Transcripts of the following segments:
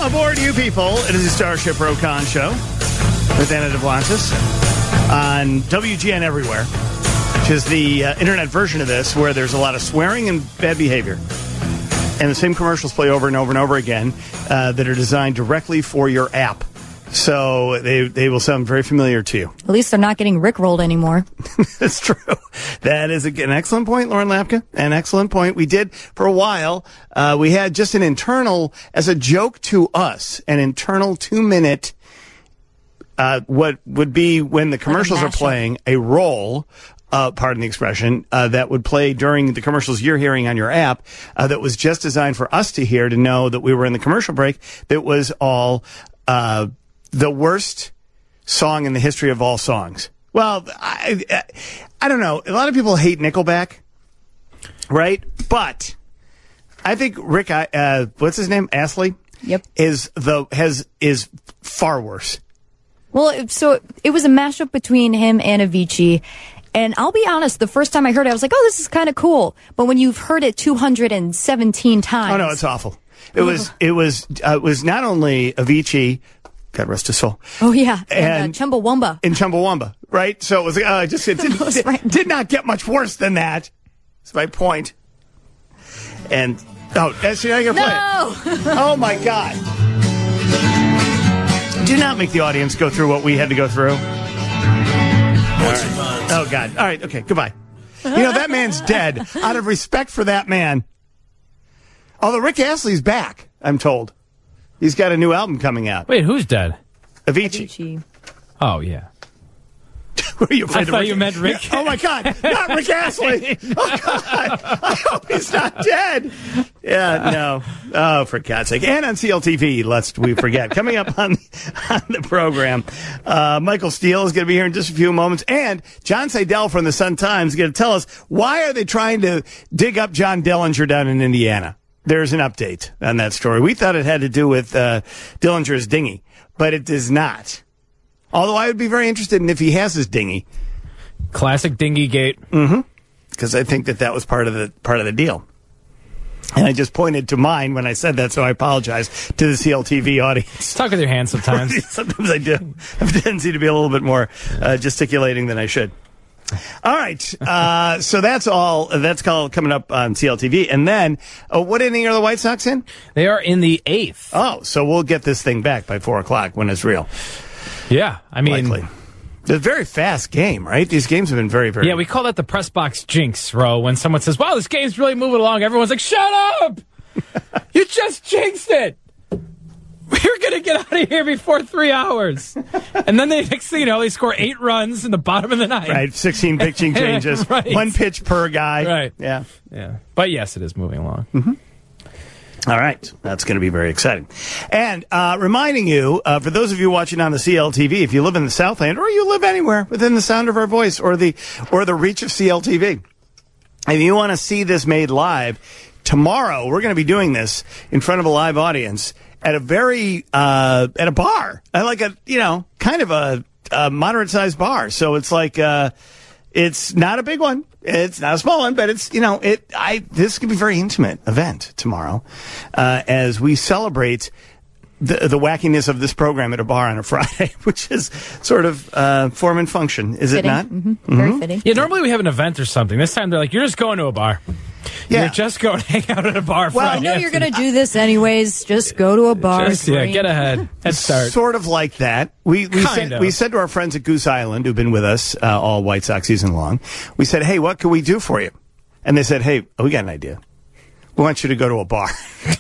aboard, you people. It is the Starship Rokon show with Anna DeBlantis on WGN Everywhere, which is the internet version of this where there's a lot of swearing and bad behavior. And the same commercials play over and over and over again that are designed directly for your app. So they will sound very familiar to you. At least they're not getting rickrolled anymore. That's true. That is an excellent point, Lauren Lapka. An excellent point. We did, for a while, we had just an internal, as a joke to us, an internal 2-minute, what would be when the commercials are playing, a roll, pardon the expression, that would play during the commercials you're hearing on your app, that was just designed for us to hear, to know that we were in the commercial break. That was all, the worst song in the history of all songs. Well, I don't know. A lot of people hate Nickelback, right? But I think Rick, what's his name? Astley? Yep. Is far worse. Well, so it was a mashup between him and Avicii. And I'll be honest, the first time I heard it, I was like, oh, this is kind of cool. But when you've heard it 217 times. Oh, no, it's awful. It was not only Avicii, God rest his soul. Oh, yeah. And Chumbawamba. In Chumbawamba, right? So it was, it did not get much worse than that. That's my point. And, that's now you're going to play it. Oh, my God. Do not make the audience go through what we had to go through. Right. Oh, God. All right. Okay. Goodbye. You know, that man's dead. Out of respect for that man. Although Rick Astley's back, I'm told. He's got a new album coming out. Wait, who's dead? Avicii. Oh, yeah. Were you afraid I thought you meant Rick. Oh, my God. Not Rick Astley. Oh, God. I hope he's not dead. Yeah, no. Oh, for God's sake. And on CLTV, lest we forget. Coming up on the program, Michael Steele is going to be here in just a few moments. And John Seidel from the Sun-Times is going to tell us, why are they trying to dig up John Dillinger down in Indiana? There's an update on that story. We thought it had to do with Dillinger's dinghy, but it does not. Although I would be very interested in if he has his dinghy. Classic dinghy gate. Mm-hmm. Because I think that was part of the deal. And I just pointed to mine when I said that, so I apologize to the CLTV audience. Talk with your hands sometimes. Sometimes I do. I have a tendency to be a little bit more gesticulating than I should. All right. So that's all. That's called coming up on CLTV. And then, what inning are the White Sox in? They are in the 8th. Oh, so we'll get this thing back by 4 o'clock when it's real. Yeah. I mean, likely. It's a very fast game, right? These games have been very, very... Yeah, we call that the press box jinx, Ro. When someone says, wow, this game's really moving along, everyone's like, shut up! You just jinxed it! We're going to get out of here before 3 hours. And then next thing you know, they score 8 runs in the bottom of the 9th. Right, 16 pitching changes. Right. 1 pitch per guy. Right. Yeah. But yes, it is moving along. Mm-hmm. All right. That's going to be very exciting. And reminding you, for those of you watching on the CLTV, if you live in the Southland or you live anywhere within the sound of our voice or the reach of CLTV, if you want to see this made live, tomorrow we're going to be doing this in front of a live audience at a very at a bar. I like kind of a moderate sized bar. So it's like it's not a big one. It's not a small one, but it's this could be a very intimate event tomorrow as we celebrate the wackiness of this program at a bar on a Friday, which is sort of form and function, is fitting. It not? Mm-hmm. Mm-hmm. Very fitting. Yeah, normally we have an event or something. This time they're like, you're just going to a bar. Yeah. You're just going to hang out at a bar. Well, I know you're going to do this anyways. Just go to a bar. Get ahead. Head start. Sort of like that. We said to our friends at Goose Island, who've been with us all White Sox season long, we said, hey, what can we do for you? And they said, hey, we got an idea. We want you to go to a bar.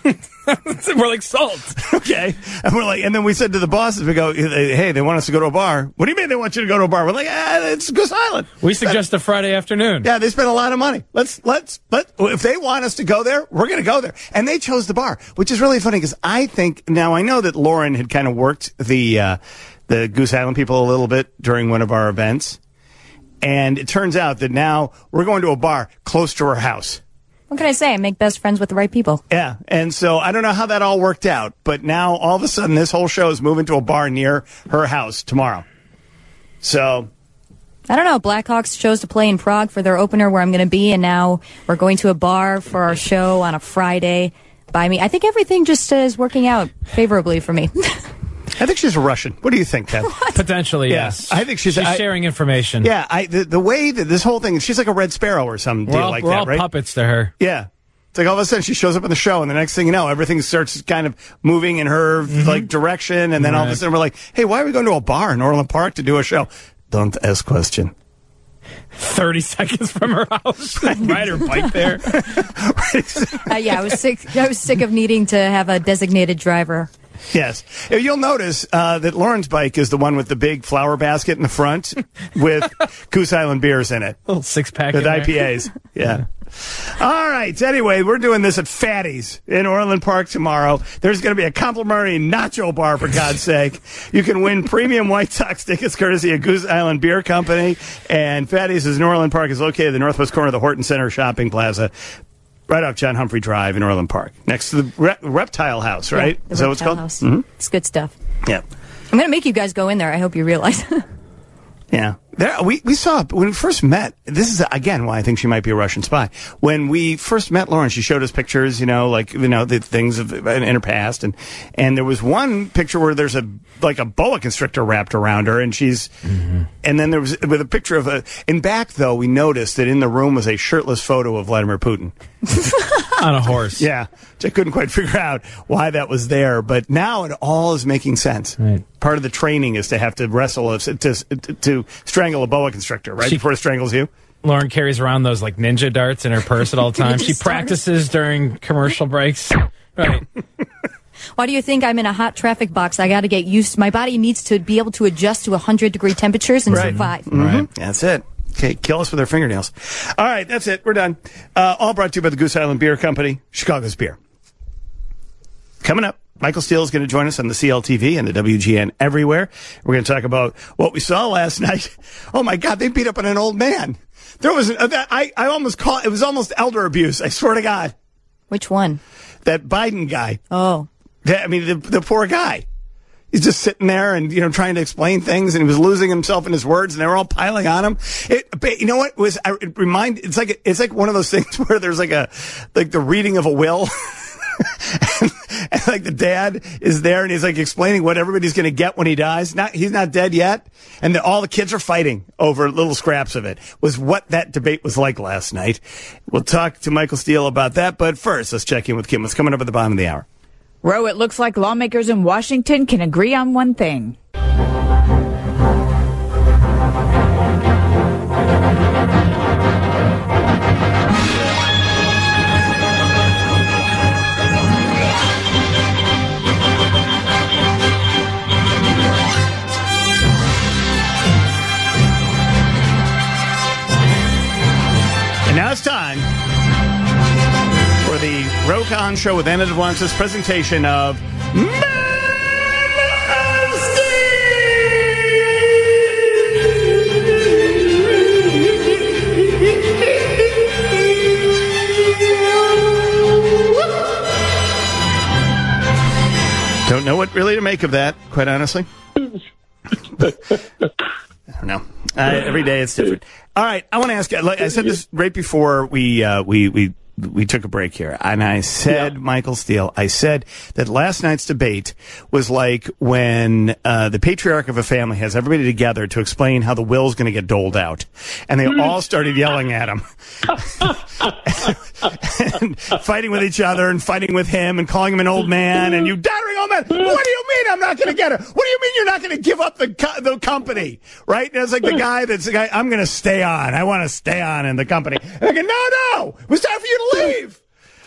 We're like, sold. Okay. And then we said to the bosses, we go, hey, they want us to go to a bar. What do you mean they want you to go to a bar? We're like, it's Goose Island. We suggest a Friday afternoon. Yeah, they spend a lot of money. But if they want us to go there, we're going to go there. And they chose the bar, which is really funny because I know that Lauren had kind of worked the Goose Island people a little bit during one of our events. And it turns out that now we're going to a bar close to her house. What can I say? I make best friends with the right people. Yeah, and so I don't know how that all worked out, but now all of a sudden this whole show is moving to a bar near her house tomorrow. So... I don't know. Blackhawks chose to play in Prague for their opener where I'm going to be, and now we're going to a bar for our show on a Friday. by me. I think everything just is working out favorably for me. I think she's a Russian. What do you think, Ted? Potentially, Yeah, yes. I think she's sharing information. Yeah, the way that this whole thing, she's like a Red Sparrow or some deal like we're that, all right? puppets to her. Yeah. It's like all of a sudden she shows up on the show, and the next thing you know, everything starts kind of moving in her like direction, and then all of a sudden we're like, hey, why are we going to a bar in Orland Park to do a show? Don't ask question. 30 seconds from her house. Ride her bike there. Yeah, I was sick of needing to have a designated driver. Yes. You'll notice that Lauren's bike is the one with the big flower basket in the front with Goose Island beers in it. Little six-pack With in there. IPAs. Yeah. All right. Anyway, we're doing this at Fatty's in Orland Park tomorrow. There's going to be a complimentary nacho bar, for God's sake. You can win premium White Sox tickets courtesy of Goose Island Beer Company. And Fatty's in Orland Park is located at the northwest corner of the Horton Center Shopping Plaza, right off John Humphrey Drive in Orland Park, next to the Reptile House, right? Yeah, is that what it's called? House. Mm-hmm. It's good stuff. Yeah. I'm going to make you guys go in there. I hope you realize. Yeah. We saw, when we first met, this is, again, why I think she might be a Russian spy. When we first met Lauren, she showed us pictures, the things in her past. And there was one picture where there's a boa constrictor wrapped around her, and she's, and then there was, with a picture of in back, though, we noticed that in the room was a shirtless photo of Vladimir Putin. On a horse. Yeah. Which I couldn't quite figure out why that was there, but now it all is making sense. Right. Part of the training is to have to wrestle, to strangle a boa constrictor, right? Before it strangles you. Lauren carries around those like ninja darts in her purse at all times. She practices during commercial breaks. Right. Why do you think I'm in a hot traffic box? I got to get used to. My body needs to be able to adjust to 100-degree temperatures and survive. Mm-hmm. Right. That's it. Okay, kill us with our fingernails. All right, that's it. We're done. All brought to you by the Goose Island Beer Company, Chicago's beer. Coming up, Michael Steele is going to join us on the CLTV and the WGN everywhere. We're going to talk about what we saw last night. Oh my God, they beat up on an old man. There was I almost call it was almost elder abuse. I swear to God. Which one? That Biden guy. Oh, the poor guy. He's just sitting there and, trying to explain things, and he was losing himself in his words, and they were all piling on him. You know what it's like one of those things where there's like the reading of a will. and like the dad is there, and he's like explaining what everybody's going to get when he dies. He's not dead yet. And all the kids are fighting over little scraps of it, was what that debate was like last night. We'll talk to Michael Steele about that. But first, let's check in with Kim. What's coming up at the bottom of the hour? Ro, it looks like lawmakers in Washington can agree on one thing. And now it's time for the Ro Khan Show with Anna Devlantis presentation of Don't know what really to make of that, quite honestly. I don't know. Every day it's different. All right, I want to ask you. Like I said this right before we took a break here, and I said, Michael Steele, I said that last night's debate was like when the patriarch of a family has everybody together to explain how the will's going to get doled out, and they all started yelling at him, and fighting with each other, and fighting with him, and calling him an old man, and you doddering old man. What do you mean I'm not going to get her? What do you mean you're not going to give up the company? Right? And it's like the guy I'm going to stay on. I want to stay on in the company. And I go, no, it was time for you to leave.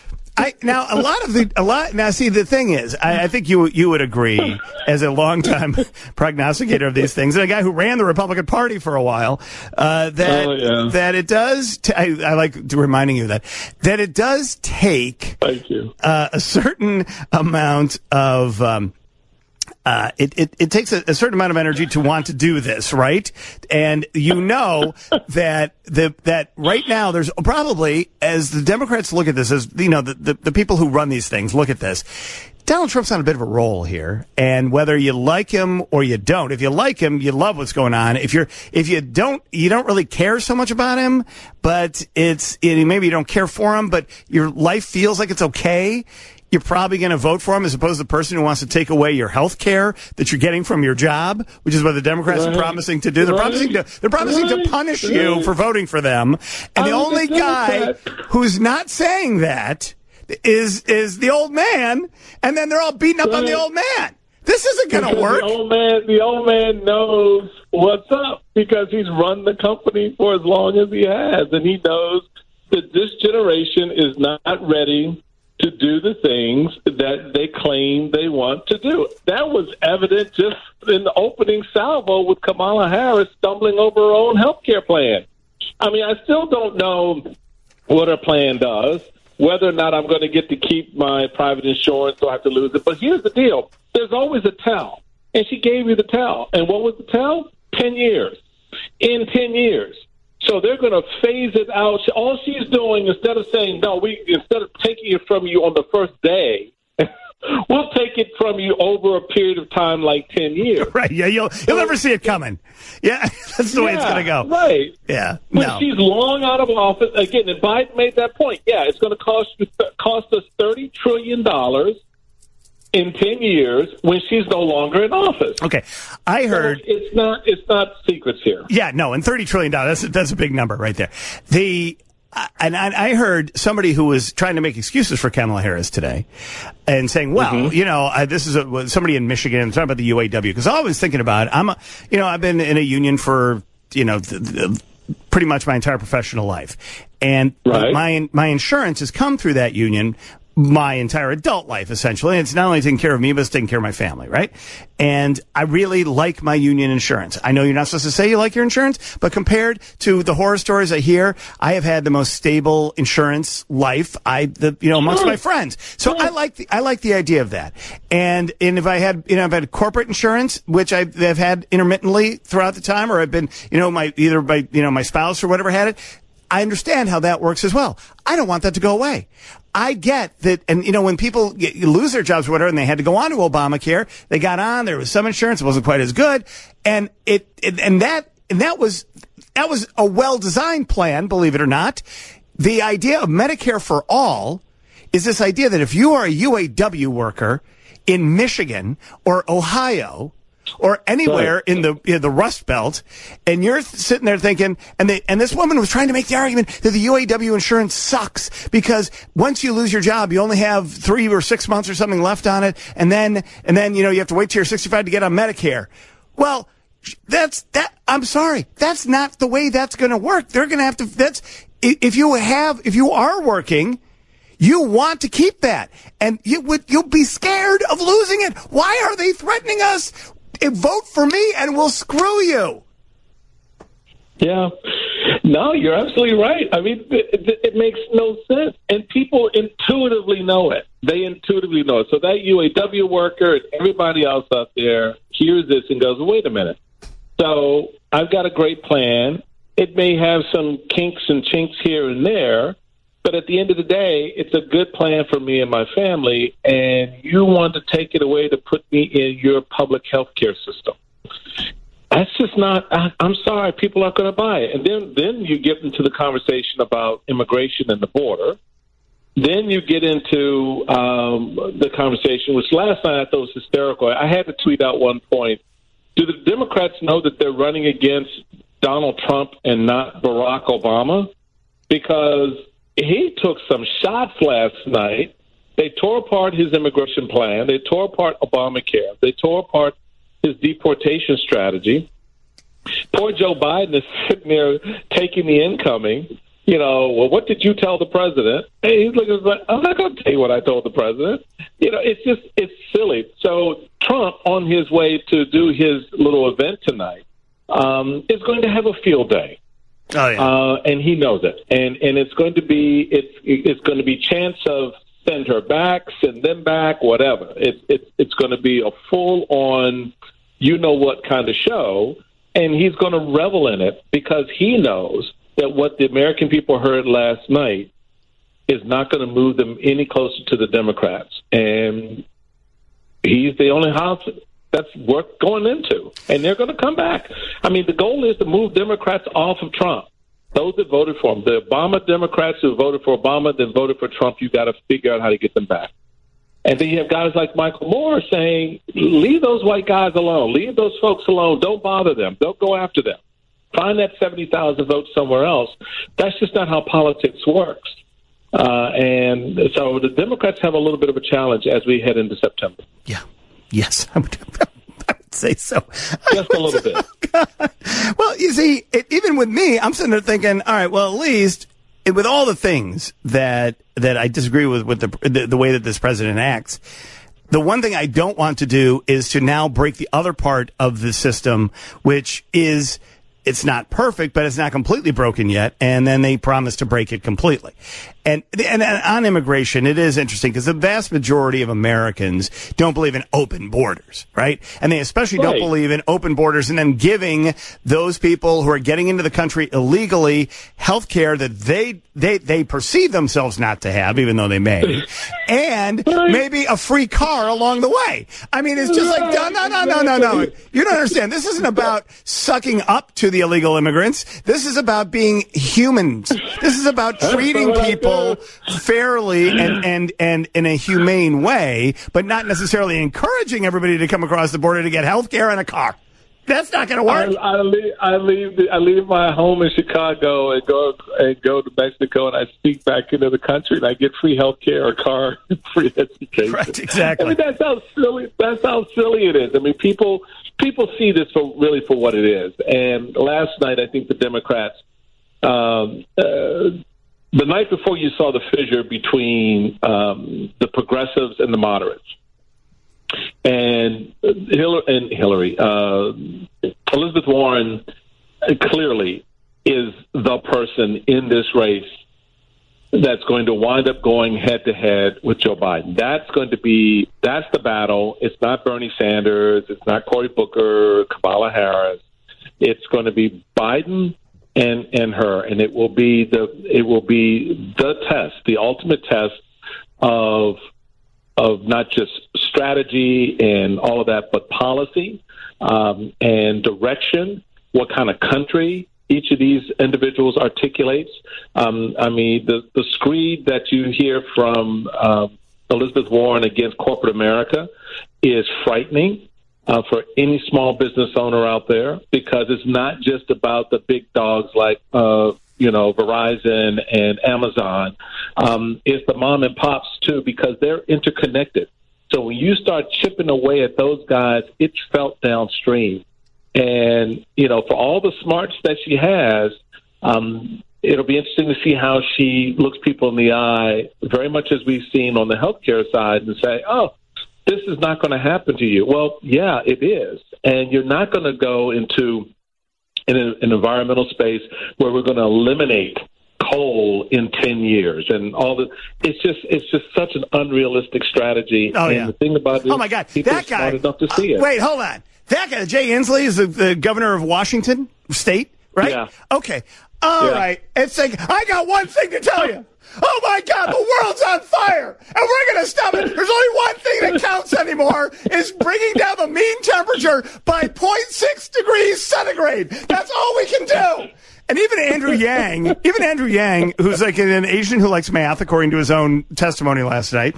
The thing is, I think you would agree, as a longtime prognosticator of these things, and a guy who ran the Republican Party for a while, that it does. I like reminding you that it does take. Thank you. A certain amount of. It takes a certain amount of energy to want to do this, right? And that right now there's probably, as the Democrats look at this, as the people who run these things look at this, Donald Trump's on a bit of a roll here, and whether you like him or you don't, if you like him, you love what's going on. If you don't really care so much about him, but maybe you don't care for him, but your life feels like it's okay. you're probably going to vote for him as opposed to the person who wants to take away your health care that you're getting from your job, which is what the Democrats are promising to do. They're promising to punish you for voting for them. And the only guy who's not saying that is the old man, and then they're all beating up on the old man. This isn't going to work. The old man knows what's up because he's run the company for as long as he has, and he knows that this generation is not ready to do the things that they claim they want to do. That was evident just in the opening salvo with Kamala Harris stumbling over her own health care plan. I mean, I still don't know what her plan does, whether or not I'm going to get to keep my private insurance or I have to lose it. But here's the deal. There's always a tell. And she gave you the tell. And what was the tell? 10 years. In 10 years. So they're going to phase it out. All she's doing, instead of saying, no, instead of taking it from you on the first day, we'll take it from you over a period of time like 10 years. Right. Yeah, you'll never see it coming. Yeah, that's the way it's going to go. Right. Yeah. When she's long out of office, again, and Biden made that point. Yeah, it's going to cost us $30 trillion in 10 years when she's no longer in office. Okay. I heard so it's not secrets here. Yeah, no, and $30 trillion, that's a big number right there. And I heard somebody who was trying to make excuses for Kamala Harris today and saying, well, this is somebody in Michigan talking about the UAW, because I was thinking about it. I've been in a union for, pretty much my entire professional life. And my insurance has come through that union my entire adult life, essentially. And it's not only taking care of me, but it's taking care of my family, right? And I really like my union insurance. I know you're not supposed to say you like your insurance, but compared to the horror stories I hear, I have had the most stable insurance life amongst my friends. So I like the idea of that. And if I had, I've had corporate insurance, which I've had intermittently throughout the time, or I've been, my spouse or whatever had it. I understand how that works as well. I don't want that to go away. I get that, and when people lose their jobs or whatever, and they had to go on to Obamacare, they got on. There was some insurance; it wasn't quite as good, and that was a well-designed plan, believe it or not. The idea of Medicare for all is this idea that if you are a UAW worker in Michigan or Ohio or anywhere in the Rust Belt, and you're sitting there thinking, and this woman was trying to make the argument that the UAW insurance sucks because once you lose your job, you only have 3 or 6 months or something left on it, and then you have to wait till you're 65 to get on Medicare. Well, I'm sorry, that's not the way that's going to work. They're going to have to. If you are working, you want to keep that, and you'll be scared of losing it. Why are they threatening us? Vote for me and we'll screw you. Yeah. No, you're absolutely right. I mean, it makes no sense. And people intuitively know it. They intuitively know it. So that UAW worker and everybody else out there hears this and goes, wait a minute. So I've got a great plan. It may have some kinks and chinks here and there, but at the end of the day, it's a good plan for me and my family, and you want to take it away to put me in your public health care system. That's just not, I'm sorry, people aren't going to buy it. And then you get into the conversation about immigration and the border. Then you get into the conversation, which last night I thought was hysterical. I had to tweet out one point. Do the Democrats know that they're running against Donald Trump and not Barack Obama? Because he took some shots last night. They tore apart his immigration plan. They tore apart Obamacare. They tore apart his deportation strategy. Poor Joe Biden is sitting there taking the incoming. Well, what did you tell the president? Hey, he's looking like, I'm not going to tell you what I told the president. It's silly. So Trump, on his way to do his little event tonight, is going to have a field day. Oh, yeah. And he knows it. And it's going to be chance of send her back, send them back, whatever. It's going to be a full on, what kind of show, and he's going to revel in it because he knows that what the American people heard last night is not going to move them any closer to the Democrats. And he's the only house that's worth going into. And they're going to come back. I mean, the goal is to move Democrats off of Trump. Those that voted for him, the Obama Democrats who voted for Obama, then voted for Trump, you got to figure out how to get them back. And then you have guys like Michael Moore saying, leave those white guys alone. Leave those folks alone. Don't bother them. Don't go after them. Find that 70,000 votes somewhere else. That's just not how politics works. And so the Democrats have a little bit of a challenge as we head into September. Yeah. Yes, I would say so. Just a little bit. Well, you see, even with me, I'm sitting there thinking, all right, well, at least with all the things that I disagree with the way that this president acts, the one thing I don't want to do is to now break the other part of the system, which is it's not perfect, but it's not completely broken yet. And then they promise to break it completely. And on immigration, it is interesting because the vast majority of Americans don't believe in open borders, right? And they especially don't believe in open borders and then giving those people who are getting into the country illegally health care that they perceive themselves not to have, even though they may, and maybe a free car along the way. I mean, it's just like, no. You don't understand. This isn't about sucking up to the illegal immigrants. This is about being humans. This is about treating people fairly and in a humane way, but not necessarily encouraging everybody to come across the border to get health care and a car. That's not going to work. I leave my home in Chicago and go to Mexico, and I speak back into the country, and I get free health care, a car, free education. Right, exactly. I mean, that's how silly it is. I mean, people see this for what it is. And last night, I think the Democrats. The night before, you saw the fissure between the progressives and the moderates, and Hillary, Elizabeth Warren clearly is the person in this race that's going to wind up going head to head with Joe Biden. That's the battle. It's not Bernie Sanders. It's not Cory Booker, Kamala Harris. It's going to be Biden and her, and it will be the test, the ultimate test of not just strategy and all of that, but policy and direction. What kind of country each of these individuals articulates. I mean, the screed that you hear from Elizabeth Warren against corporate America is frightening. For any small business owner out there, because it's not just about the big dogs like, Verizon and Amazon. It's the mom and pops, too, because they're interconnected. So when you start chipping away at those guys, it's felt downstream. And, for all the smarts that she has, it'll be interesting to see how she looks people in the eye, very much as we've seen on the healthcare side, and say, oh, this is not going to happen to you. Well, yeah, it is. And you're not going to go into an environmental space where we're going to eliminate coal in 10 years and all the. It's just such an unrealistic strategy. Oh, and yeah. The thing about it, oh my God, people that are guy. smart enough to see it. Wait, hold on. That guy, Jay Inslee, is the governor of Washington State, right? Yeah. Okay. All right. It's like, I got one thing to tell you. Oh, my God, the world's on fire, and we're going to stop it. There's only one thing that counts anymore, is bringing down the mean temperature by 0.6 degrees centigrade. That's all we can do. And even Andrew Yang, who's like an Asian who likes math, according to his own testimony last night,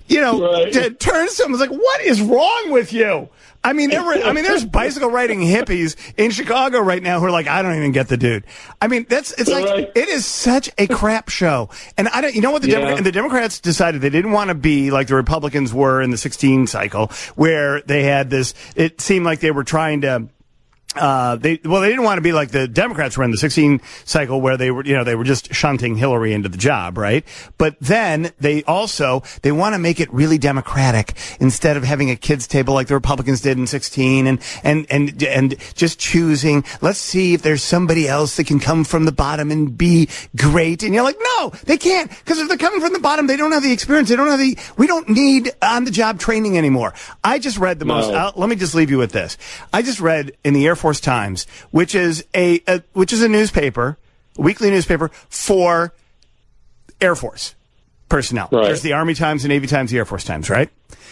turns to him and is like, what is wrong with you? I mean, there's bicycle riding hippies in Chicago right now who are like, I don't even get the dude. I mean, it is such a crap show. And the Democrats decided they didn't want to be like the Republicans were in the 2016 cycle, where they had this, it seemed like they were trying to, they didn't want to be like the Democrats were in the 2016 cycle, where they were just shunting Hillary into the job, right? But then they want to make it really democratic instead of having a kids table like the Republicans did in 2016 and just choosing, let's see if there's somebody else that can come from the bottom and be great. And you're like, no, they can't, because if they're coming from the bottom, they don't have the experience. We don't need on-the-job training anymore. I just read let me just leave you with this. I just read in the Air Force Times, which is a newspaper, a weekly newspaper for Air Force personnel. Right. There's the Army Times, the Navy Times, the Air Force Times, right?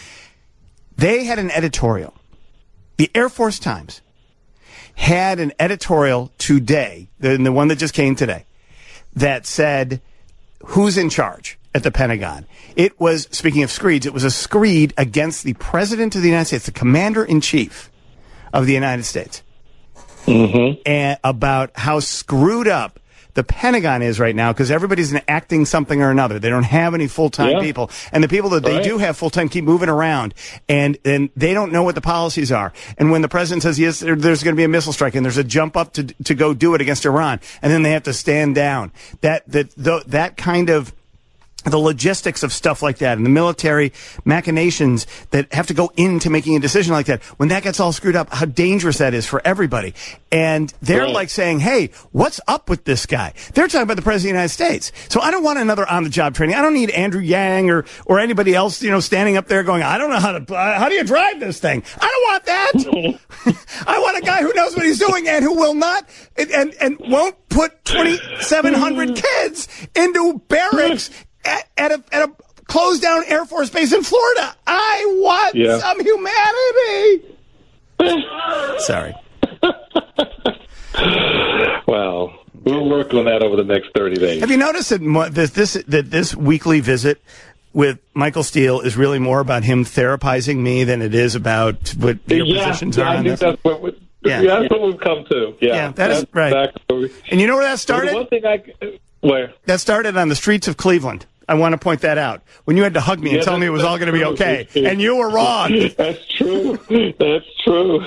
They had an editorial. The Air Force Times had an editorial today, the one that just came today, that said, who's in charge? at the Pentagon. It was, speaking of screeds, it was a screed against the President of the United States, the Commander-in-Chief of the United States, and about how screwed up the Pentagon is right now because everybody's enacting something or another. They don't have any full-time people. And the people that they do have full-time keep moving around, and they don't know what the policies are. And when the president says, yes, there's going to be a missile strike, and there's a jump up to go do it against Iran, and then they have to stand down. That kind of the logistics of stuff like that and the military machinations that have to go into making a decision like that, when that gets all screwed up, how dangerous that is for everybody. And they're like saying, hey, what's up with this guy? They're talking about the President of the United States. So I don't want another on-the-job training. I don't need Andrew Yang or anybody else, standing up there going, I don't know how do you drive this thing? I don't want that. I want a guy who knows what he's doing and who will not and won't put 2,700 kids into barracks at a closed down Air Force base in Florida. I want some humanity. Sorry. Well, we'll work on that over the next 30 days. Have you noticed that this weekly visit with Michael Steele is really more about him therapizing me than it is about what your positions are on this? That's what that's what we've come to. Yeah, that is right. Exactly. And you know where that started? One thing where? That started on the streets of Cleveland. I want to point that out. When you had to hug me and tell me it was all going to be okay. And you were wrong. That's true. That's true.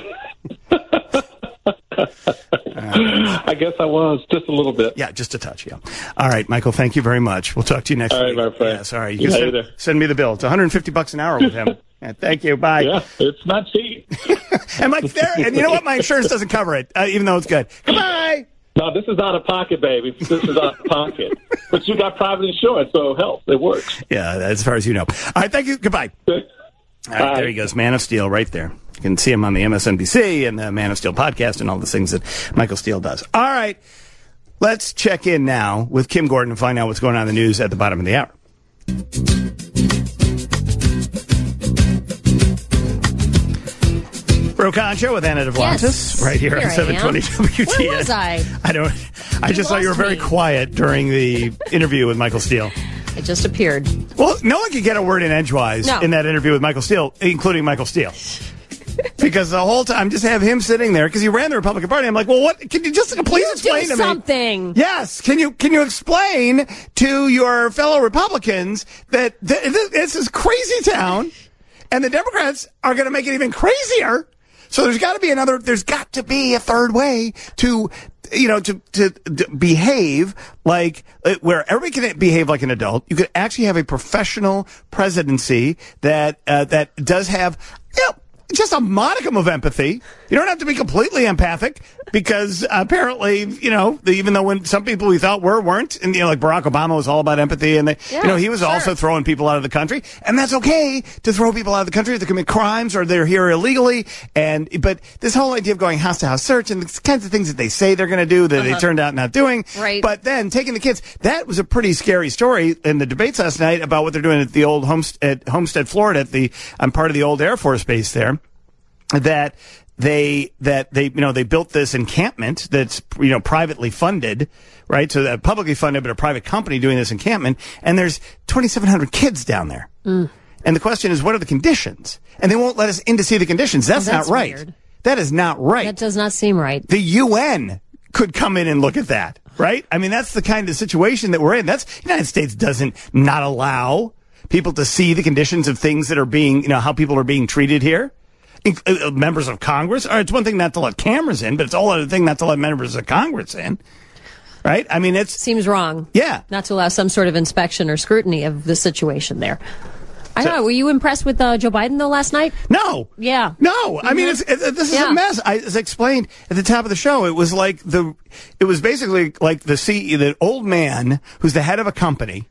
I guess I was, just a little bit. Yeah, just a touch, yeah. All right, Michael, thank you very much. We'll talk to you next week. All right, my friend. Yeah, sorry. You can send me the bill. It's $150 an hour with him. Yeah, thank you. Bye. Yeah, it's not cheap. And you know what? My insurance doesn't cover it, even though it's good. Goodbye. No, this is out of pocket, baby. This is out of pocket. But you got private insurance, so it helps. It works. Yeah, as far as you know. All right, thank you. Goodbye. All right, there he goes. Man of Steel right there. You can see him on the MSNBC and the Man of Steel podcast and all the things that Michael Steele does. All right, let's check in now with Kim Gordon and find out what's going on in the news at the bottom of the hour. Ro Concho with Anna Devlantis, right here on 720 WTN. Where was I? I just thought you were very quiet during the interview with Michael Steele. I just appeared. Well, no one could get a word in edgewise in that interview with Michael Steele, including Michael Steele. Because the whole time, just have him sitting there, because he ran the Republican Party. I'm like, well, what? Can you just please explain to me? Something. Yes. Can you explain to your fellow Republicans that this is crazy town, and the Democrats are going to make it even crazier? So there's got to be a third way to behave like where everybody can behave like an adult. You could actually have a professional presidency that does have, just a modicum of empathy. You don't have to be completely empathic because apparently, even though when some people we thought weren't, and like Barack Obama was all about empathy, and he was also throwing people out of the country, and that's okay to throw people out of the country if they commit crimes or they're here illegally. But this whole idea of going house to house search and the kinds of things that they say they're going to do that they turned out not doing. Right. But then taking the kids, that was a pretty scary story in the debates last night about what they're doing at the old Homestead, Florida. I'm part of the old Air Force base there. That they built this encampment that's privately funded, right? So that publicly funded, but a private company doing this encampment, and there's 2,700 kids down there. And the question is, what are the conditions? And they won't let us in to see the conditions. That's not right. Weird. That is not right. That does not seem right. The UN could come in and look at that, right? I mean, that's the kind of situation that we're in. The United States doesn't not allow people to see the conditions of things that are being, how people are being treated here. Members of Congress. It's one thing not to let cameras in, but it's a whole other thing not to let members of Congress in. Right? I mean, seems wrong. Yeah. Not to allow some sort of inspection or scrutiny of the situation there. I don't know. Were you impressed with Joe Biden, though, last night? No. Yeah. No. Mm-hmm. I mean, this is a mess. As explained at the top of the show, it was basically like the old man who's the head of a company.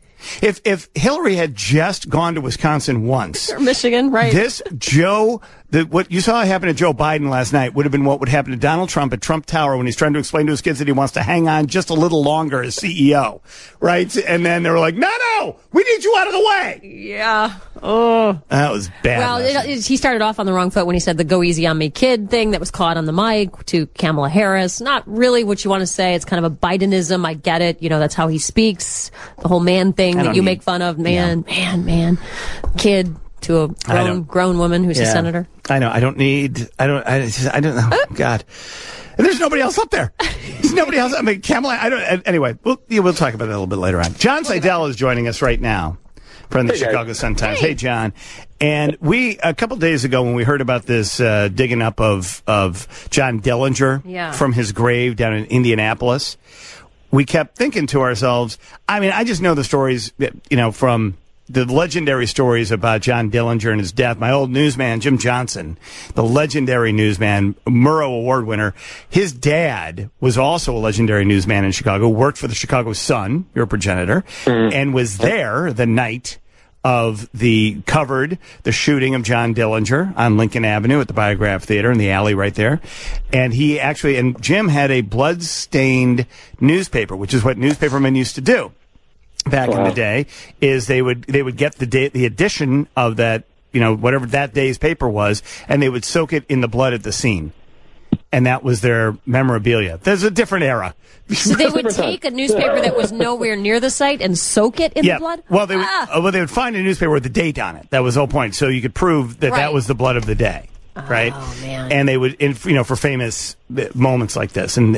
If Hillary had just gone to Wisconsin once, or Michigan, right? This Joe what you saw happen to Joe Biden last night would have been what would happen to Donald Trump at Trump Tower when he's trying to explain to his kids that he wants to hang on just a little longer as CEO, right? And then they were like, no, we need you out of the way. Yeah. Oh. That was bad. Well, he started off on the wrong foot when he said the "go easy on me, kid" thing that was caught on the mic to Kamala Harris. Not really what you want to say. It's kind of a Bidenism. I get it. You know, that's how he speaks. The whole man thing that you make fun of. Man, kid. To a grown woman who's a senator. I know. I don't know. God. And there's nobody else up there. There's nobody else. I mean, Kamala, anyway, we'll talk about that a little bit later on. John Seidel is joining us right now from the Chicago Sun-Times. Hey, John. And a couple days ago when we heard about this digging up of John Dillinger from his grave down in Indianapolis, we kept thinking to ourselves, I mean, I just know the stories, from the legendary stories about John Dillinger and his death. My old newsman, Jim Johnson, the legendary newsman, Murrow Award winner. His dad was also a legendary newsman in Chicago, worked for the Chicago Sun, your progenitor, and was there the night of covered the shooting of John Dillinger on Lincoln Avenue at the Biograph Theater in the alley right there. And Jim had a blood-stained newspaper, which is what newspapermen used to do back in the day, is they would get the edition of that, whatever that day's paper was, and they would soak it in the blood at the scene. And that was their memorabilia. There's a different era. So they would take a newspaper that was nowhere near the site and soak it in the blood? Well, they would find a newspaper with the date on it. That was the whole point. So you could prove that that was the blood of the day. Right? Oh, man. And they would, for famous moments like this. And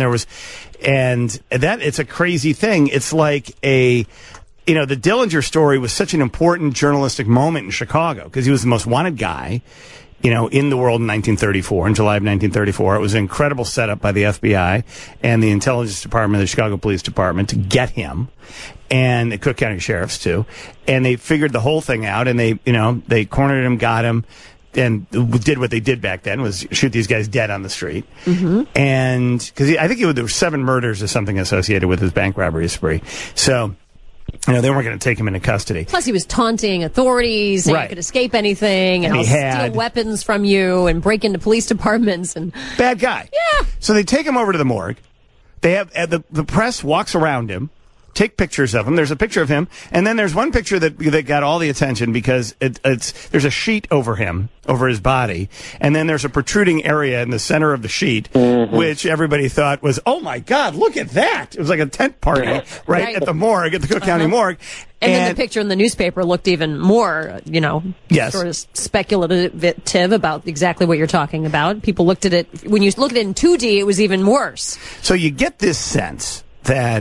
it's a crazy thing. It's like the Dillinger story was such an important journalistic moment in Chicago because he was the most wanted guy, in the world in 1934, in July of 1934. It was an incredible setup by the FBI and the intelligence department, the Chicago Police Department, to get him, and the Cook County Sheriffs too. And they figured the whole thing out, and they cornered him, got him, and did what they did back then, was shoot these guys dead on the street. Mm-hmm. And because I think there were 7 murders or something associated with his bank robbery spree. So, they weren't going to take him into custody. Plus, he was taunting authorities, saying you could escape anything, and I'll steal weapons from you and break into police departments. And bad guy. Yeah. So they take him over to the morgue. They have the press walks around him, take pictures of him. There's a picture of him, and then there's one picture that got all the attention because there's a sheet over him, over his body, and then there's a protruding area in the center of the sheet, which everybody thought was, oh my God, look at that! It was like a tent party right at the morgue, at the Cook County morgue. And then the picture in the newspaper looked even more, sort of speculative about exactly what you're talking about. People looked at it, when you look at it in 2D, it was even worse. So you get this sense that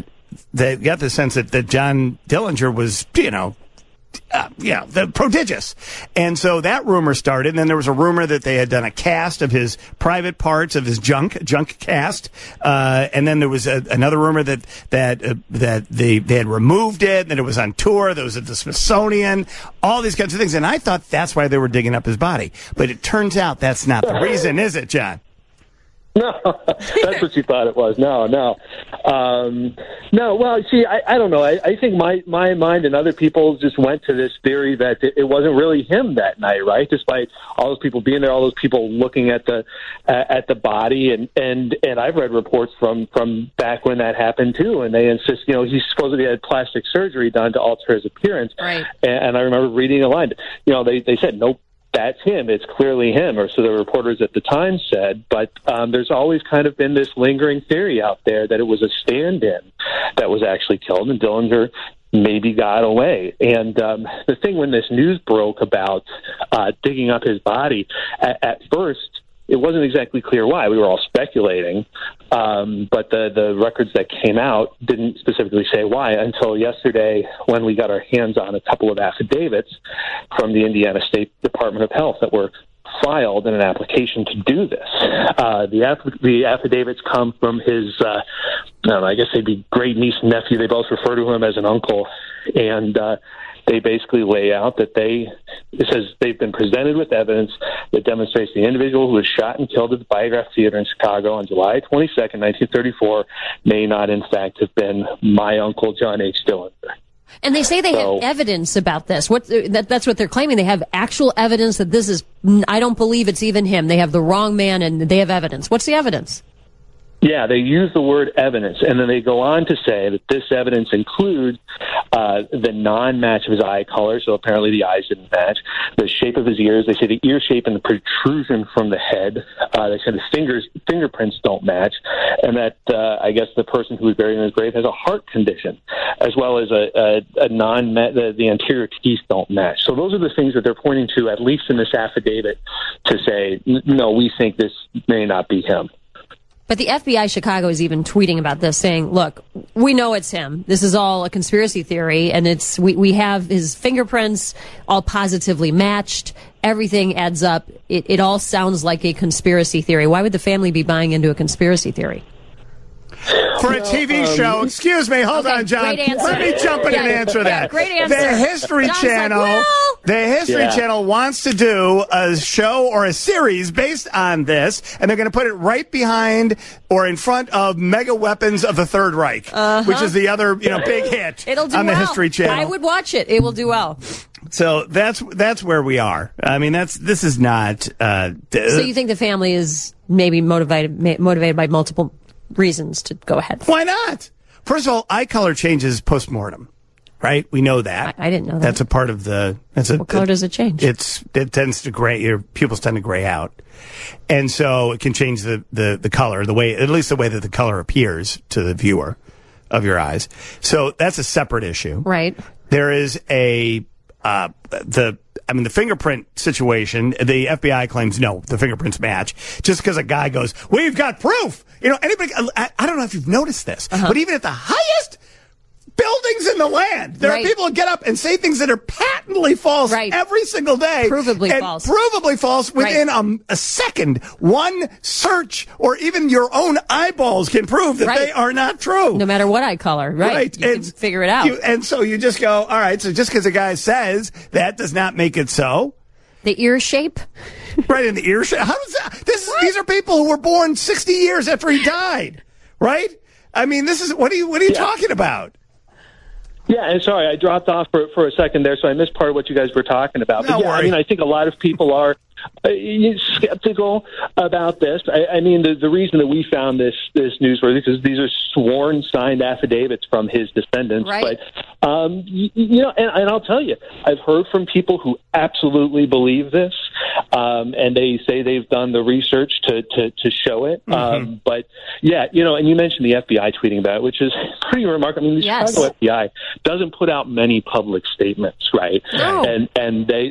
John Dillinger was, prodigious. And so that rumor started, and then there was a rumor that they had done a cast of his private parts, of his junk cast. And then there was another rumor that they had removed it, that it was on tour, that it was at the Smithsonian, all these kinds of things. And I thought that's why they were digging up his body. But it turns out that's not the reason, is it, John? No, that's what you thought it was. No. Well, see, I don't know. I think my mind and other people just went to this theory that it wasn't really him that night, right? Despite all those people being there, all those people looking at the body, and I've read reports from back when that happened too, and they insist, he supposedly had plastic surgery done to alter his appearance, right? And I remember reading a line. They said nope. That's him. It's clearly him, or so the reporters at the time said. But there's always kind of been this lingering theory out there that it was a stand-in that was actually killed, and Dillinger maybe got away. And the thing when this news broke about digging up his body, at first, it wasn't exactly clear why. We were all speculating, but the records that came out didn't specifically say why until yesterday when we got our hands on a couple of affidavits from the Indiana State Department of Health that were filed in an application to do this. The affidavits come from his, I guess they'd be great niece and nephew. They both refer to him as an uncle, and they basically lay out that it says they've been presented with evidence that demonstrates the individual who was shot and killed at the Biograph Theater in Chicago on July 22nd, 1934, may not in fact have been my uncle, John H. Dillinger. And they say they have evidence about this. That's what they're claiming. They have actual evidence that this is, I don't believe it's even him. They have the wrong man and they have evidence. What's the evidence? Yeah, they use the word evidence, and then they go on to say that this evidence includes the non-match of his eye color, so apparently the eyes didn't match, the shape of his ears. They say the ear shape and the protrusion from the head. They say the fingerprints don't match, and that I guess the person who was buried in his grave has a heart condition, as well as the anterior teeth don't match. So those are the things that they're pointing to, at least in this affidavit, to say, no, we think this may not be him. But the FBI Chicago is even tweeting about this, saying, look, we know it's him. This is all a conspiracy theory, and we have his fingerprints all positively matched. Everything adds up. It all sounds like a conspiracy theory. Why would the family be buying into a conspiracy theory? For a TV show, excuse me, hold on, John. Great answer. Let me jump in and answer that. Great answer. The History John's Channel, like, well. the History Channel wants to do a show or a series based on this, and they're going to put it right behind or in front of Mega Weapons of the Third Reich, which is the other big hit It'll do on the well. History Channel. I would watch it. It will do well. So that's where we are. I mean, this is not. So you think the family is maybe motivated by multiple reasons to go ahead? Why not? First of all, eye color changes postmortem, right? We know that. I didn't know that. That's a part of the. What color does it change? It tends to gray. Your pupils tend to gray out, and so it can change the color, at least the way that the color appears to the viewer of your eyes. So that's a separate issue, right? There is the fingerprint situation, the FBI claims no, the fingerprints match. Just because a guy goes, we've got proof. Anybody, I don't know if you've noticed this, but even at the highest buildings in the land, there are people who get up and say things that are patently false every single day. Provably false within a second. One search or even your own eyeballs can prove that they are not true. No matter what eye color, right? You can figure it out. And so you just go, all right, so just because a guy says that does not make it so. The ear shape? Right, in the ear shape. How does that? These are people who were born 60 years after he died, right? I mean, this is, what are you talking about? Yeah, and sorry, I dropped off for a second there, so I missed part of what you guys were talking about. No worry. I think a lot of people are skeptical about this. I mean, the reason that we found this newsworthy because these are sworn, signed affidavits from his descendants. Right. But and I'll tell you, I've heard from people who absolutely believe this, and they say they've done the research to show it. But yeah, and you mentioned the FBI tweeting about it, which is pretty remarkable. I mean, the Chicago FBI doesn't put out many public statements, right? No. And they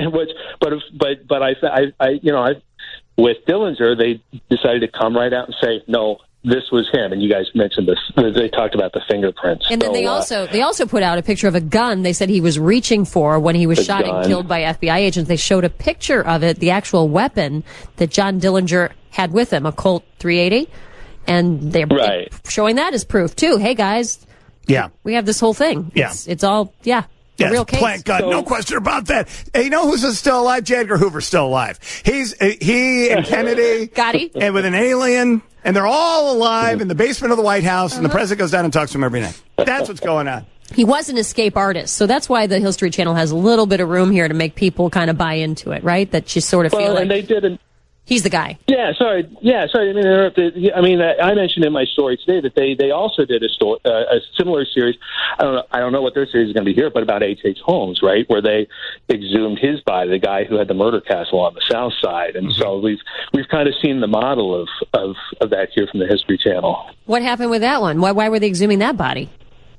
but I with Dillinger, they decided to come right out and say, no, this was him. And you guys mentioned this. They talked about the fingerprints. And then they also put out a picture of a gun they said he was reaching for when he was shot and killed by FBI agents. They showed a picture of it, the actual weapon that John Dillinger had with him, a Colt 380. And they're showing that as proof, too. Hey, guys. Yeah. We have this whole thing. Yeah. It's all, a real case. Plant gun, no question about that. Hey, you know who's still alive? J. Edgar Hoover's still alive. He and Kennedy. Gotti. And with an alien. And they're all alive in the basement of the White House. And the president goes down and talks to them every night. That's what's going on. He was an escape artist. So that's why the History Channel has a little bit of room here to make people kind of buy into it, right? That you sort of feel like. And they didn't. He's the guy. Yeah, sorry. I didn't interrupt. I mean, I mentioned in my story today that they also did a similar series. I don't know what their series is going to be here, but about H.H. Holmes, right, where they exhumed his body, the guy who had the murder castle on the South Side, and so we've kind of seen the model of that here from the History Channel. What happened with that one? Why were they exhuming that body?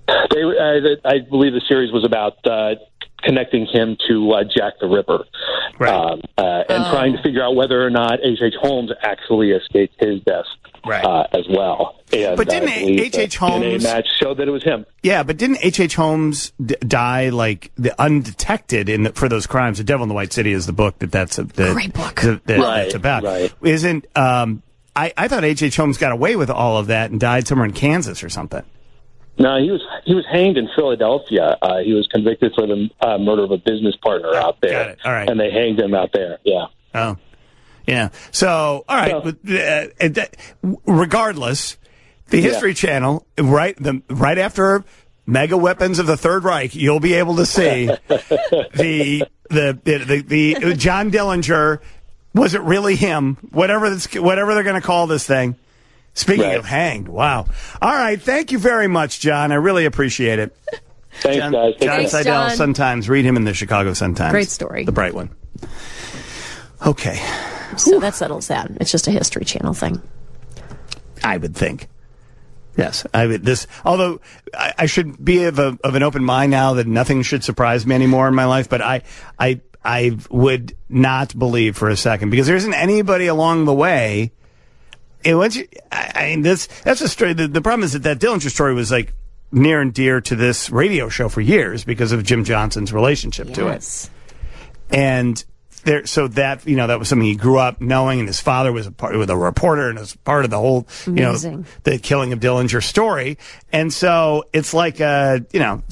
I believe the series was about connecting him to Jack the Ripper, and trying to figure out whether or not H.H. Holmes actually escaped his death as well. And, but didn't H.H. Holmes match showed that it was him? Yeah, but didn't H.H. Holmes die like undetected for those crimes? The Devil in the White City is the book that's a great book. That's about. Right. Isn't I thought H.H. Holmes got away with all of that and died somewhere in Kansas or something. No, he was hanged in Philadelphia. He was convicted for the murder of a business partner out there. Got it. All right. And they hanged him out there. Yeah. Oh, yeah. So, all right. Regardless, the History Channel, right after Mega Weapons of the Third Reich, you'll be able to see the John Dillinger. Was it really him? Whatever they're going to call this thing. Speaking of hanged, wow. All right, thank you very much, John. I really appreciate it. Thanks, guys. John Seidel, Sun-Times. Read him in the Chicago Sun-Times. Great story. The bright one. Okay. So that settles that. It's just a History Channel thing. I would think. Yes, although I should be of an open mind now that nothing should surprise me anymore in my life, but I would not believe for a second, because there isn't anybody along the way. That's a story. The problem is that Dillinger story was like near and dear to this radio show for years because of Jim Johnson's relationship to it. And that was something he grew up knowing, and his father was a reporter and was part of the whole, the killing of Dillinger story. And so it's like, to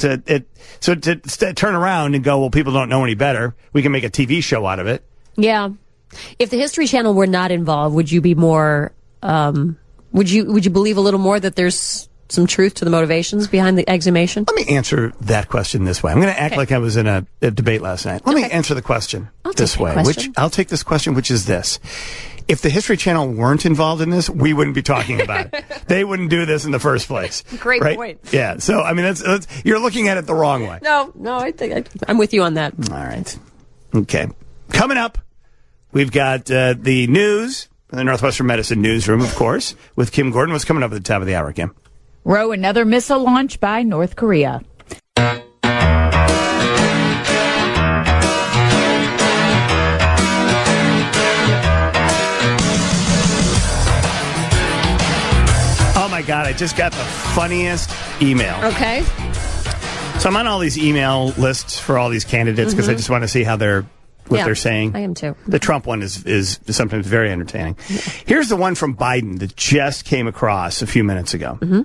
turn around and go, well, people don't know any better. We can make a TV show out of it. Yeah. If the History Channel were not involved, would you be more, would you believe a little more that there's some truth to the motivations behind the exhumation? Let me answer that question this way. I'm going to act like I was in a debate last night. Let me answer the question this way. I'll take this question, which is this. If the History Channel weren't involved in this, we wouldn't be talking about it. They wouldn't do this in the first place. Great point. Yeah. So, I mean, you're looking at it the wrong way. No, I think I'm with you on that. All right. Okay. Coming up, we've got the news, the Northwestern Medicine newsroom, of course, with Kim Gordon. What's coming up at the top of the hour, Kim? Roe, another missile launch by North Korea. Oh my God, I just got the funniest email. Okay. So I'm on all these email lists for all these candidates because I just want to see how they're saying. I am too. The Trump one is sometimes very entertaining. Here's the one from Biden that just came across a few minutes ago. Mm-hmm.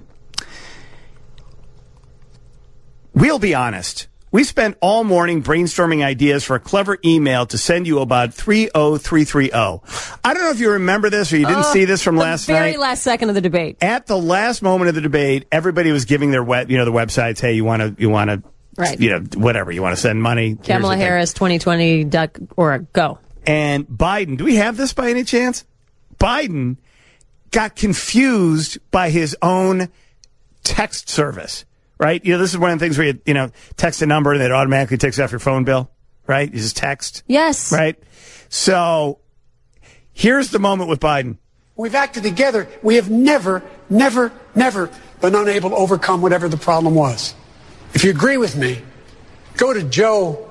We'll be honest. We spent all morning brainstorming ideas for a clever email to send you about 30330. I don't know if you remember this or you didn't see this from last night. The very last second of the debate. At the last moment of the debate, everybody was giving their the websites. Hey, you want to, right. Whatever. You want to send money. Kamala Harris 2020.org. Go. And Biden, do we have this by any chance? Biden got confused by his own text service. Right? This is one of the things where you text a number and it automatically takes off your phone bill. Right? You just text. Yes. Right? So here's the moment with Biden. We've acted together. We have never been unable to overcome whatever the problem was. If you agree with me, go to Joe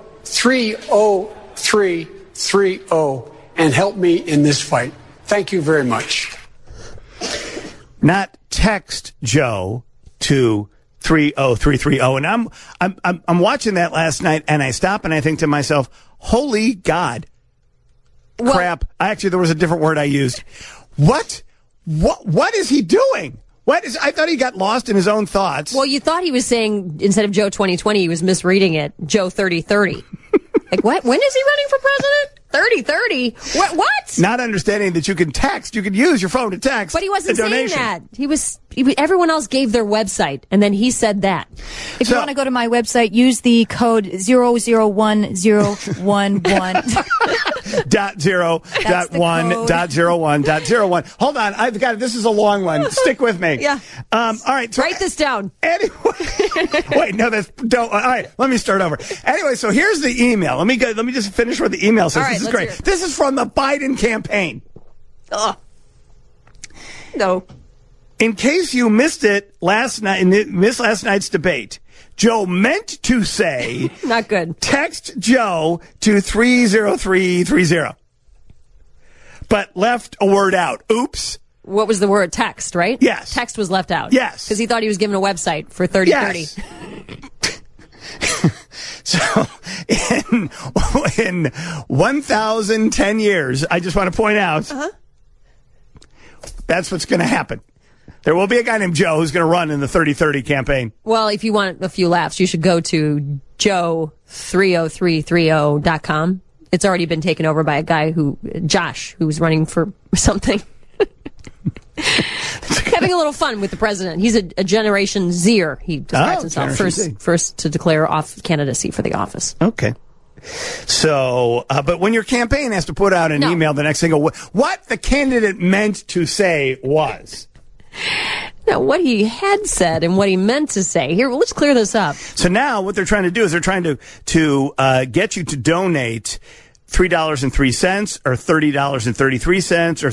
30330 and help me in this fight. Thank you very much. Not text Joe to 30330. And I'm watching that last night, and I stop and I think to myself, holy God. Crap. Actually, there was a different word I used. What is he doing? I thought he got lost in his own thoughts. Well, you thought he was saying, instead of Joe 2020, he was misreading it, Joe 3030. Like, what? When is he running for president? 3030? What? Not understanding that you can use your phone to text. But he wasn't saying that. Everyone else gave their website, and then he said that. If you want to go to my website, use the code 001011. .0.1.01.01. Hold on, I've got it. This is a long one. Stick with me. Yeah. All right. So write this down. Anyway, wait, no, don't. All right, let me start over. Anyway, so here's the email. Let me just finish what the email says. All right, this is great. This is from the Biden campaign. Ugh. No. In case you missed it last night's debate, Joe meant to say, not good. Text Joe to 30330, but left a word out. Oops. What was the word? Text, right? Yes. Text was left out. Yes. Because he thought he was given a website for 3030. Yes. So, in 1,010 years, I just want to point out, that's what's going to happen. There will be a guy named Joe who's going to run in the 3030 campaign. Well, if you want a few laughs, you should go to joe30330.com. It's already been taken over by a guy Josh, who's running for something. Having a little fun with the president. He's a Generation Zer. He describes himself first to declare off candidacy for the office. Okay. So, but when your campaign has to put out an email, the next thing, what the candidate meant to say was. No, what he had said and what he meant to say. Here, let's clear this up. So now what they're trying to do is they're trying to get you to donate $3.03 or $30.33 or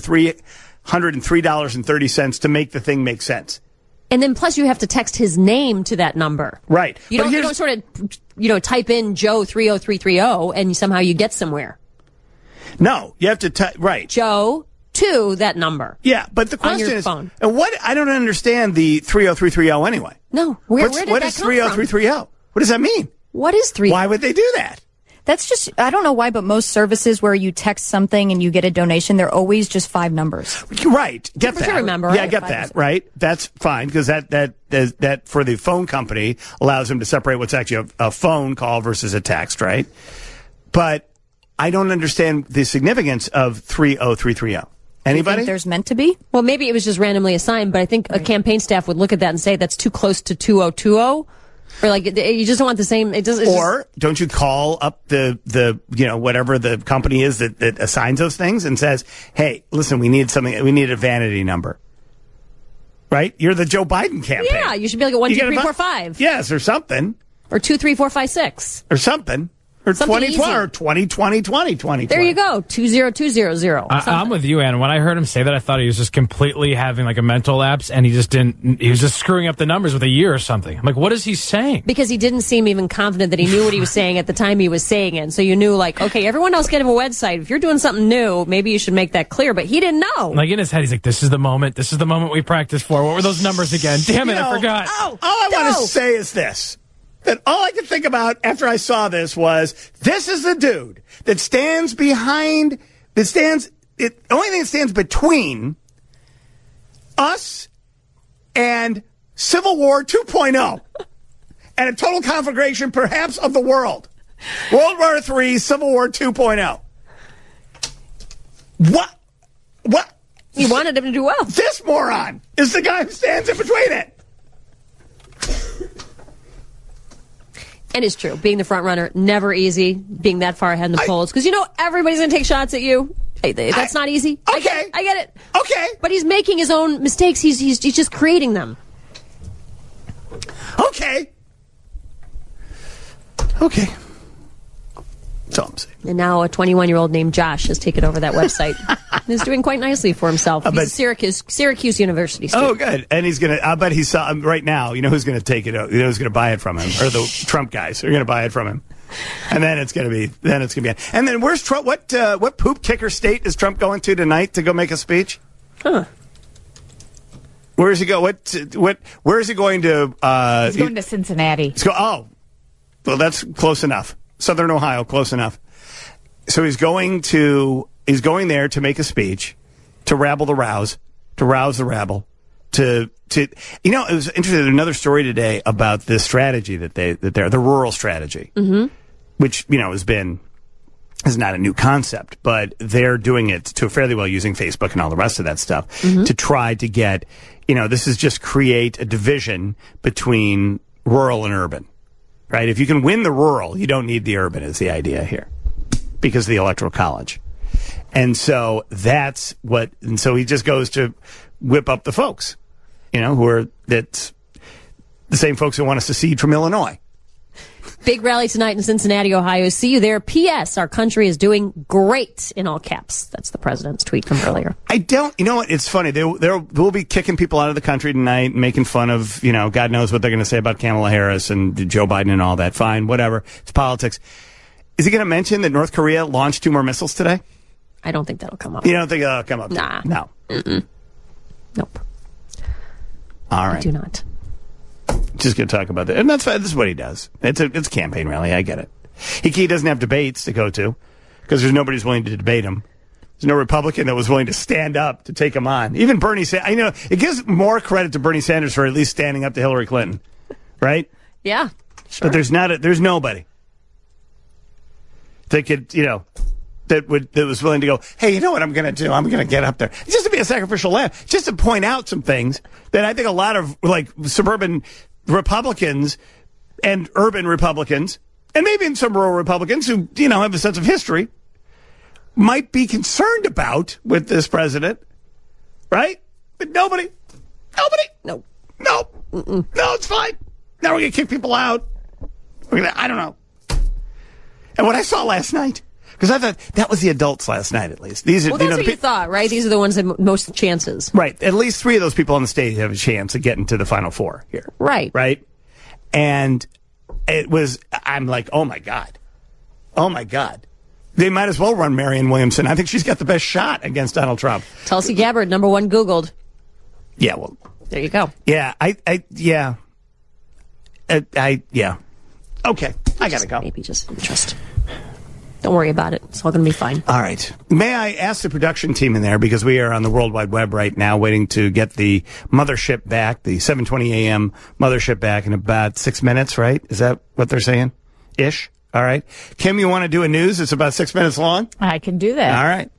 $303.30 to make the thing make sense. And then plus you have to text his name to that number. Right. You don't sort of, type in Joe 30330 and somehow you get somewhere. No, you have to type, right. Joe to that number. Yeah, but the question is, phone. I don't understand the 30330 anyway. No, where did that come from? What is 30330? What does that mean? What is 3? Why would they do that? That's just, I don't know why, but most services where you text something and you get a donation, they're always just 5 numbers. Right. Get that. To remember. Yeah, I get that. Right. That's fine because that for the phone company allows them to separate what's actually a phone call versus a text. Right. But I don't understand the significance of 30330. Anybody? You think there's meant to be? Well, maybe it was just randomly assigned, but I think a campaign staff would look at that and say that's too close to 2020. Or like you just don't want the same. Don't you call up the whatever the company is that assigns those things and says, hey, listen, we need something. We need a vanity number. Right? You're the Joe Biden campaign. Yeah, you should be like a 1, 2, 3, 4, 5. Yes, or something. Or 2, 3, 4, 5, 6. Or something. Or 2020 or 2020. There you go. 20200. I'm with you, Ann. When I heard him say that, I thought he was just completely having like a mental lapse, and he was just screwing up the numbers with a year or something. I'm like, what is he saying? Because he didn't seem even confident that he knew what he was saying at the time he was saying it. So you knew, like, okay, everyone else get him a website. If you're doing something new, maybe you should make that clear. But he didn't know. Like in his head, he's like, this is the moment. This is the moment we practiced for. What were those numbers again? Damn it, I forgot. All I want to say is this. That all I could think about after I saw this was, this is the dude that stands behind, the only thing that stands between us and Civil War 2.0 and a total conflagration perhaps of the world. World War III, Civil War 2.0. What? He wanted him to do well. This moron is the guy who stands in between it. And it's true. Being the front runner, never easy. Being that far ahead in the polls. Because everybody's going to take shots at you. That's not easy. Okay. I get it. Okay. But he's making his own mistakes. He's just creating them. Okay. That's all I'm saying. And now a 21-year-old named Josh has taken over that website. And is doing quite nicely for himself. He's a Syracuse University student. Oh, good. And he's going to, I bet he's, right now, who's going to take it, who's going to buy it from him? Or the Trump guys are going to buy it from him. And then it's going to be, and then where's Trump, what poop kicker state is Trump going to tonight to go make a speech? Huh. Where does he go? Where is he going to? He's going to Cincinnati. Well, that's close enough. Southern Ohio, close enough. So he's going there to make a speech, to rabble the rouse, to rouse the rabble, it was interesting. Another story today about this strategy the rural strategy, which, is not a new concept, but they're doing it to fairly well using Facebook and all the rest of that stuff to try to get, this is just create a division between rural and urban. Right? If you can win the rural, you don't need the urban is the idea here because of the Electoral College. And so so he just goes to whip up the folks, that's the same folks who want to secede from Illinois. Big rally tonight in Cincinnati, Ohio. See you there. P.S. Our country is doing great in all caps. That's the president's tweet from earlier. It's funny. They'll be kicking people out of the country tonight, making fun of, God knows what they're going to say about Kamala Harris and Joe Biden and all that. Fine, whatever. It's politics. Is he going to mention that North Korea launched 2 more missiles today? I don't think that'll come up. You don't think that'll come up? Nah. No. Nope. All right. I do not. Just going to talk about that. And this is what he does. It's a campaign rally. I get it. He doesn't have debates to go to because there's nobody who's willing to debate him. There's no Republican that was willing to stand up to take him on. Even Bernie Sanders. It gives more credit to Bernie Sanders for at least standing up to Hillary Clinton. Right? Yeah. Sure. But there's nobody that could, that was willing to go, hey, you know what I'm going to do? I'm going to get up there. Just to be a sacrificial lamb. Just to point out some things that I think a lot of, like, suburban Republicans and urban Republicans, and maybe in some rural Republicans who, have a sense of history, might be concerned about with this president. Right? But nobody. No. No, it's fine. Now we're going to kick people out. I don't know. And what I saw last night, because I thought that was the adults last night, at least. These are, that's what you thought, right? These are the ones that most chances. Right. At least 3 of those people on the stage have a chance of getting to the Final Four here. Right. Right? And I'm like, oh, my God. They might as well run Marianne Williamson. I think she's got the best shot against Donald Trump. Tulsi Gabbard, number 1 Googled. Yeah, well. There you go. Yeah, yeah. Okay, I gotta go. Maybe just interest. Don't worry about it. It's all going to be fine. All right. May I ask the production team in there, because we are on the World Wide Web right now waiting to get the mothership back, the 7:20 a.m. mothership back in about 6 minutes, right? Is that what they're saying? Ish? All right. Kim, you want to do a news? It's about 6 minutes long? I can do that. All right.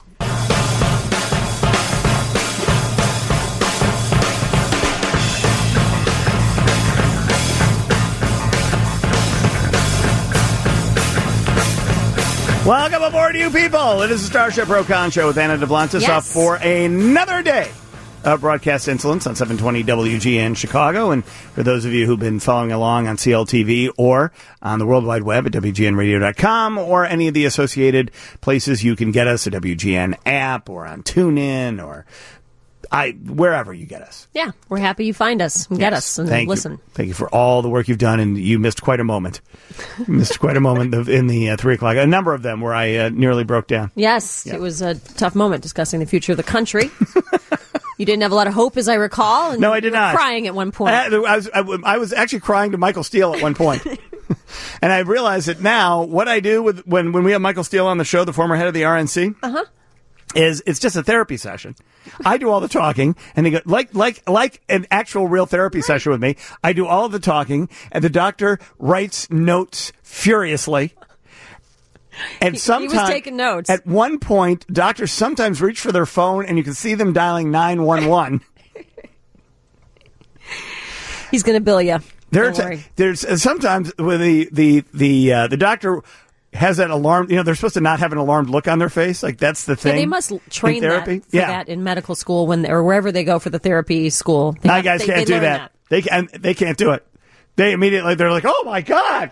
Welcome aboard, you people. It is the Starship Rokon Show with Anna DeBlantis, off for another day of broadcast insolence on 720 WGN Chicago. And for those of you who've been following along on CLTV or on the World Wide Web at WGNradio.com or any of the associated places you can get us, the WGN app or on TuneIn or wherever you get us. Yeah, we're happy you find us and get us and listen. Thank you for all the work you've done, and you missed quite a moment. In the 3 o'clock. A number of them where I nearly broke down. Yes, It was a tough moment discussing the future of the country. You didn't have a lot of hope, as I recall. And no, I did not. Crying at one point. I was actually crying to Michael Steele at one point. And I realize that now, what I do when we have Michael Steele on the show, the former head of the RNC, is it's just a therapy session. I do all the talking, and they go like an actual real therapy session with me. I do all of the talking, and the doctor writes notes furiously. And sometimes, he was taking notes. At one point, doctors sometimes reach for their phone, and you can see them dialing 911. He's going to bill you. There's sometimes with the doctor has that alarm. They're supposed to not have an alarmed look on their face. Like, that's the thing. Yeah, they must train therapy. that in medical school or wherever they go for the therapy school. My guys can't do that. They can't do it. They immediately, they're like, oh my God.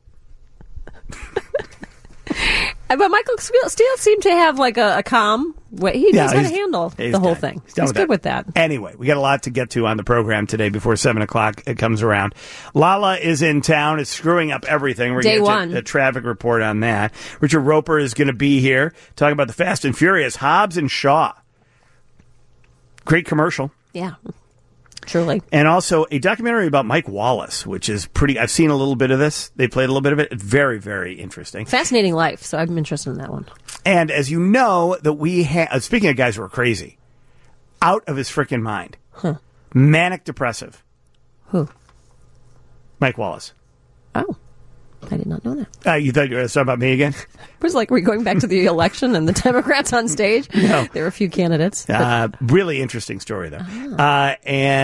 But Michael Steele seemed to have like a calm way. He knows how to handle the whole thing. He's good with that. Anyway, we got a lot to get to on the program today before 7 o'clock it comes around. Lala is in town. It's screwing up everything. We're going to get a traffic report on that. Richard Roper is going to be here talking about the Fast and Furious, Hobbs and Shaw. Great commercial. Yeah. Truly. And also a documentary about Mike Wallace, which is pretty... I've seen a little bit of this. They played a little bit of it. It's very, very interesting. Fascinating life, so I'm interested in that one. And as you know, that we have... Speaking of guys who are crazy, out of his freaking mind. Manic depressive. Who? Mike Wallace. Oh. I did not know that. You thought you were going to talk about me again? It was like, were we going back to the election and the Democrats on stage? No. There were a few candidates. Really interesting story, though. Oh.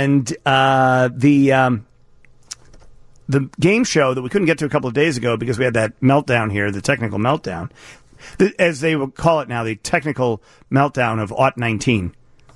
The game show that we couldn't get to a couple of days ago because we had that meltdown here, the technical meltdown, as they would call it now, the technical meltdown of Aught 19.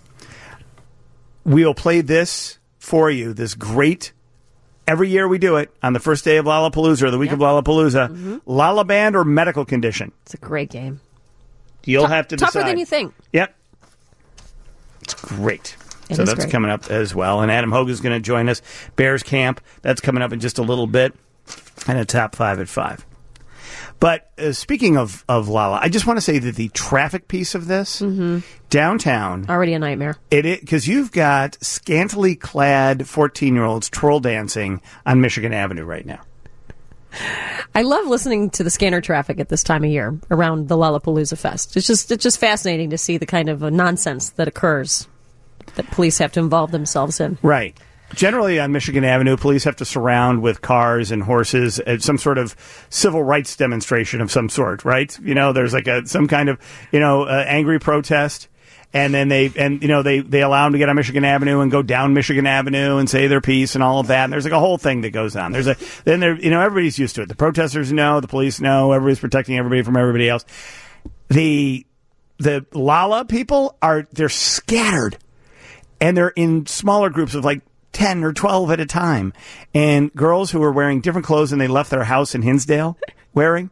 We'll play this for you, this great... Every year we do it on the first day of Lollapalooza or the week of Lollapalooza. Lala Band or medical condition. It's a great game. You'll have to decide. Tougher than you think. Yep. It's great. So that's coming up as well. And Adam Hogan's going to join us. Bears Camp. That's coming up in just a little bit. And a top 5 at 5. But speaking of Lala, I just want to say that the traffic piece of this, downtown... Already a nightmare. Because you've got scantily clad 14-year-olds twirl dancing on Michigan Avenue right now. I love listening to the scanner traffic at this time of year around the Lollapalooza Fest. It's just fascinating to see the kind of nonsense that occurs that police have to involve themselves in. Right. Generally on Michigan Avenue, police have to surround with cars and horses at some sort of civil rights demonstration of some sort, right? You know, there's like some kind of, angry protest. And then they allow them to get on Michigan Avenue and go down Michigan Avenue and say their piece and all of that. And there's like a whole thing that goes on. Everybody's used to it. The protesters know, the police know, everybody's protecting everybody from everybody else. The Lala people they're scattered, and they're in smaller groups of like 10 or 12 at a time. And girls who are wearing different clothes than they left their house in Hinsdale wearing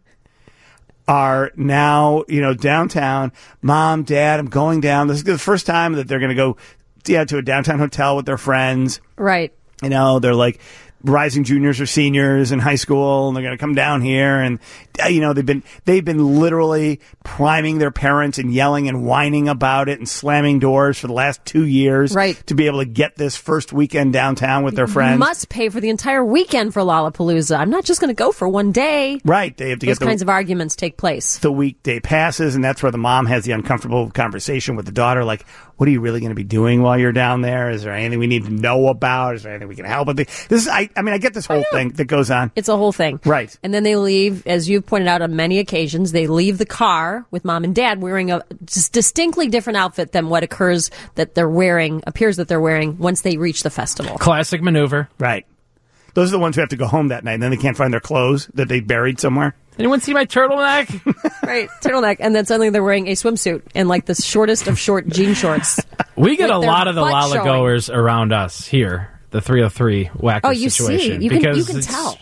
are now, downtown. Mom, Dad, I'm going down. This is the first time that they're going to go to a downtown hotel with their friends. Right. They're like rising juniors or seniors in high school, and they're going to come down here, and they've been literally priming their parents and yelling and whining about it and slamming doors for the last 2 years, right, to be able to get this first weekend downtown with their friends. Must pay for the entire weekend for Lollapalooza. I'm not just going to go for one day. Right. They have to Those kinds of arguments take place. The weekday passes, and that's where the mom has the uncomfortable conversation with the daughter, like, what are you really going to be doing while you're down there? Is there anything we need to know about? Is there anything we can help with? I get this whole thing that goes on. It's a whole thing. Right. And then they leave, as you've pointed out on many occasions, they leave the car with Mom and Dad wearing a distinctly different outfit than what appears that they're wearing once they reach the festival. Classic maneuver. Right. Those are the ones who have to go home that night, and then they can't find their clothes that they buried somewhere. Anyone see my turtleneck? Right, turtleneck. And then suddenly they're wearing a swimsuit and like the shortest of short jean shorts. We get a With their lot of the butt Lala showing. goers around us here, the 303 Wacker You situation. see. You can tell.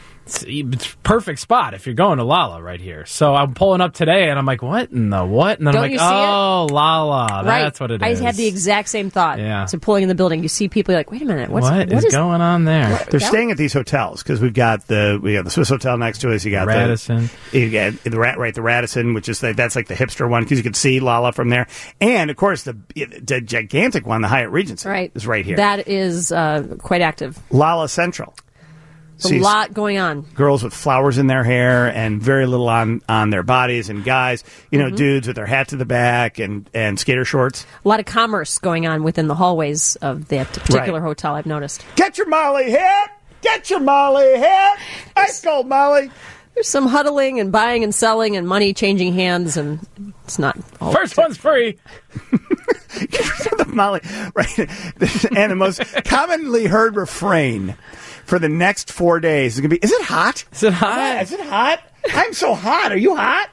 It's perfect spot if you're going to Lala right here. So I'm pulling up today, and I'm like, what in the what? And then Don't I'm you like, see oh, Lala. Right. That's what it is. I had the exact same thought. Yeah. So pulling in the building, you see people, you're like, wait a minute. What what is going on there? They're staying at these hotels because we got the Swiss Hotel next to us. You got Radisson. You got the Radisson, which is that's like the hipster one because you can see Lala from there. And of course, the gigantic one, the Hyatt Regency, is right here. That is quite active. Lala Central. A lot going on. Girls with flowers in their hair and very little on their bodies, and guys, dudes with their hat to the back and skater shorts. A lot of commerce going on within the hallways of that particular hotel, I've noticed. Get your Molly hit! Get your Molly hit! Ice cold Molly! There's some huddling and buying and selling and money changing hands, and it's not all First one's free. The Molly, right? And the most commonly heard refrain for the next 4 days is going to be, is it hot? Is it hot? Yeah, is it hot? I'm so hot. Are you hot?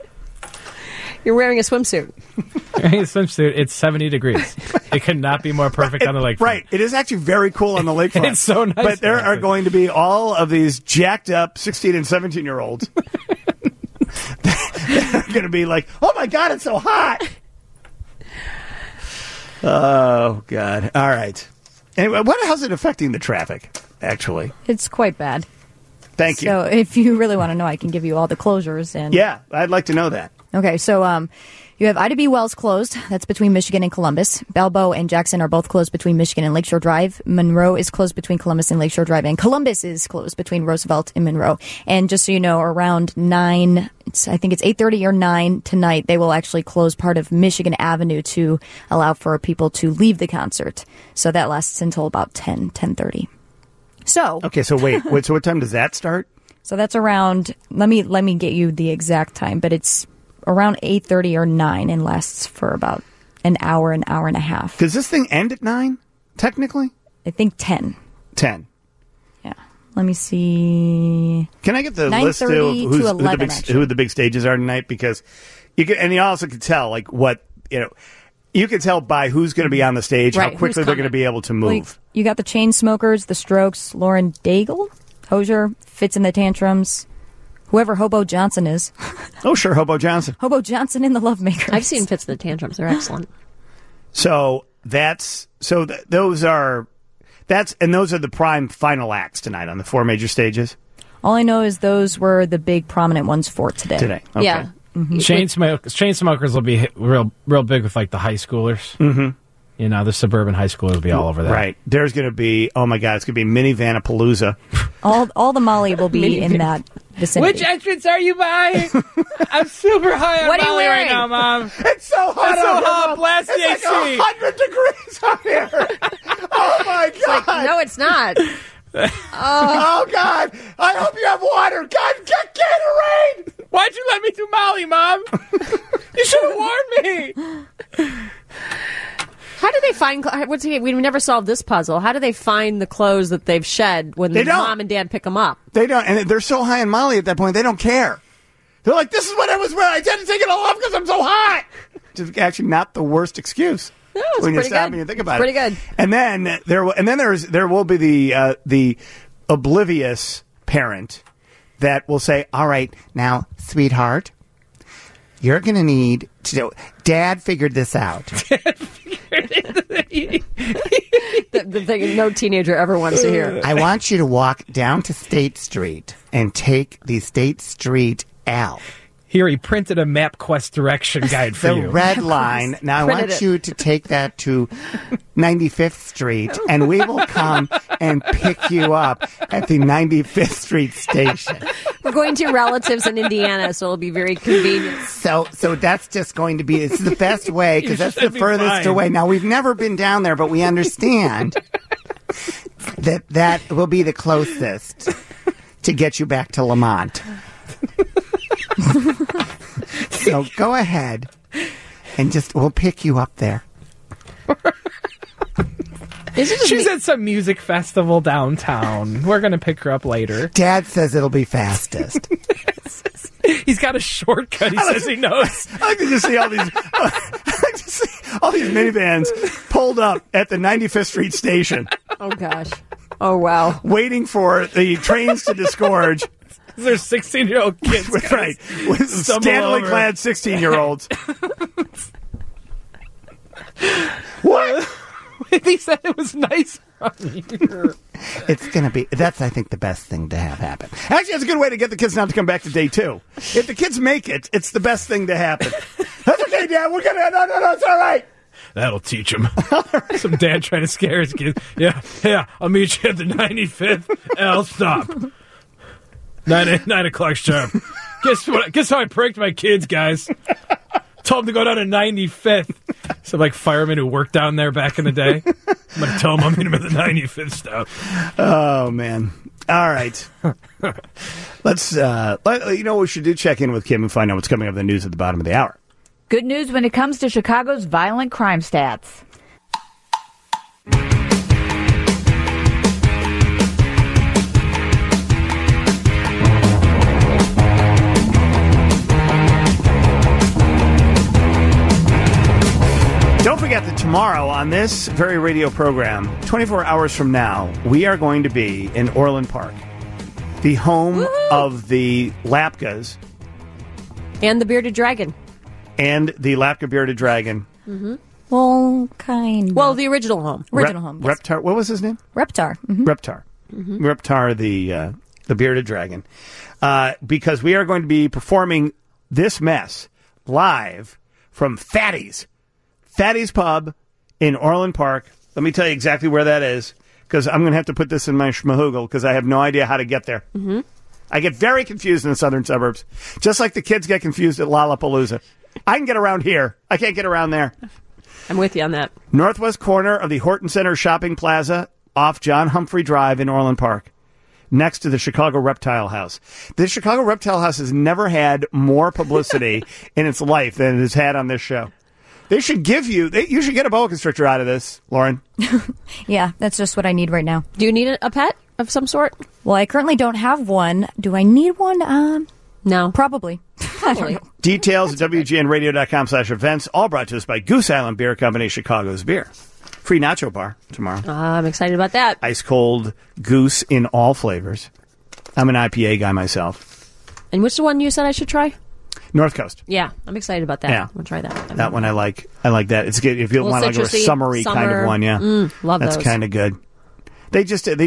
You're wearing a swimsuit. Wearing a swimsuit, it's 70 degrees. It could not be more perfect on the lakefront. Right. It is actually very cool on the lakefront. It's so nice. But there are going to be all of these jacked up 16 and 17-year-olds that are going to be like, oh, my God, it's so hot. Oh, God. All right. Anyway, how's it affecting the traffic, actually? It's quite bad. Thank you. So if you really want to know, I can give you all the closures. And yeah, I'd like to know that. Okay, so you have Ida B. Wells closed. That's between Michigan and Columbus. Balboa and Jackson are both closed between Michigan and Lakeshore Drive. Monroe is closed between Columbus and Lakeshore Drive. And Columbus is closed between Roosevelt and Monroe. And just so you know, around 9, I think it's 8:30 or 9 tonight, they will actually close part of Michigan Avenue to allow for people to leave the concert. So that lasts until about 10:30. So okay, so wait, so what time does that start? So that's around, let me get you the exact time, but it's around 8:30 or 9 and lasts for about an hour and a half. Does this thing end at 9, technically? I think 10. 10. Yeah. Let me see. Can I get the list of who the big stages are tonight? Because you can, and you also can tell, like, what, you can tell by who's going to be on the stage, right, how quickly they're going to be able to move. Well, you got the Chainsmokers, the Strokes, Lauren Daigle, Hosier, Fits in the Tantrums, whoever Hobo Johnson is. Oh, sure, Hobo Johnson. Hobo Johnson and the Lovemakers. I've seen Fits in the Tantrums. They're excellent. So those are the prime final acts tonight on the 4 major stages. All I know is those were the big prominent ones for today. Okay. Yeah. Mm-hmm. Chainsmokers will be real big with like the high schoolers. Mm-hmm. The suburban high schoolers will be all over that. Right. There's going to be, oh my God, it's going to be Minivanapalooza. All the Molly will be in that vicinity. Which entrance are you buying? I'm super high on What are you Molly right wearing? now, Mom. It's so hot It's so out here, hot. Mom. Blast the it's AC. like 100 degrees out here. Oh my God. No, not. Oh, God. I hope you have water. God, get Gatorade. Why'd you let me do Molly, Mom? You should have warned me. How do they find? We never solved this puzzle. How do they find the clothes that they've shed when They don't. mom and dad pick them up? They don't, and they're so high on Molly at that point, they don't care. They're like, this is what I was wearing. I didn't take it all off because I'm so hot. Which is actually not the worst excuse. No, it's when you pretty stop good. and you think about It's it. pretty good. And then there will be the oblivious parent that will say, all right, now, sweetheart, you're going to need to do. Dad figured this out. The thing no teenager ever wants to hear. I want you to walk down to State Street and take the State Street L. Here, he printed a MapQuest direction guide for The you. red line. Now, I Printed want it. you to take that to 95th Street, and we will come and pick you up at the 95th Street station. We're going to relatives in Indiana, so it'll be very convenient. So that's just going to be, it's the best way, because that's the should be furthest fine. away. Now, we've never been down there, but we understand that will be the closest to get you back to Lamont. So go ahead and we'll pick you up there. Is it just She's me? at some music festival downtown. We're going to pick her up later. Dad says it'll be fastest. He's got a shortcut he says he knows. I like to just see all these. I like to see all these minivans pulled up at the 95th Street station, Oh, gosh. Oh, wow. waiting for the trains to disgorge. There's 16-year-old kids. With, right, with Stumble scantily over. clad 16-year-olds. What? He said it was nice on here. It's gonna be. That's, I think, the best thing to have happen. Actually, it's a good way to get the kids not to come back to day 2. If the kids make it, it's the best thing to happen. That's okay, Dad. We're gonna. No, it's all right. That'll teach him. Some dad trying to scare his kids. Yeah, I'll meet you at the 95th L stop. 9 o'clock sharp. Guess how I pranked my kids, guys? Told them to go down to 95th. Some like firemen who worked down there back in the day. I'm going to tell them I'll meet them at the 95th stop. Oh man. All right. Let's. You know what we should do? Check in with Kim and find out what's coming up in the news at the bottom of the hour. Good news when it comes to Chicago's violent crime stats. Don't forget that tomorrow on this very radio program, 24 hours from now, we are going to be in Orland Park, the home of the Lapkas And the bearded dragon. and the Lapka Bearded Dragon. Well, kind of. Well, the original home. Original home. Yes. Reptar. What was his name? Reptar. Mhm. Reptar. Reptar, the bearded dragon. Because we are going to be performing this mess live from Fatty's Pub in Orland Park. Let me tell you exactly where that is, because I'm going to have to put this in my schmahoogle because I have no idea how to get there. Mm-hmm. I get very confused in the southern suburbs, just like the kids get confused at Lollapalooza. I can get around here. I can't get around there. I'm with you on that. Northwest corner of the Horton Center Shopping Plaza off John Humphrey Drive in Orland Park, next to the Chicago Reptile House. The Chicago Reptile House has never had more publicity in its life than it has had on this show. They should give you, you should get a boa constrictor out of this, Lauren. Yeah, that's just what I need right now. Do you need a pet of some sort? Well, I currently don't have one. Do I need one? No. Probably. I don't know. Details at WGNradio.com/events, all brought to us by Goose Island Beer Company, Chicago's beer. Free nacho bar tomorrow. I'm excited about that. Ice cold goose in all flavors. I'm an IPA guy myself. And which one you said I should try? North Coast. Yeah, I'm excited about that. Yeah. I'm going to try that. That one I like. I like that. It's good if you Little want like a citrusy, summery kind summer. of one. Yeah, Love that's those. kind of good. They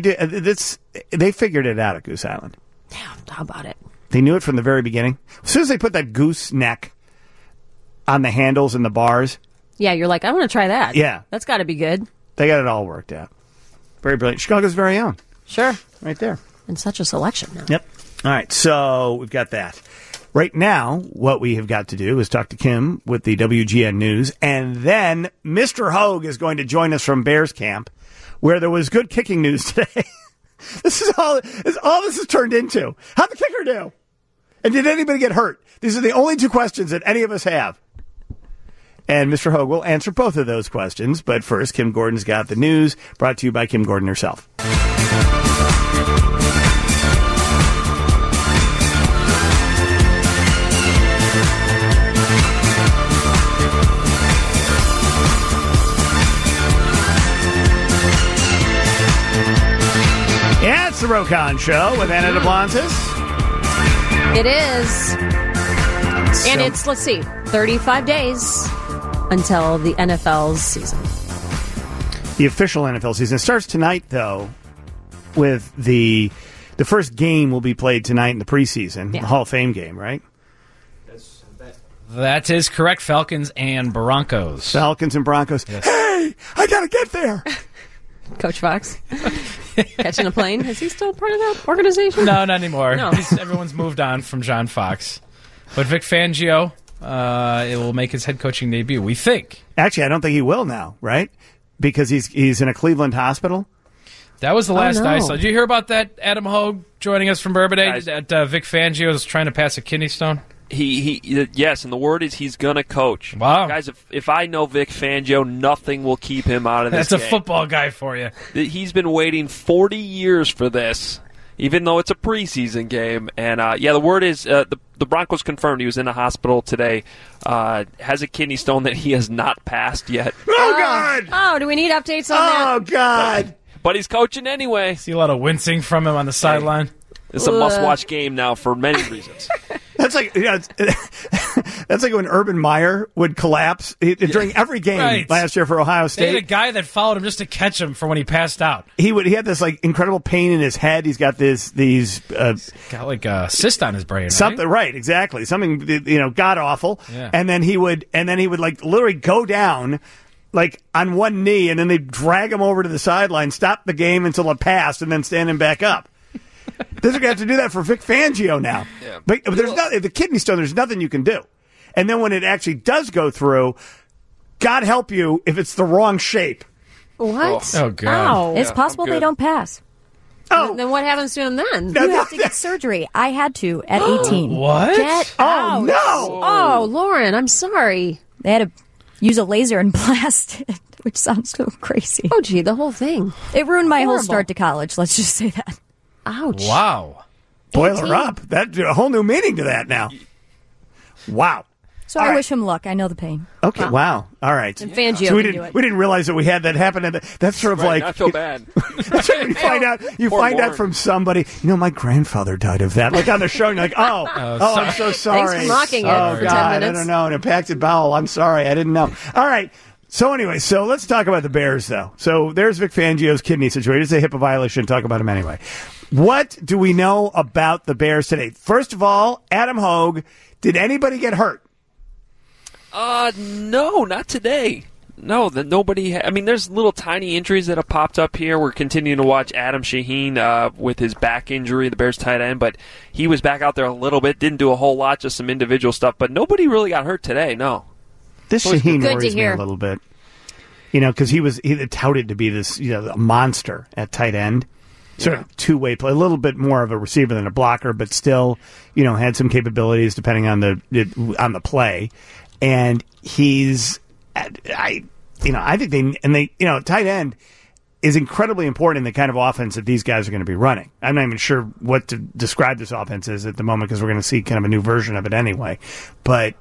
figured it out at Goose Island. Yeah, how about it? They knew it from the very beginning. As soon as they put that goose neck on the handles and the bars, Yeah, you're like, I want to try that. Yeah. That's got to be good. they got it all worked out. Very brilliant. Chicago's very own, Sure. right there. And such a selection now. Yep. All right, so we've got that. Right now, what we have got to do is talk to Kim with the WGN News, and then Mr. Hogue is going to join us from Bears Camp where there was good kicking news today. This is all this has turned into. How'd the kicker do? And did anybody get hurt? These are the only two questions that any of us have. And Mr. Hogue will answer both of those questions. But first, Kim Gordon's got the news, brought to you by Kim Gordon herself. Yeah, it's the Rokon Show with Anna DeBlantis. It is. And it's, let's see, 35 days until the NFL's season. The official NFL season starts tonight, though, with the first game will be played tonight in the preseason, the Hall of Fame game, right? That is correct. Falcons and Broncos. Falcons and Broncos. Yes. Hey, I got to get there. Coach Fox. Catching a plane. Is he still part of that organization? No, not anymore. No. Everyone's moved on from John Fox. But Vic Fangio, it will make his head coaching debut, we think. Actually, I don't think he will now, right? Because he's in a Cleveland hospital. That was the last I saw. Did you hear about that? Adam Hogue joining us from Bourbonnais that Vic Fangio is trying to pass a kidney stone? Yes, and the word is he's going to coach. Wow. Guys, if I know Vic Fangio, nothing will keep him out of this game. That's a football guy for you. He's been waiting 40 years for this, even though it's a preseason game. And, the word is the Broncos confirmed he was in the hospital today, has a kidney stone that he has not passed yet. Oh, God! Oh, do we need updates on that? Oh, God! But he's coaching anyway. See a lot of wincing from him on the sideline. It's a must-watch game now for many reasons. That's like that's like when Urban Meyer would collapse during every game last year for Ohio State. They had a guy that followed him just to catch him for when he passed out. He had this like incredible pain in his head. He's got these got like a cyst on his brain. Something exactly something god awful. Yeah. And then he would like literally go down like on one knee, and then they'd drag him over to the sideline, stop the game until it passed, and then stand him back up. They're going to have to do that for Vic Fangio now. Yeah. But there's the kidney stone, there's nothing you can do. And then when it actually does go through, God help you if it's the wrong shape. What? Oh, God. Ow. It's possible they don't pass. Oh. Then what happens to him then? You have to get surgery. I had to at 18. What? Get out. Oh, no. Oh, Lauren, I'm sorry. They had to use a laser and blast it, which sounds so crazy. Oh, gee, the whole thing. It ruined my whole start to college, let's just say that. Ouch. Wow. Boil her up. That's a whole new meaning to that now. Wow. So I wish him luck. I know the pain. Okay, wow. All right. And Fangio so we can do it. We didn't realize that we had that happen. And that's sort of like... I feel bad. That's right, you find out from somebody, my grandfather died of that. Like on the show, and you're like, I'm so sorry. Thanks for mocking it oh, for God, 10 minutes. I don't know. An impacted bowel. I'm sorry. I didn't know. All right. So anyway, let's talk about the Bears, though. So there's Vic Fangio's kidney situation. It's a HIPAA violation. Talk about him anyway. What do we know about the Bears today? First of all, Adam Hogue, did anybody get hurt? No, not today. No, nobody. There's little tiny injuries that have popped up here. We're continuing to watch Adam Shaheen with his back injury, the Bears tight end, but he was back out there a little bit, didn't do a whole lot, just some individual stuff, but nobody really got hurt today, no. This Shaheen worries me a little bit. Because he touted to be this, a monster at tight end. Sort of two-way play, a little bit more of a receiver than a blocker, but still, had some capabilities depending on the play. And he's, I think tight end is incredibly important in the kind of offense that these guys are going to be running. I'm not even sure what to describe this offense as at the moment because we're going to see kind of a new version of it anyway. But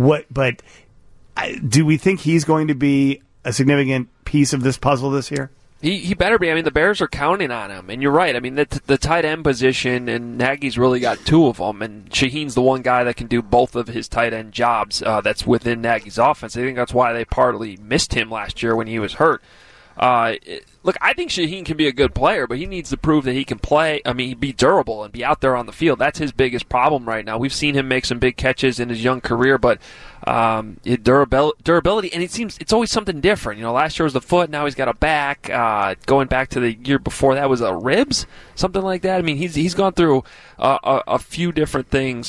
do we think he's going to be a significant piece of this puzzle this year? He better be. The Bears are counting on him. And you're right. The tight end position, and Nagy's really got two of them. And Shaheen's the one guy that can do both of his tight end jobs that's within Nagy's offense. I think that's why they partly missed him last year when he was hurt. Look, I think Shaheen can be a good player, but he needs to prove that he can play. Be durable and be out there on the field. That's his biggest problem right now. We've seen him make some big catches in his young career, but durability, and it seems it's always something different. Last year was the foot, now he's got a back. Going back to the year before that was ribs, something like that. He's gone through a few different things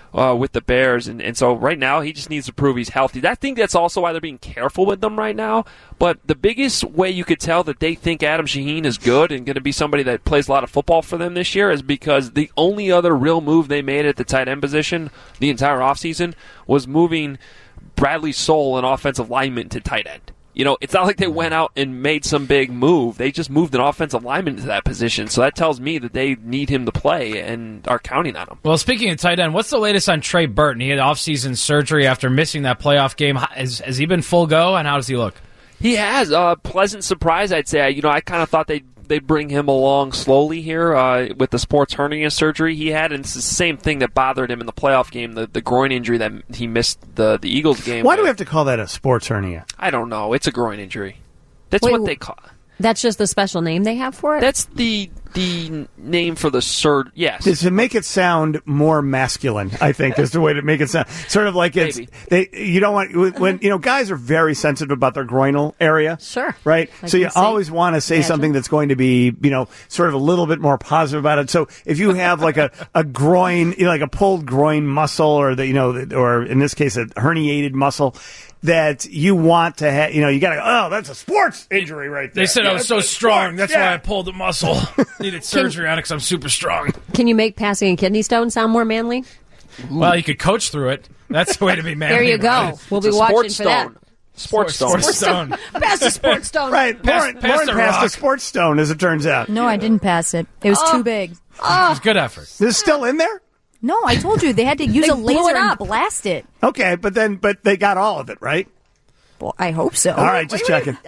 with the Bears. And so right now he just needs to prove he's healthy. I think that's also why they're being careful with them right now. But the biggest way you could tell that they think Adam Shaheen is good and going to be somebody that plays a lot of football for them this year is because the only other real move they made at the tight end position the entire offseason was moving Bradley Soul, an offensive lineman, to tight end. You know, it's not like they went out and made some big move. They just moved an offensive lineman to that position. So that tells me that they need him to play and are counting on him. Well, speaking of tight end, what's the latest on Trey Burton? He had off-season surgery after missing that playoff game. Has he been full go, and how does he look? He has. Pleasant surprise, I'd say. You know, I kind of thought they'd bring him along slowly here with the sports hernia surgery he had, and it's the same thing that bothered him in the playoff game, the groin injury that he missed the Eagles game. Why do we have to call that a sports hernia? I don't know. It's a groin injury. That's Wait, what they call it. That's just the special name they have for it? That's the name for the surgery. Yes. To make it sound more masculine, I think, is the way to make it sound. Sort of like it's you don't want when guys are very sensitive about their groinal area. Sure. Right? So you always want to say something that's going to be, sort of a little bit more positive about it. So if you have like a groin, like a pulled groin muscle or or in this case a herniated muscle, that you want to have, you got to go, oh, that's a sports injury right there. They said I was so strong. That's why I pulled the muscle. Needed surgery on it because I'm super strong. Can you make passing a kidney stone sound more manly? Well, you could coach through it. That's the way to be manly. There you go. Right? We'll be watching for that. Sports stone. Pass the sports stone. Right. Lauren passed a sports stone, as it turns out. No, I didn't pass it. It was too big. It was good effort. Is it still in there? No, I told you they had to use a blew laser it up. and blast it. Okay, but they got all of it, right? Well, I hope so. All right, just checking.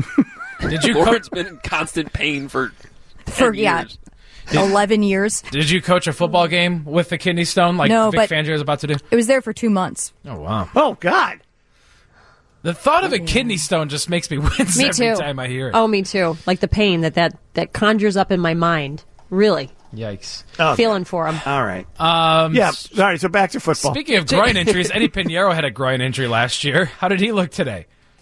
Did you Lauren's been in constant pain for 10 years. 11 years. Did you coach a football game with the kidney stone like No, Vic but Fangio is about to do? It was there for 2 months. Oh, wow. Oh, God. The thought of a kidney stone just makes me wince Me every too. time I hear it. Oh, me too. Like the pain that conjures up in my mind. Really. Yikes. Okay. Feeling for him. All right. Yeah, all right, so back to football. Speaking of groin injuries, Eddie Pinheiro had a groin injury last year. How did he look today?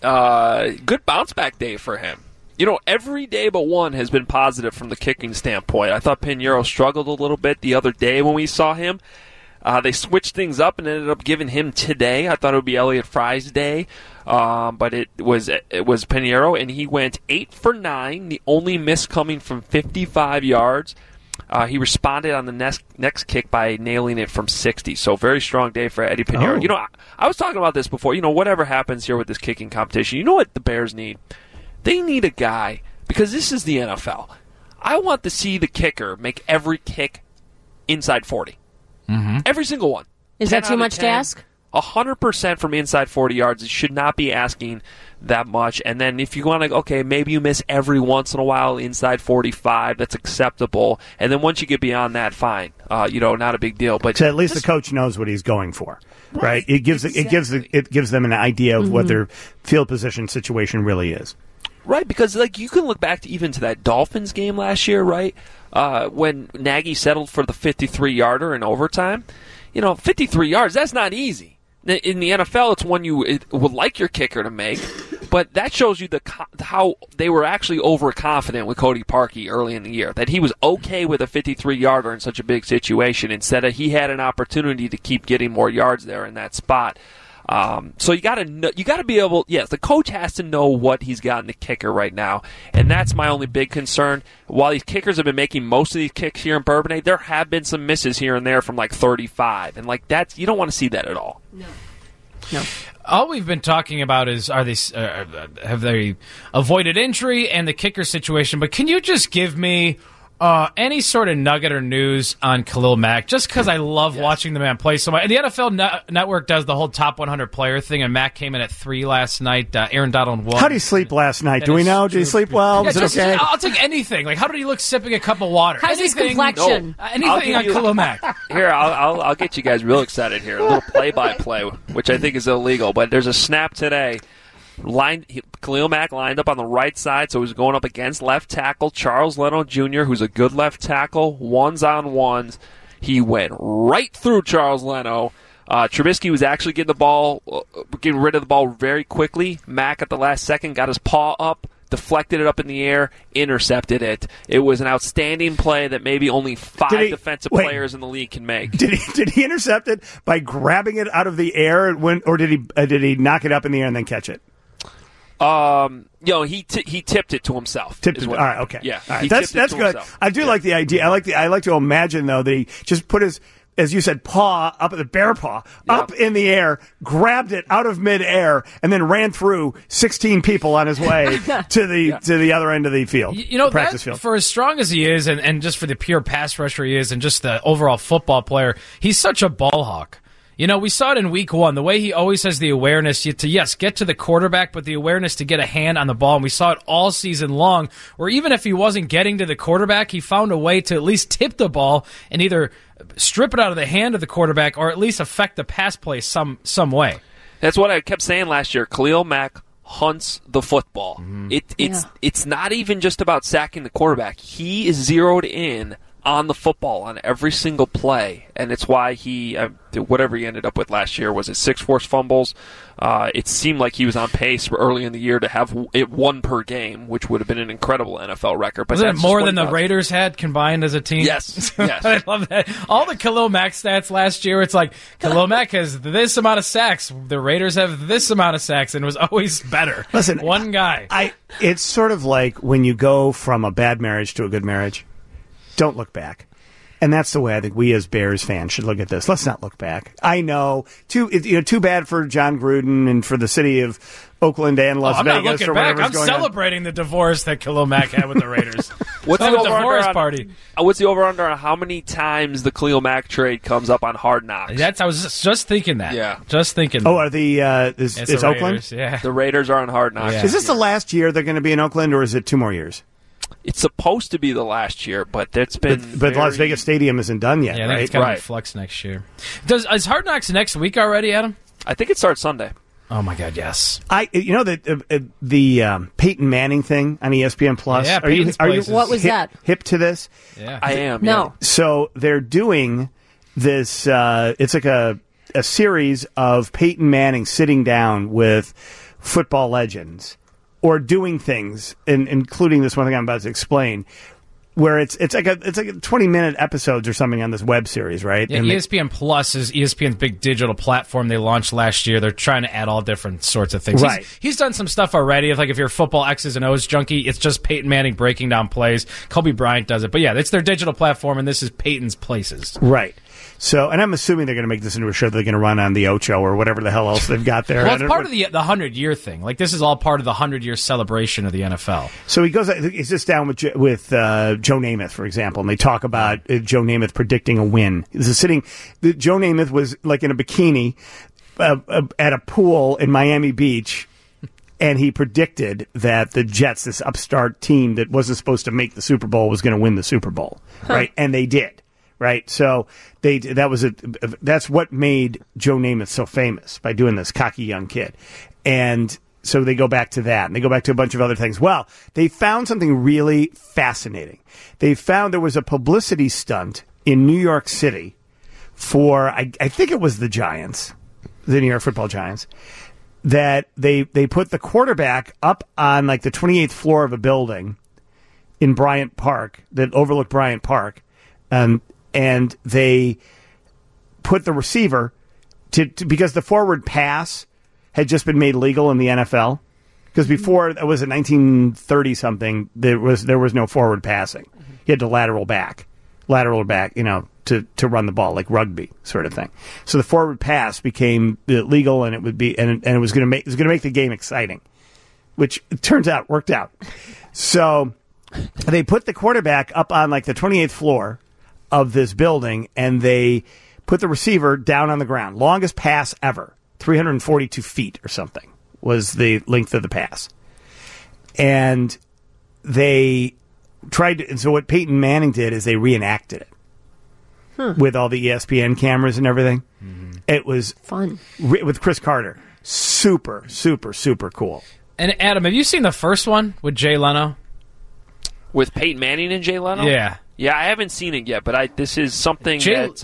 Good bounce back day for him. Every day but one has been positive from the kicking standpoint. I thought Pinheiro struggled a little bit the other day when we saw him. They switched things up and ended up giving him today. I thought it would be Elliott Fry's day, but it was Pinheiro, and he went 8 for 9, the only miss coming from 55 yards. He responded on the next kick by nailing it from 60. So very strong day for Eddie Pinheiro. Oh. I was talking about this before. Whatever happens here with this kicking competition, you know what the Bears need? They need a guy, because this is the NFL. I want to see the kicker make every kick inside 40. Mm-hmm. Every single one. Is that too much to ask? 100% from inside 40 yards. It should not be asking that much. And then if you want to, maybe you miss every once in a while inside 45. That's acceptable. And then once you get beyond that, fine. Not a big deal. But so at least the coach knows what he's going for, right? It gives them an idea of what their field position situation really is. Right, because you can look back to that Dolphins game last year, right? When Nagy settled for the 53-yarder in overtime. 53 yards, that's not easy. In the NFL, it's one you would like your kicker to make, but that shows you how they were actually overconfident with Cody Parkey early in the year, that he was okay with a 53-yarder in such a big situation instead of he had an opportunity to keep getting more yards there in that spot. So you got to be able. Yes, the coach has to know what he's got in the kicker right now, and that's my only big concern. While these kickers have been making most of these kicks here in Bourbonnais, there have been some misses here and there from 35, and that's you don't want to see that at all. No. All we've been talking about is have they avoided injury and the kicker situation? But can you just give me any sort of nugget or news on Khalil Mack, just because I love watching the man play so much. And the NFL Network does the whole top 100 player thing, and Mack came in at 3 last night. Aaron Donald won. How did he sleep last night? Do we know? Did he sleep well? Was it okay? I'll take anything. How did he look sipping a cup of water? How's his complexion? Anything on Khalil Mack. Here, I'll get you guys real excited here. A little play-by-play, which I think is illegal, but there's a snap today. Khalil Mack lined up on the right side, so he was going up against left tackle Charles Leno Jr., who's a good left tackle, ones-on-ones. He went right through Charles Leno. Trubisky was actually getting rid of the ball very quickly. Mack at the last second got his paw up, deflected it up in the air, intercepted it. It was an outstanding play that maybe only 5 defensive players in the league can make. Did he intercept it by grabbing it out of the air, or did he knock it up in the air and then catch it? He tipped it to himself. All right, okay. Yeah, all right. That's good. Himself. I do like the idea. I like to imagine though that he just put his, as you said, paw up at the bear paw up in the air, grabbed it out of midair, and then ran through 16 people on his way to the other end of the field. Practice field. For as strong as he is, and just for the pure pass rusher he is, and just the overall football player, he's such a ball hawk. We saw it in week 1, the way he always has the awareness to, yes, get to the quarterback, but the awareness to get a hand on the ball. And we saw it all season long, where even if he wasn't getting to the quarterback, he found a way to at least tip the ball and either strip it out of the hand of the quarterback or at least affect the pass play some way. That's what I kept saying last year. Khalil Mack hunts the football. It's not even just about sacking the quarterback. He is zeroed in on the football on every single play, and it's why he, whatever he ended up with last year, was it 6 forced fumbles? It seemed like he was on pace early in the year to have it 1 per game, which would have been an incredible NFL record. But wasn't it more than the Raiders had combined as a team? Yes. I love that. All the Khalil Mack stats last year, it's like Khalil Mack has this amount of sacks, the Raiders have this amount of sacks, and it was always better. Listen, one guy. It's sort of like when you go from a bad marriage to a good marriage. Don't look back. And that's the way I think we as Bears fans should look at this. Let's not look back. I know, too bad for John Gruden and for the city of Oakland and Las Vegas. I'm not looking or back. I'm celebrating the divorce that Khalil Mack had with the Raiders. What's the divorce party? What's the over-under on how many times the Khalil Mack trade comes up on Hard Knocks? I was just thinking that. Yeah. Just thinking. Oh, are is Oakland? Raiders, yeah. The Raiders are on Hard Knocks. Yeah. Is this the last year they're going to be in Oakland, or is it 2 more years? It's supposed to be the last year, but it's been. But Las Vegas Stadium isn't done yet, I think right? it's got to be flux next year. Is Hard Knocks next week already, Adam? I think it starts Sunday. Oh my God, yes. The Peyton Manning thing on ESPN Plus. Yeah, are you what was that? Hip to this? Yeah, I am. No. Yeah. So they're doing this. It's like a series of Peyton Manning sitting down with football legends, or doing things, including this one thing I'm about to explain, where it's like a 20-minute episodes or something on this web series, right? Yeah, and ESPN Plus is ESPN's big digital platform they launched last year. They're trying to add all different sorts of things. Right. He's done some stuff already. If you're a football X's and O's junkie, it's just Peyton Manning breaking down plays. Kobe Bryant does it. But yeah, it's their digital platform, and this is Peyton's Places. Right. So, and I'm assuming they're going to make this into a show they're going to run on the Ocho or whatever the hell else they've got there. Well, it's part of the 100-year thing. Like, this is all part of the 100-year celebration of the NFL. So he sits down with Joe Namath, for example, and they talk about Joe Namath predicting a win. Joe Namath was like in a bikini at a pool in Miami Beach, and he predicted that the Jets, this upstart team that wasn't supposed to make the Super Bowl, was going to win the Super Bowl, right? And they did. Right, so that's what made Joe Namath so famous, by doing this, cocky young kid, and so they go back to that, and they go back to a bunch of other things. Well, they found something really fascinating. They found there was a publicity stunt in New York City for I think it was the Giants, the New York Football Giants, that they put the quarterback up on like the 28th floor of a building in Bryant Park that overlooked Bryant Park. And they put the receiver because the forward pass had just been made legal in the NFL. Because before, it was in 1930 something, there was no forward passing. You had to lateral back, to run the ball, like rugby sort of thing. So the forward pass became legal, and it would be and it was going to make the game exciting, which it turns out worked out. So they put the quarterback up on like the 28th floor of this building, and they put the receiver down on the ground. Longest pass ever, 342 feet or something was the length of the pass. And they tried to, and so what Peyton Manning did is they reenacted it with all the ESPN cameras and everything. Mm-hmm. It was fun with Chris Carter. Super, super, super cool. And Adam, have you seen the first one with Jay Leno? With Peyton Manning and Jay Leno? Yeah. Yeah, I haven't seen it yet, but this is something that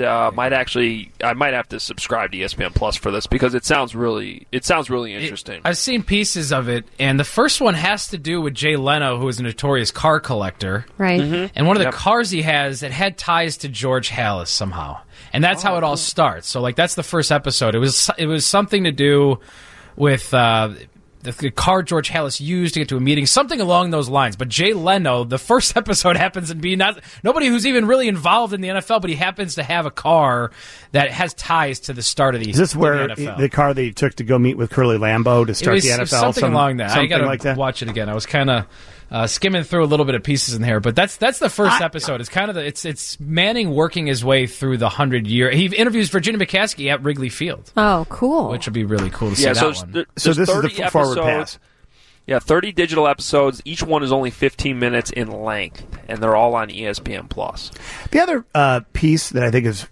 I might have to subscribe to ESPN Plus for this because it sounds really interesting. I've seen pieces of it, and the first one has to do with Jay Leno, who is a notorious car collector. Right. Mm-hmm. And one of the cars he has, it had ties to George Halas somehow. And that's how it all starts. So, that's the first episode. It was something to do with the car George Halas used to get to a meeting, something along those lines. But Jay Leno, the first episode happens to be nobody who's even really involved in the NFL, but he happens to have a car that has ties to the start of the NFL. Is this where the car that he took to go meet with Curly Lambeau to start the NFL? Something along that. I got to like that? watch it again. I was kind of skimming through a little bit of pieces in here, but that's the first episode. It's kind of it's Manning working his way through the 100-year. He interviews Virginia McCaskey at Wrigley Field. Oh, cool! Which would be really cool to see that one. So this is the forward pass. Yeah, 30 digital episodes. Each one is only 15 minutes in length, and they're all on ESPN Plus. The other piece that I think is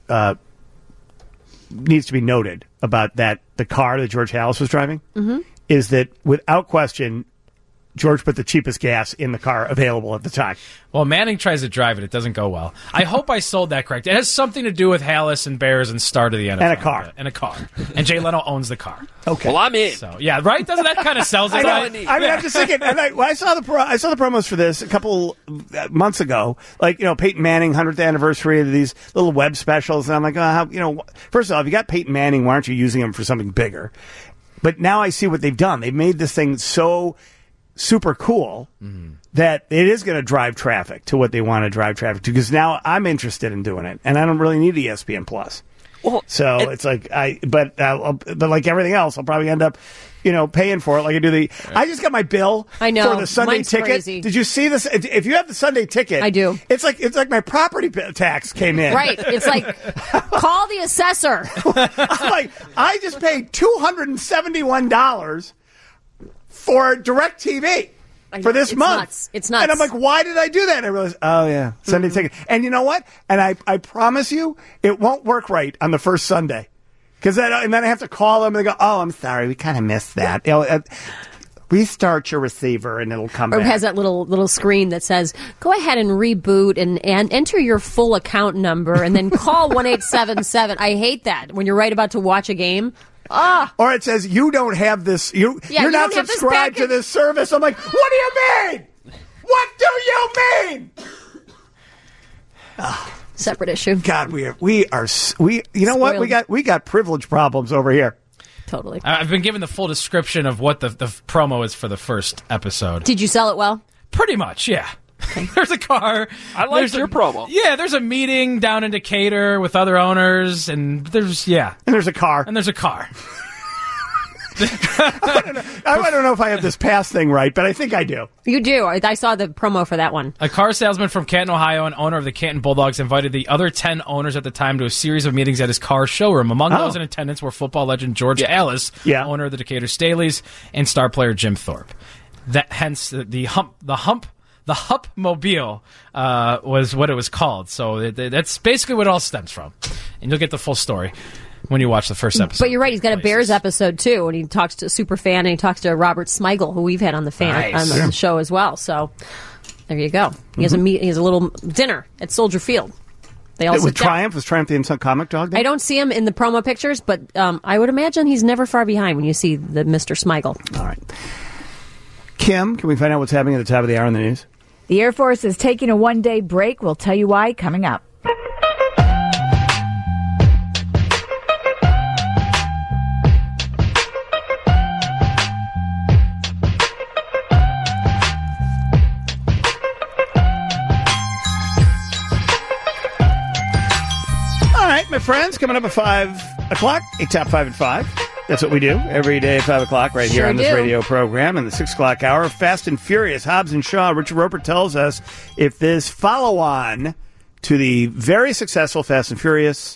needs to be noted about the car that George Halas was driving is that without question, George put the cheapest gas in the car available at the time. Well, Manning tries to drive it. It doesn't go well. I hope I sold that correct. It has something to do with Halas and Bears and start of the NFL. And a car. And a car. And Jay Leno owns the car. Okay. Well, I'm in. So, yeah, right? Doesn't that kind of sells it? I'm just thinking, and I saw the promos for this a couple months ago. Peyton Manning 100th anniversary of these little web specials, and I'm like, first of all, if you got Peyton Manning, why aren't you using him for something bigger? But now I see what they've done. They've made this thing so super cool that it is going to drive traffic to what they want to drive traffic to, because now I'm interested in doing it, and I don't really need ESPN Plus. Well, so it's like but like everything else, I'll probably end up, paying for it. Like I do I just got my bill I know. for the Sunday Mine's ticket. crazy. Did you see this? If you have the Sunday ticket, I do. It's like my property tax came in. Right. It's like call the assessor. I'm like, I just paid $271 for DirecTV for this month. Nuts. It's nuts. And I'm like, why did I do that? And I realized, oh, yeah, Sunday ticket. And you know what? And I promise you, it won't work right on the first Sunday. And then I have to call them and they go, oh, I'm sorry, we kind of missed that. Restart your receiver and it'll come back. Or it has that little screen that says, go ahead and reboot and enter your full account number and then call 1-877. I hate that when you're right about to watch a game. Or it says, you don't have this, you're not subscribed to this service. I'm like, what do you mean? What do you mean? Separate issue. God, we you know Spoiled. what? We got privilege problems over here. Totally. I've been given the full description of what the promo is for the first episode. Did you sell it well? Pretty much, yeah. There's a car. I liked your promo. Yeah, there's a meeting down in Decatur with other owners, and there's a car. I don't know if I have this pass thing right, but I think I do. You do. I saw the promo for that one. A car salesman from Canton, Ohio, and owner of the Canton Bulldogs, invited the other 10 owners at the time to a series of meetings at his car showroom. Among those in attendance were football legend George Halas, owner of the Decatur Staleys, and star player Jim Thorpe. Hence the hump mobile was what it was called. So that's basically what it all stems from, and you'll get the full story when you watch the first episode. But you're right, he's got a Bears episode too, and he talks to a super fan, and he talks to Robert Smigel, who we've had on the the show as well. So there you go. He has he has a little dinner at Soldier Field. They all with Triumph. Was Triumph the inside comic dog? I don't see him in the promo pictures, but I would imagine he's never far behind when you see the Mr. Smigel. All right, Kim, can we find out what's happening at the top of the hour in the news? The Air Force is taking a one-day break. We'll tell you why coming up. My friends, coming up at 5 o'clock, a top 5 at 5. That's what we do every day at 5 o'clock right here on this radio program. In the 6 o'clock hour, Fast and Furious, Hobbs and Shaw. Richard Roper tells us if this follow-on to the very successful Fast and Furious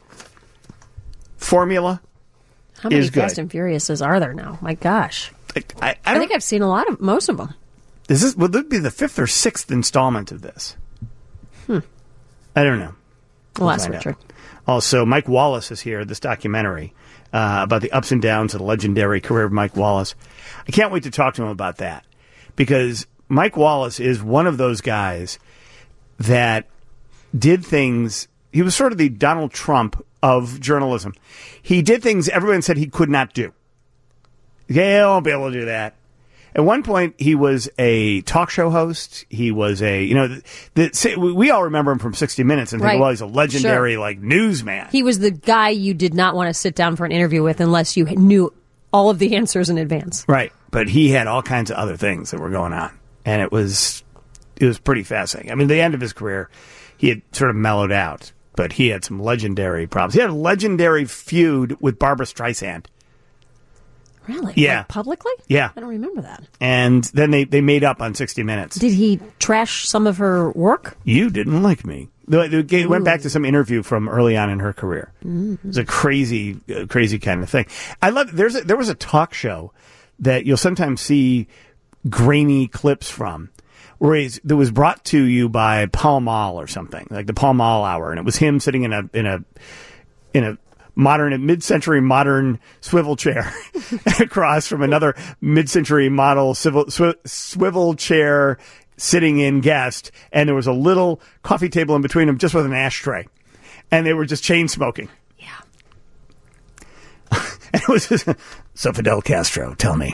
formula How many is good. Fast and Furiouses are there now? My gosh. I think I've seen most of them. Would this be the 5th or 6th installment of this? I don't know. We'll ask Richard. Also, Mike Wallace is here, this documentary about the ups and downs of the legendary career of Mike Wallace. I can't wait to talk to him about that, because Mike Wallace is one of those guys that did things. He was sort of the Donald Trump of journalism. He did things everyone said he could not do. Yeah, I won't be able to do that. At one point, he was a talk show host. He was we all remember him from 60 Minutes and think, Right. well, he's a legendary, Sure. newsman. He was the guy you did not want to sit down for an interview with unless you knew all of the answers in advance. Right. But he had all kinds of other things that were going on. And it was pretty fascinating. I mean, the end of his career, he had sort of mellowed out, but he had some legendary problems. He had a legendary feud with Barbra Streisand. Really? Yeah. Like, publicly? Yeah. I don't remember that. And then they made up on 60 Minutes. Did he trash some of her work? You didn't like me. They went back to some interview from early on in her career. It was a crazy kind of thing. I love. There was a talk show that you'll sometimes see grainy clips from, where that was brought to you by Pall Mall or something, like the Pall Mall Hour, and it was him sitting in a mid-century modern swivel chair across from another mid-century model swivel chair sitting in guest, and there was a little coffee table in between them just with an ashtray, and they were just chain smoking. Yeah. And it was just, so Fidel Castro, tell me,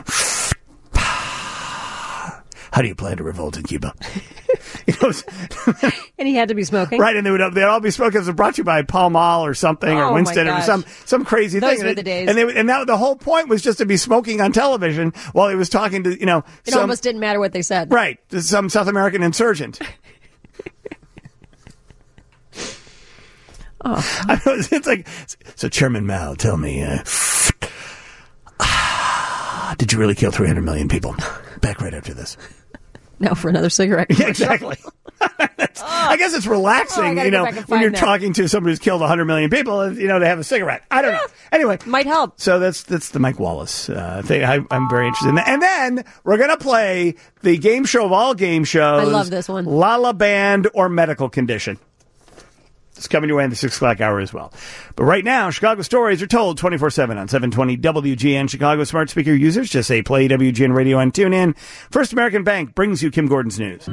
how do you plan to revolt in Cuba? And he had to be smoking? Right, and they'd all be smoking. It was brought to you by Pall Mall or something, or Oh, Winston, my or gosh. some crazy Those thing. were the days. And the whole point was just to be smoking on television while he was talking to, It almost didn't matter what they said. right, to some South American insurgent. It's like, so Chairman Mao, tell me, did you really kill 300 million people? Back right after this. Now for another cigarette. Yeah, exactly. I guess it's relaxing, gotta go back and when you're find that. talking to somebody who's killed 100 million people, to have a cigarette. I don't know. Anyway. Might help. So that's the Mike Wallace thing. I'm very interested in that. And then we're going to play the game show of all game shows. I love this one. La La Band or Medical Condition. It's coming your way in the 6 o'clock hour as well. But right now, Chicago stories are told 24/7 on 720 WGN. Chicago smart speaker users just say play WGN Radio and tune in. First American Bank brings you Kim Gordon's news.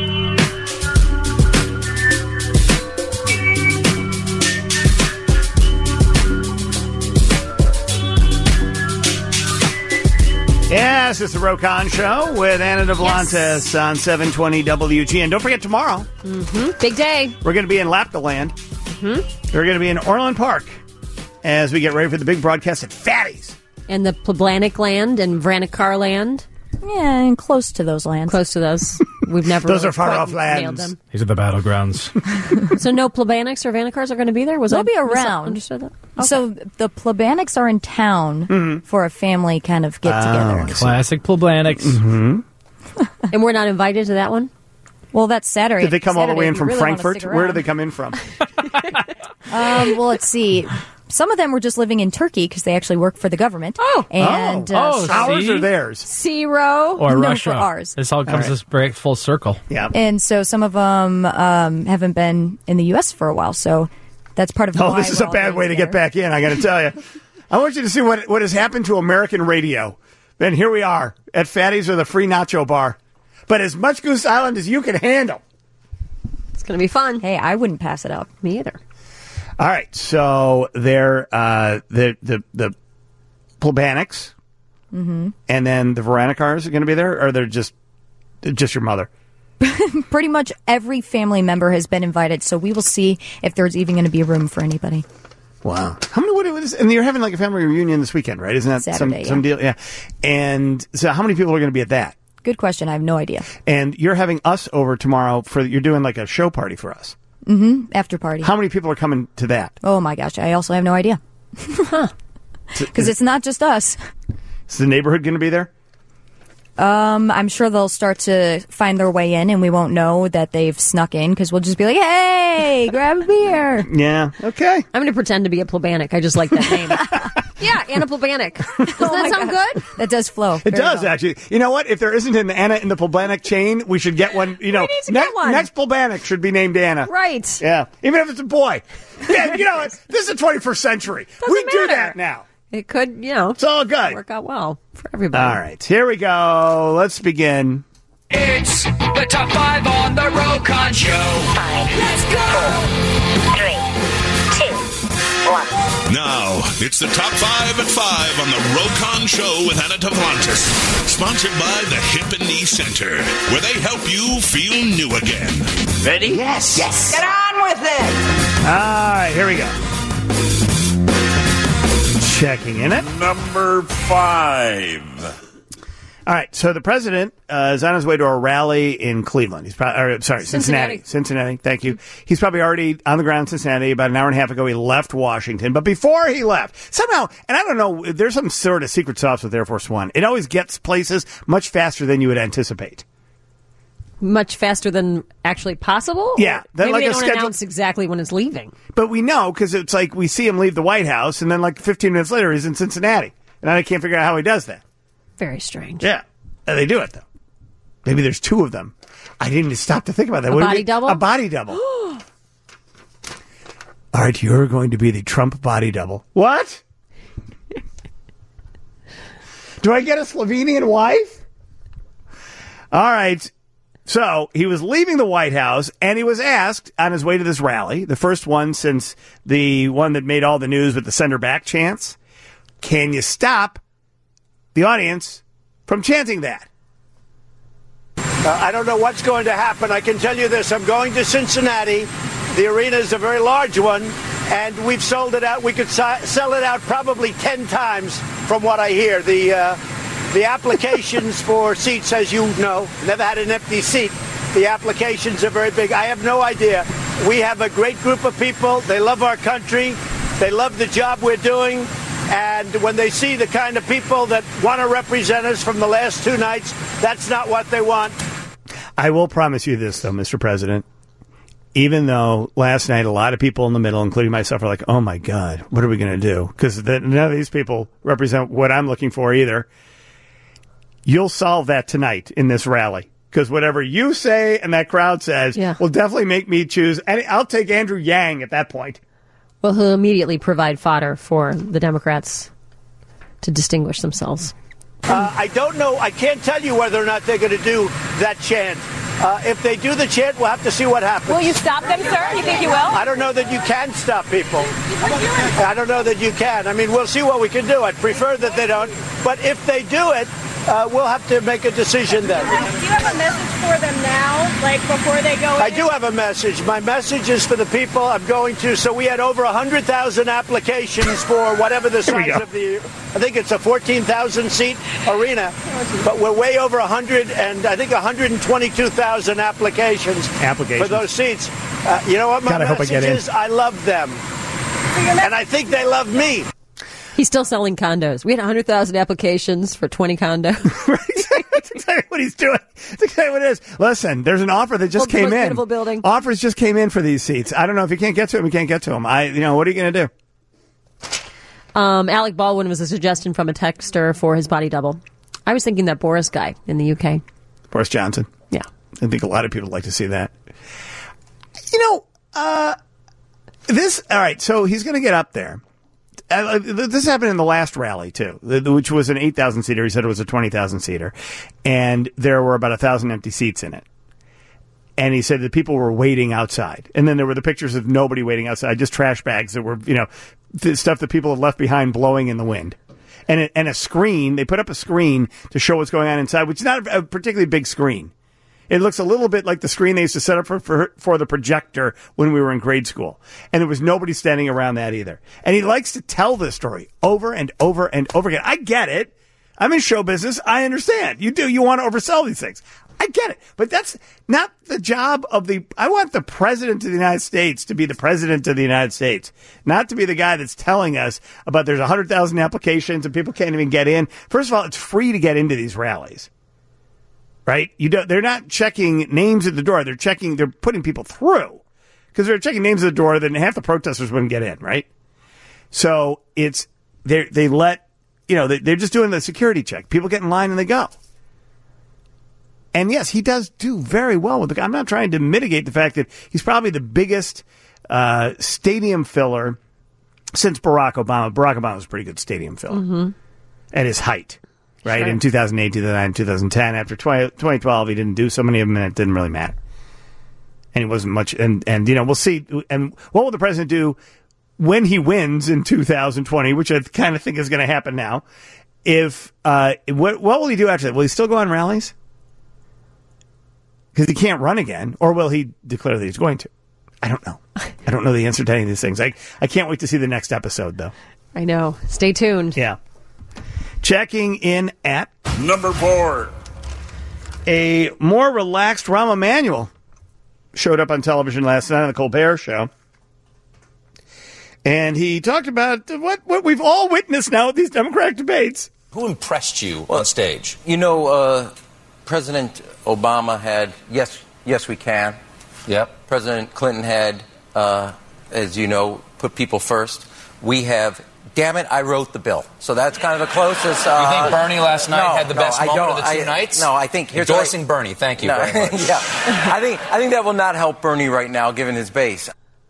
Yes, it's the Rokon Show with Anna DeVlantis on 720 WGN. Don't forget tomorrow. Big day. We're going to be in Laptoland. We're going to be in Orland Park as we get ready for the big broadcast at Fatty's. And the Pleblanik land and Vranikar land. Yeah, and close to those lands. Close to those. We've never Those really are far quite off nailed lands. them. These are the battlegrounds. So no Plebanics or Vanikars are going to be there? They'll be around. Understood that? So the Plebanics are in town for a family kind of get together. Classic Plebanics. And we're not invited to that one? Well, that's Saturday. Did they come all the way in Saturday, if you from really wanna Frankfurt? stick Where around. did they come in from? Well, let's see. Some of them were just living in Turkey because they actually work for the government. Oh. And Oh. Ours See? or theirs? Zero. Or no, Russia. for ours. This all comes to break full circle. Yeah. And so some of them haven't been in the U.S. for a while. So that's part of Oh, why this is we're a all bad going way to get there. back in, I got to tell you. I want you to see what has happened to American radio. Then here we are at Fatty's with a free nacho bar. But as much Goose Island as you can handle. It's going to be fun. Hey, I wouldn't pass it up. Me either. All right, so they're the Plebanics, and then the Veranicars are going to be there, or they're just your mother. Pretty much every family member has been invited, so we will see if there's even going to be room for anybody. Wow, how many? What is? And you're having like a family reunion this weekend, right? Isn't that Saturday, some deal? Yeah. And so, how many people are going to be at that? Good question. I have no idea. And you're having us over tomorrow you're doing like a show party for us. After party. How many people are coming to that? Oh my gosh, I also have no idea. Because it's not just us. Is the neighborhood going to be there? I'm sure they'll start to find their way in, and we won't know that they've snuck in because we'll just be like, "Hey, grab a beer." Yeah. Okay. I'm going to pretend to be a Plebanic. I just like that name. Yeah, Anna Plebanic. Doesn't that sound good? That does flow. It does, actually. You know what? If there isn't an Anna in the Plebanic chain, we should get one. need to get one. Next Plebanic should be named Anna. Right. Yeah. Even if it's a boy. Yeah, you know what? This is the 21st century. We do matter. that now. It could, It's all good. work out well for everybody. All right. Here we go. Let's begin. It's the top 5 on the Rokon Show. 5, Let's go! 4, 3, 2, 1. Now, it's the top 5 at 5 on the Rokon Show with Anna Tavlantis. Sponsored by the Hip and Knee Center, where they help you feel new again. Ready? Yes. Get on with it. All right, here we go. Checking in at number 5. All right, so the president is on his way to a rally in Cleveland. He's Cincinnati. Cincinnati, thank you. He's probably already on the ground in Cincinnati. About an hour and a half ago, he left Washington. But before he left, somehow, and I don't know, there's some sort of secret sauce with Air Force One. It always gets places much faster than you would anticipate. Much faster than actually possible? Yeah. Maybe they don't announce exactly when it's leaving. But we know, because it's like we see him leave the White House, and then like 15 minutes later, he's in Cincinnati. And I can't figure out how he does that. Very strange. Yeah. They do it, though. Maybe there's 2 of them. I didn't even stop to think about that. A body double? A body double. All right, you're going to be the Trump body double. What? Do I get a Slovenian wife? All right. So he was leaving the White House, and he was asked on his way to this rally, the first one since the one that made all the news with the send her back chants, can you stop the audience from chanting that? I don't know what's going to happen. I can tell you this. I'm going to Cincinnati. The arena is a very large one, and we've sold it out. We could sell it out probably 10 times from what I hear. The applications for seats, as you know, never had an empty seat. The applications are very big. I have no idea. We have a great group of people. They love our country. They love the job we're doing. And when they see the kind of people that want to represent us from the last 2 nights, that's not what they want. I will promise you this, though, Mr. President. Even though last night a lot of people in the middle, including myself, are like, oh, my God, what are we going to do? Because none of these people represent what I'm looking for either. You'll solve that tonight in this rally. Because whatever you say and that crowd says will definitely make me choose. And I'll take Andrew Yang at that point. Well, he'll immediately provide fodder for the Democrats to distinguish themselves. I don't know. I can't tell you whether or not they're going to do that chant. If they do the chant, we'll have to see what happens. Will you stop them, sir? You think you will? I don't know that you can stop people. I don't know that you can. I mean, we'll see what we can do. I'd prefer that they don't. But if they do it, we'll have to make a decision then. Do you have a message for them now, like before they go in? I do have a message. My message is for the people I'm going to. So we had over 100,000 applications for whatever the size of the, I think it's a 14,000 seat arena, but we're way over 100 and I think 122,000 applications for those seats. You know what my message is? I love them. And I think they love me. He's still selling condos. We had 100,000 applications for 20 condos. That's exactly what he's doing. That's exactly what it is. Listen, there's an offer that just came in. Beautiful building. Offers just came in for these seats. I don't know if you can't get to them. You can't get to them. What are you going to do? Alec Baldwin was a suggestion from a texter for his body double. I was thinking that Boris guy in the UK. Boris Johnson. Yeah. I think a lot of people like to see that. All right, so he's going to get up there. This happened in the last rally, too, which was an 8,000-seater. He said it was a 20,000-seater. And there were about 1,000 empty seats in it. And he said that people were waiting outside. And then there were the pictures of nobody waiting outside, just trash bags that were, the stuff that people had left behind blowing in the wind. And a screen, they put up a screen to show what's going on inside, which is not a particularly big screen. It looks a little bit like the screen they used to set up for the projector when we were in grade school. And there was nobody standing around that either. And he likes to tell this story over and over and over again. I get it. I'm in show business. I understand. You do. You want to oversell these things. I get it. But that's not the job of I want the president of the United States to be the president of the United States, not to be the guy that's telling us about there's 100,000 applications and people can't even get in. First of all, it's free to get into these rallies. Right? They're not checking names at the door. They're putting people through. Because they're checking names at the door, then half the protesters wouldn't get in, right? So they're just doing the security check. People get in line and they go. And yes, he does do very well with I'm not trying to mitigate the fact that he's probably the biggest stadium filler since Barack Obama. Barack Obama was a pretty good stadium filler at his height. right? Sure. In 2008, 2009, 2010. After 2012, he didn't do so many of them, and it didn't really matter. And he wasn't much. And we'll see. And what will the president do when he wins in 2020, which I kind of think is going to happen now? What will he do after that? Will he still go on rallies? Because he can't run again. Or will he declare that he's going to? I don't know. I don't know the answer to any of these things. I can't wait to see the next episode, though. I know. Stay tuned. Yeah. Checking in at number 4. A more relaxed Rahm Emanuel showed up on television last night on the Colbert Show. And he talked about what we've all witnessed now at these Democratic debates. Who impressed you on stage? President Obama had, yes, we can. Yep. President Clinton had, as you know, put people first. We have, damn it, I wrote the bill. So that's kind of the closest. You think Bernie last night had the best moment of the two nights? No, I think... Endorsing Bernie, thank you very much. Yeah. I think that will not help Bernie right now, given his base.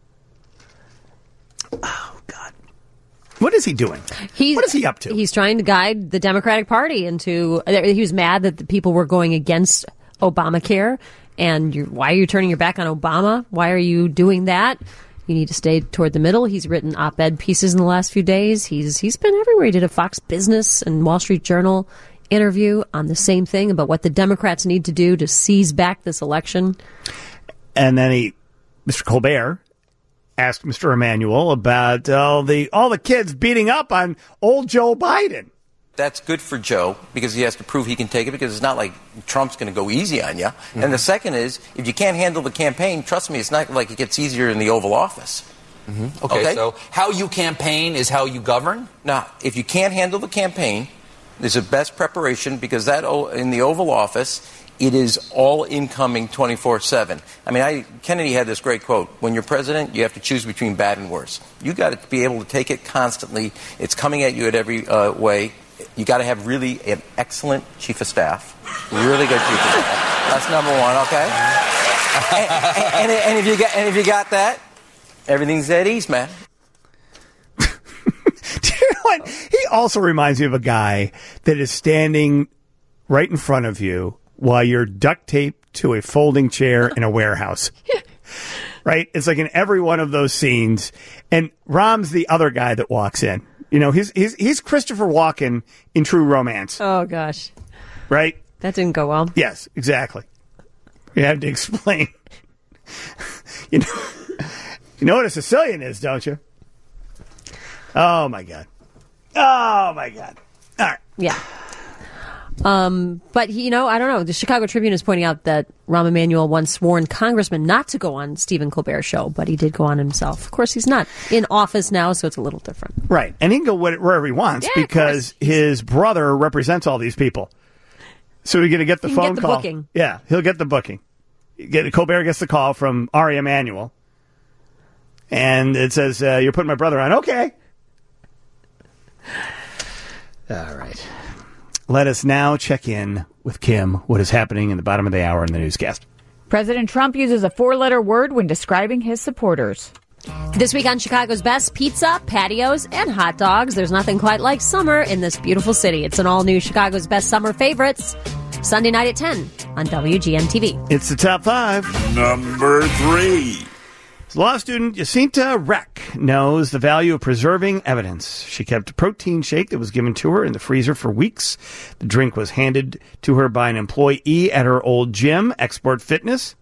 Oh, God. What is he doing? What is he up to? He's trying to guide the Democratic Party into... He was mad that the people were going against Obamacare. And why are you turning your back on Obama? Why are you doing that? You need to stay toward the middle. He's written op-ed pieces in the last few days. He's been everywhere. He did a Fox Business and Wall Street Journal interview on the same thing about what the Democrats need to do to seize back this election. And then Mr. Colbert asked Mr. Emanuel about all the kids beating up on old Joe Biden. That's good for Joe because he has to prove he can take it because it's not like Trump's going to go easy on you. Mm-hmm. And the second is, if you can't handle the campaign, trust me, it's not like it gets easier in the Oval Office. Mm-hmm. Okay, so how you campaign is how you govern? Now, if you can't handle the campaign, there's a best preparation because that in the Oval Office, it is all incoming 24/7. I mean, Kennedy had this great quote: when you're president, you have to choose between bad and worse. You got to be able to take it constantly. It's coming at you at every way. You got to have really an excellent chief of staff, really good chief of staff. That's number one, okay? and if you got that, everything's at ease, man. Do you know what? He also reminds me of a guy that is standing right in front of you while you're duct taped to a folding chair in a warehouse. Right? It's like in every one of those scenes. And Rahm's the other guy that walks in. You know, he's Christopher Walken in True Romance. Oh, gosh. Right? That didn't go well. Yes, exactly. You have to explain. You know what a Sicilian is, don't you? Oh, my God. Oh, my God. All right. Yeah. But, I don't know. The Chicago Tribune is pointing out that Rahm Emanuel once warned congressmen not to go on Stephen Colbert's show, but he did go on himself. Of course, he's not in office now, so it's a little different. Right. And he can go wherever he wants because his brother represents all these people. So he's going to get the phone call. Booking. Yeah, he'll get the booking. Colbert gets the call from Ari Emanuel. And it says, you're putting my brother on. Okay. All right. Let us now check in with Kim, what is happening in the bottom of the hour in the newscast. President Trump uses a 4-letter word when describing his supporters. This week on Chicago's Best, pizza, patios, and hot dogs. There's nothing quite like summer in this beautiful city. It's an all-new Chicago's Best Summer Favorites, Sunday night at 10 on WGN-TV. It's the top 5. Number 3. Law student Jacinta Reck knows the value of preserving evidence. She kept a protein shake that was given to her in the freezer for weeks. The drink was handed to her by an employee at her old gym, Export Fitness.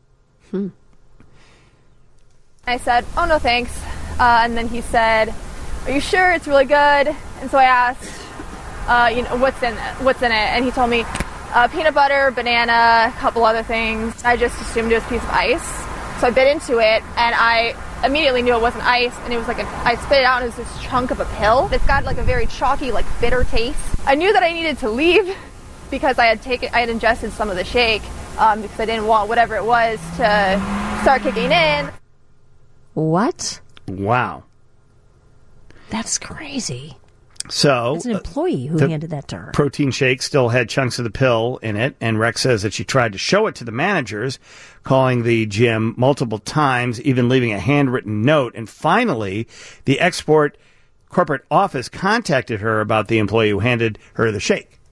I said, oh, no, thanks. And then he said, are you sure it's really good? And so I asked, what's in it? And he told me peanut butter, banana, a couple other things. I just assumed it was a piece of ice. So I bit into it, and I immediately knew it wasn't ice, and it was I spit it out, and it was this chunk of a pill. It's got a very chalky, bitter taste. I knew that I needed to leave because I had ingested some of the shake because I didn't want whatever it was to start kicking in. What? Wow. That's crazy. So it's an employee who handed that to her. Protein shake still had chunks of the pill in it, and Rex says that she tried to show it to the managers, calling the gym multiple times, even leaving a handwritten note. And finally, the Export corporate office contacted her about the employee who handed her the shake.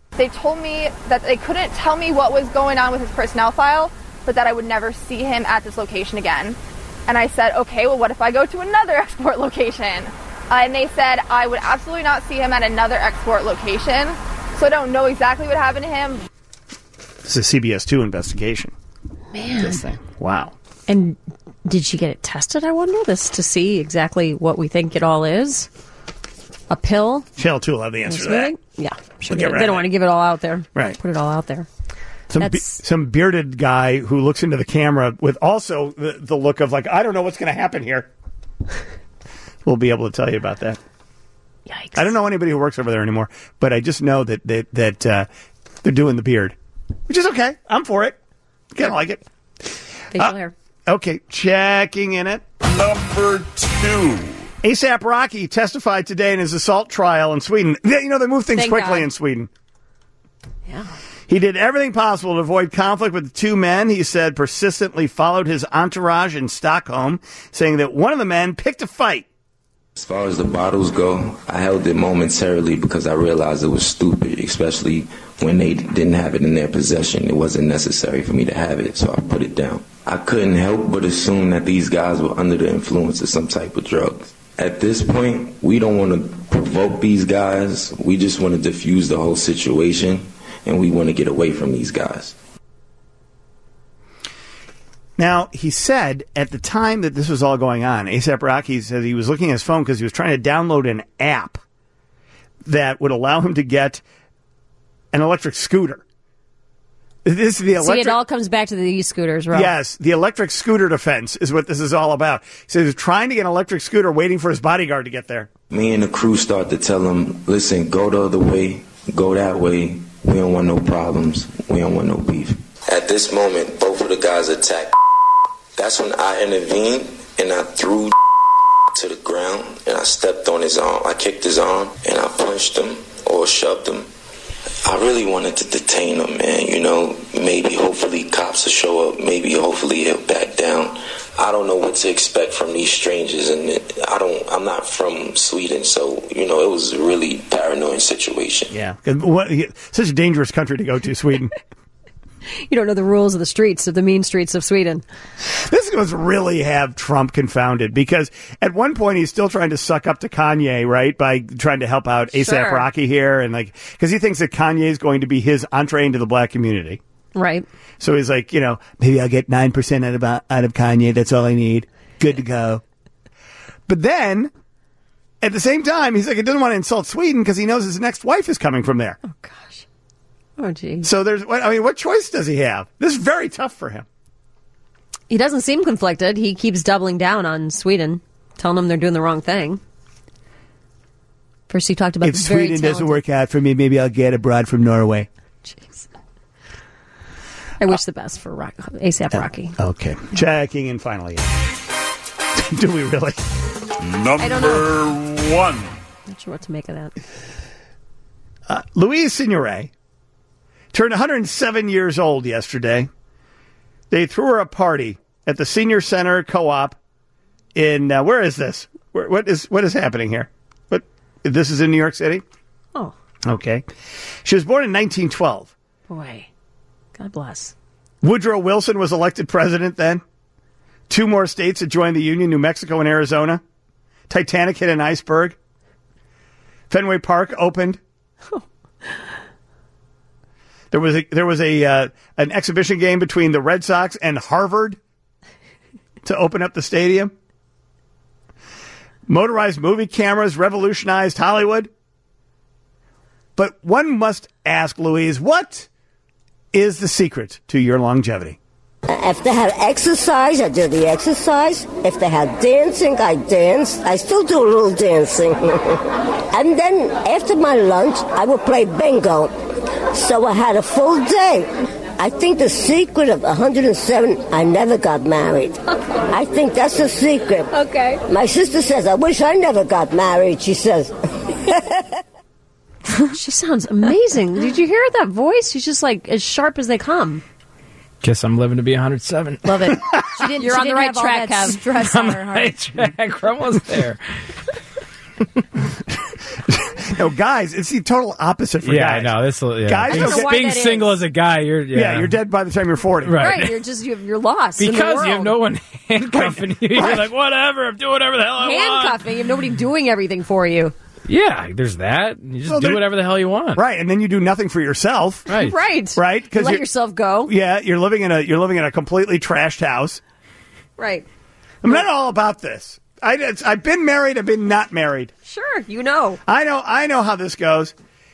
They told me that they couldn't tell me what was going on with his personnel file, but that I would never see him at this location again. And I said, okay, well, what if I go to another export location? And they said I would absolutely not see him at another export location. So I don't know exactly what happened to him. This is a CBS 2 investigation. Man. This thing. Wow. And did she get it tested, I wonder, this to see exactly what we think it all is? A pill? Channel 2 will have the answer to that. Yeah. Sure. We'll They don't want to give it all out there. Right. Put it all out there. Some bearded guy who looks into the camera with also the look of like, I don't know what's going to happen here. We'll be able to tell you about that. Yikes. I don't know anybody who works over there anymore, but I just know that they're doing the beard, which is okay. I'm for it. Kind of like it. Facial hair. Okay, checking in it. Number 2. A$AP Rocky testified today in his assault trial in Sweden. They move things Thank quickly God. in Sweden. Yeah. He did everything possible to avoid conflict with the two men. He said persistently followed his entourage in Stockholm, saying that one of the men picked a fight. As far as the bottles go, I held it momentarily because I realized it was stupid, especially when they didn't have it in their possession. It wasn't necessary for me to have it, so I put it down. I couldn't help but assume that these guys were under the influence of some type of drugs. At this point, we don't want to provoke these guys. We just want to diffuse the whole situation, and we want to get away from these guys. Now, he said at the time that this was all going on, A$AP Rocky said he was looking at his phone because he was trying to download an app that would allow him to get an electric scooter. This is the electric. See, it all comes back to the e-scooters, right? Yes, the electric scooter defense is what this is all about. He said he was trying to get an electric scooter, waiting for his bodyguard to get there. Me and the crew start to tell him, listen, go the other way, go that way. We don't want no problems. We don't want no beef. At this moment, both of the guys attacked. That's when I intervened and I threw to the ground and I stepped on his arm. I kicked his arm and I punched him or shoved him. I really wanted to detain him, man. Maybe hopefully cops will show up. Maybe hopefully he'll back down. I don't know what to expect from these strangers, and I'm not from Sweden, so it was a really paranoid situation. Yeah, such a dangerous country to go to, Sweden. You don't know the rules of the streets, of the mean streets of Sweden. This must really have Trump confounded, because at one point he's still trying to suck up to Kanye, right, by trying to help out A$AP Rocky here, and because he thinks that Kanye is going to be his entree into the black community. Right. So he's like, maybe I'll get 9% out of Kanye. That's all I need. Good to go. But then, at the same time, he's like, he doesn't want to insult Sweden because he knows his next wife is coming from there. Oh, gosh. Oh, gee. So what choice does he have? This is very tough for him. He doesn't seem conflicted. He keeps doubling down on Sweden, telling them they're doing the wrong thing. First he talked about if Sweden doesn't work out for me, maybe I'll get a broad from Norway. Jeez. I wish the best for A$AP Rocky. Okay. Checking in finally. Do we really? Number 1. Not sure what to make of that. Louise Signoret turned 107 years old yesterday. They threw her a party at the Senior Center Co-op in, where is this? What is happening here? This is in New York City? Oh. Okay. She was born in 1912. Boy. God bless. Woodrow Wilson was elected president then. 2 more states had joined the Union, New Mexico and Arizona. Titanic hit an iceberg. Fenway Park opened. Oh. There was an exhibition game between the Red Sox and Harvard to open up the stadium. Motorized movie cameras revolutionized Hollywood. But one must ask, Louise, what is the secret to your longevity? If they had exercise, I do the exercise. If they had dancing, I dance. I still do a little dancing. And then after my lunch, I would play bingo. So I had a full day. I think the secret of 107, I never got married. I think that's the secret. Okay. My sister says, I wish I never got married, she says. She sounds amazing. Did you hear that voice? She's just like as sharp as they come. Guess I'm living to be 107. Love it. You're on the right track, Kev. Stress on her heart. Right track. We're almost there. No, guys, it's the total opposite for guys. I know. Guys I don't know why being that single is. as a guy, you're dead by the time you're 40. Right. You're lost. in the Because you world. have no one handcuffing you. You're like, whatever, I'm doing whatever the hell I want. handcuffing. You have nobody doing everything for you. Yeah, there's that. You just do whatever the hell you want. Right, and then you do nothing for yourself. Right. Right? You let yourself go. Yeah, you're living in a completely trashed house. Right. I'm not all about this. I've been married. I've been not married. Sure, you know. I know how this goes.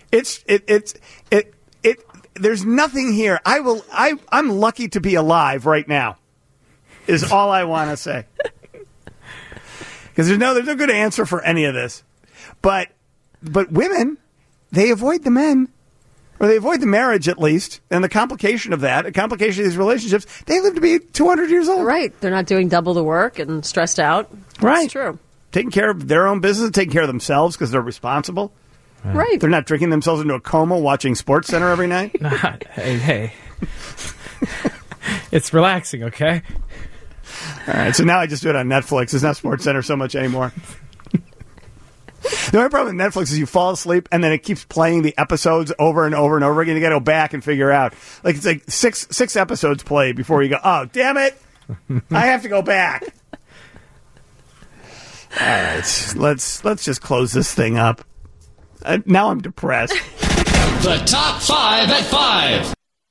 There's nothing here. I'm lucky to be alive right now. Is all I want to say. Because there's no good answer for any of this. But women, they avoid the men. Or they avoid the marriage, at least, and the complication of that, the complication of these relationships. They live to be 200 years old. Right. They're not doing double the work and stressed out. Right. That's true. Taking care of their own business, taking care of themselves because they're responsible. Right. They're not drinking themselves into a coma watching SportsCenter every night. Hey. It's relaxing, okay? All right, so now I just do it on Netflix. It's not SportsCenter so much anymore. The only problem with Netflix is you fall asleep and then it keeps playing the episodes over and over and over again. You got to go back and figure out. Like it's like six episodes played before you go, oh, damn it. I have to go back. All right, let's just close this thing up. Now I'm depressed. The top 5 at 5.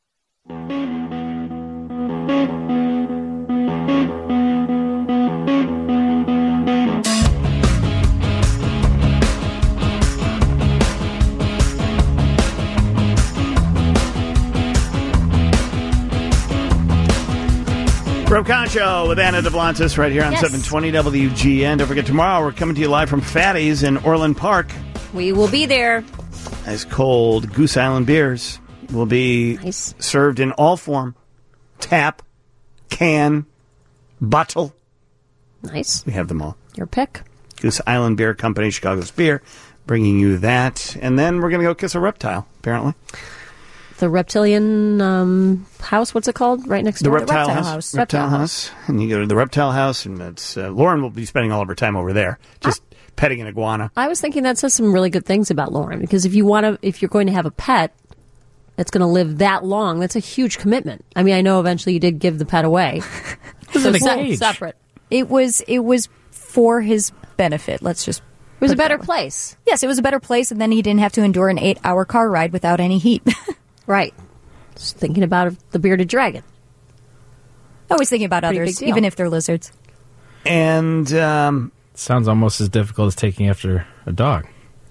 Rob Concho with Anna DeBlantis right here on 720 WGN. Don't forget, tomorrow we're coming to you live from Fatty's in Orland Park. We will be there. Ice cold Goose Island beers will be served in all form. Tap, can, bottle. Nice. We have them all. Your pick. Goose Island Beer Company, Chicago's beer, bringing you that. And then we're going to go kiss a reptile, apparently. The reptilian house, what's it called? Right next door? The Reptile House. Reptile House. And you go to the Reptile House, and it's Lauren will be spending all of her time over there, just petting an iguana. I was thinking that says some really good things about Lauren, because if you're going to have a pet that's going to live that long, that's a huge commitment. I mean, I know eventually you did give the pet away. So separate. It was for his benefit. Let's just. It was a better place. Yes, it was a better place, and then he didn't have to endure an 8-hour car ride without any heat. Right. Just thinking about the bearded dragon. Always thinking about others, even if they're lizards. And sounds almost as difficult as taking after a dog.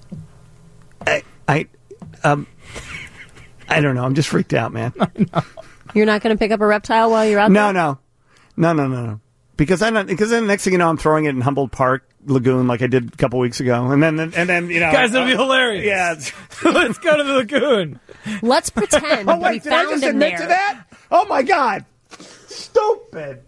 I don't know. I'm just freaked out, man. You're not going to pick up a reptile while you're out there? No. Because then the next thing you know, I'm throwing it in Humboldt Park Lagoon like I did a couple weeks ago, and then you know, guys, that'll be hilarious. Yeah, let's go to the lagoon. Let's pretend. Oh wait, did I just admit to that? Oh my god, stupid!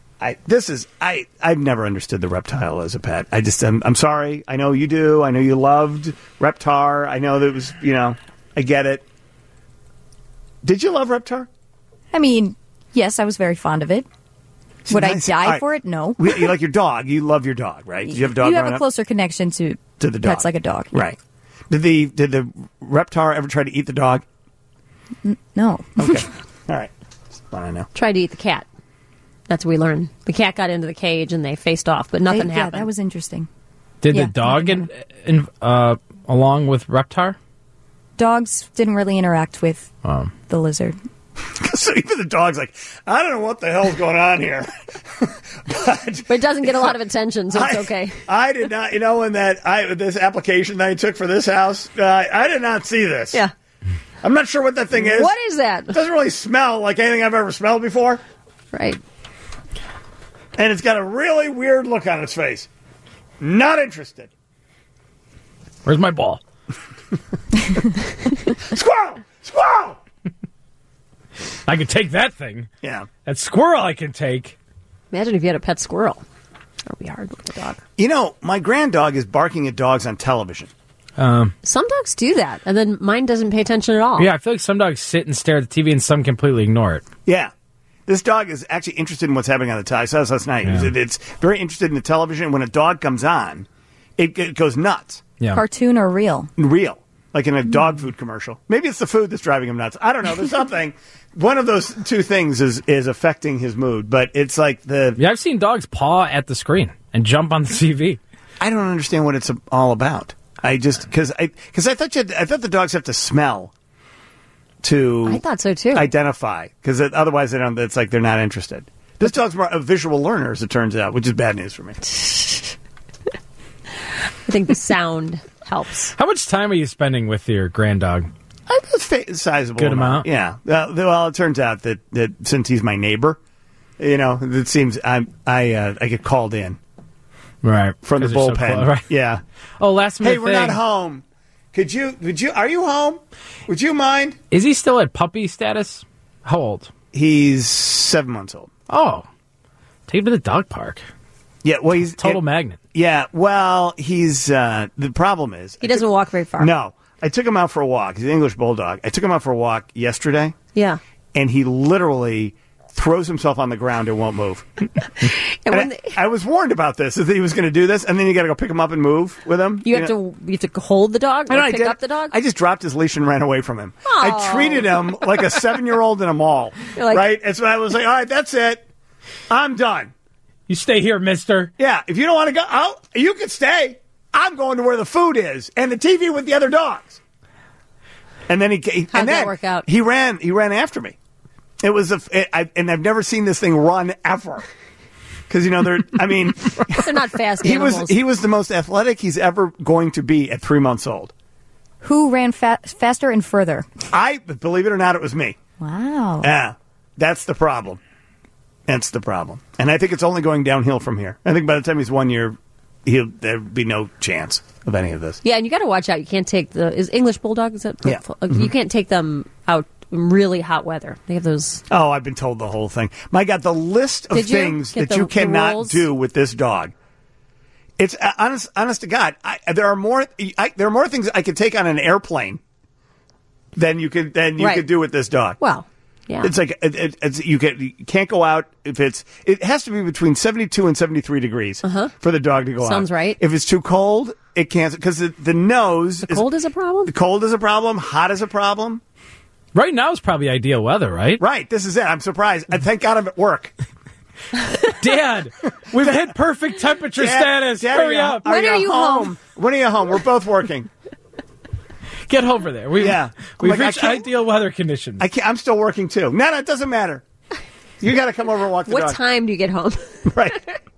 I've never understood the reptile as a pet. I'm sorry. I know you do. I know you loved Reptar. I know that it was, I get it. Did you love Reptar? I mean, yes, I was very fond of it. Would nice. I die for it? No. You like your dog. You love your dog, right? Did you have a dog? You have a closer connection to the dog. Pets like a dog. Right. Did the Reptar ever try to eat the dog? No. Okay. All right. Just want to know. Tried to eat the cat. That's what we learned. The cat got into the cage and they faced off, but nothing happened. Yeah, that was interesting. Did the dog get along with Reptar? Dogs didn't really interact with the lizard. So even the dog's like, I don't know what the hell's going on here. but it doesn't get a lot of attention, so it's okay. I did not, when this application that I took for this house, I did not see this. Yeah. I'm not sure what that thing is. What is that? It doesn't really smell like anything I've ever smelled before. Right. And it's got a really weird look on its face. Not interested. Where's my ball? Squirrel! Squirrel! I could take that thing. Yeah. That squirrel I can take. Imagine if you had a pet squirrel. That would be hard with a dog. My granddog is barking at dogs on television. Some dogs do that, and then mine doesn't pay attention at all. Yeah, I feel like some dogs sit and stare at the TV and some completely ignore it. Yeah. This dog is actually interested in what's happening on the television. I saw this last night. Yeah. It's very interested in the television. When a dog comes on, it goes nuts. Yeah. Cartoon or real? Real. Like in a dog food commercial. Maybe it's the food that's driving him nuts. I don't know. There's something. One of those two things is affecting his mood. But it's like Yeah, I've seen dogs paw at the screen and jump on the TV. I don't understand what it's all about. I just because I thought the dogs have to smell to. I thought so too. Identify because otherwise they don't. It's like they're not interested. This dog's more a visual learner, as it turns out, which is bad news for me. I think the sound helps. How much time are you spending with your grand dog? A sizable good amount. Yeah. Well, it turns out that since he's my neighbor, it seems I get called in. Right. From the bullpen. So right? Yeah. Oh, last minute Hey, we're not home. Could you, are you home? Would you mind? Is he still at puppy status? How old? He's 7 months old. Oh. Take him to the dog park. Yeah, well, he's total magnet. Yeah, well, he's the problem is he doesn't walk very far. No, I took him out for a walk. He's an English bulldog. I took him out for a walk yesterday. Yeah, and he literally throws himself on the ground and won't move. and I was warned about this, that he was going to do this, and then you got to go pick him up and move with him. You have to hold the dog. Or pick up the dog. I just dropped his leash and ran away from him. Oh. I treated him like a 7-year-old in a mall. Right, and so I was like, all right, that's it. I'm done. You stay here, mister. Yeah, if you don't want to go, you can stay. I'm going to where the food is and the TV with the other dogs. And then How'd that work out? He ran after me. It was and I've never seen this thing run ever. Because they're not fast animals. He was the most athletic he's ever going to be at 3 months old. Who ran faster and further? Believe it or not, it was me. Wow. Yeah, that's the problem. That's the problem. And I think it's only going downhill from here. I think by the time he's 1 year, there'll be no chance of any of this. Yeah, and you got to watch out. You can't take is English Bulldog, is that? Yeah. You can't take them out in really hot weather. They have those. Oh, I've been told the whole thing. My God, the list of things that you cannot do with this dog. It's honest to God. There are more things I could take on an airplane than you could do with this dog. Well. Yeah. It's like you can't go out if it has to be between 72 and 73 degrees for the dog to go out. Sounds right. If it's too cold, it can't because the nose. The cold is a problem. The cold is a problem. Hot is a problem. Right now is probably ideal weather, right? Right. This is it. I'm surprised. Thank God I'm at work. Dad, we've hit perfect temperature status. Hurry up. When are you home? When are you home? We're both working. Get over there. We've reached ideal weather conditions. I'm still working too. No, it doesn't matter. You got to come over and walk the dog. What time do you get home? Right.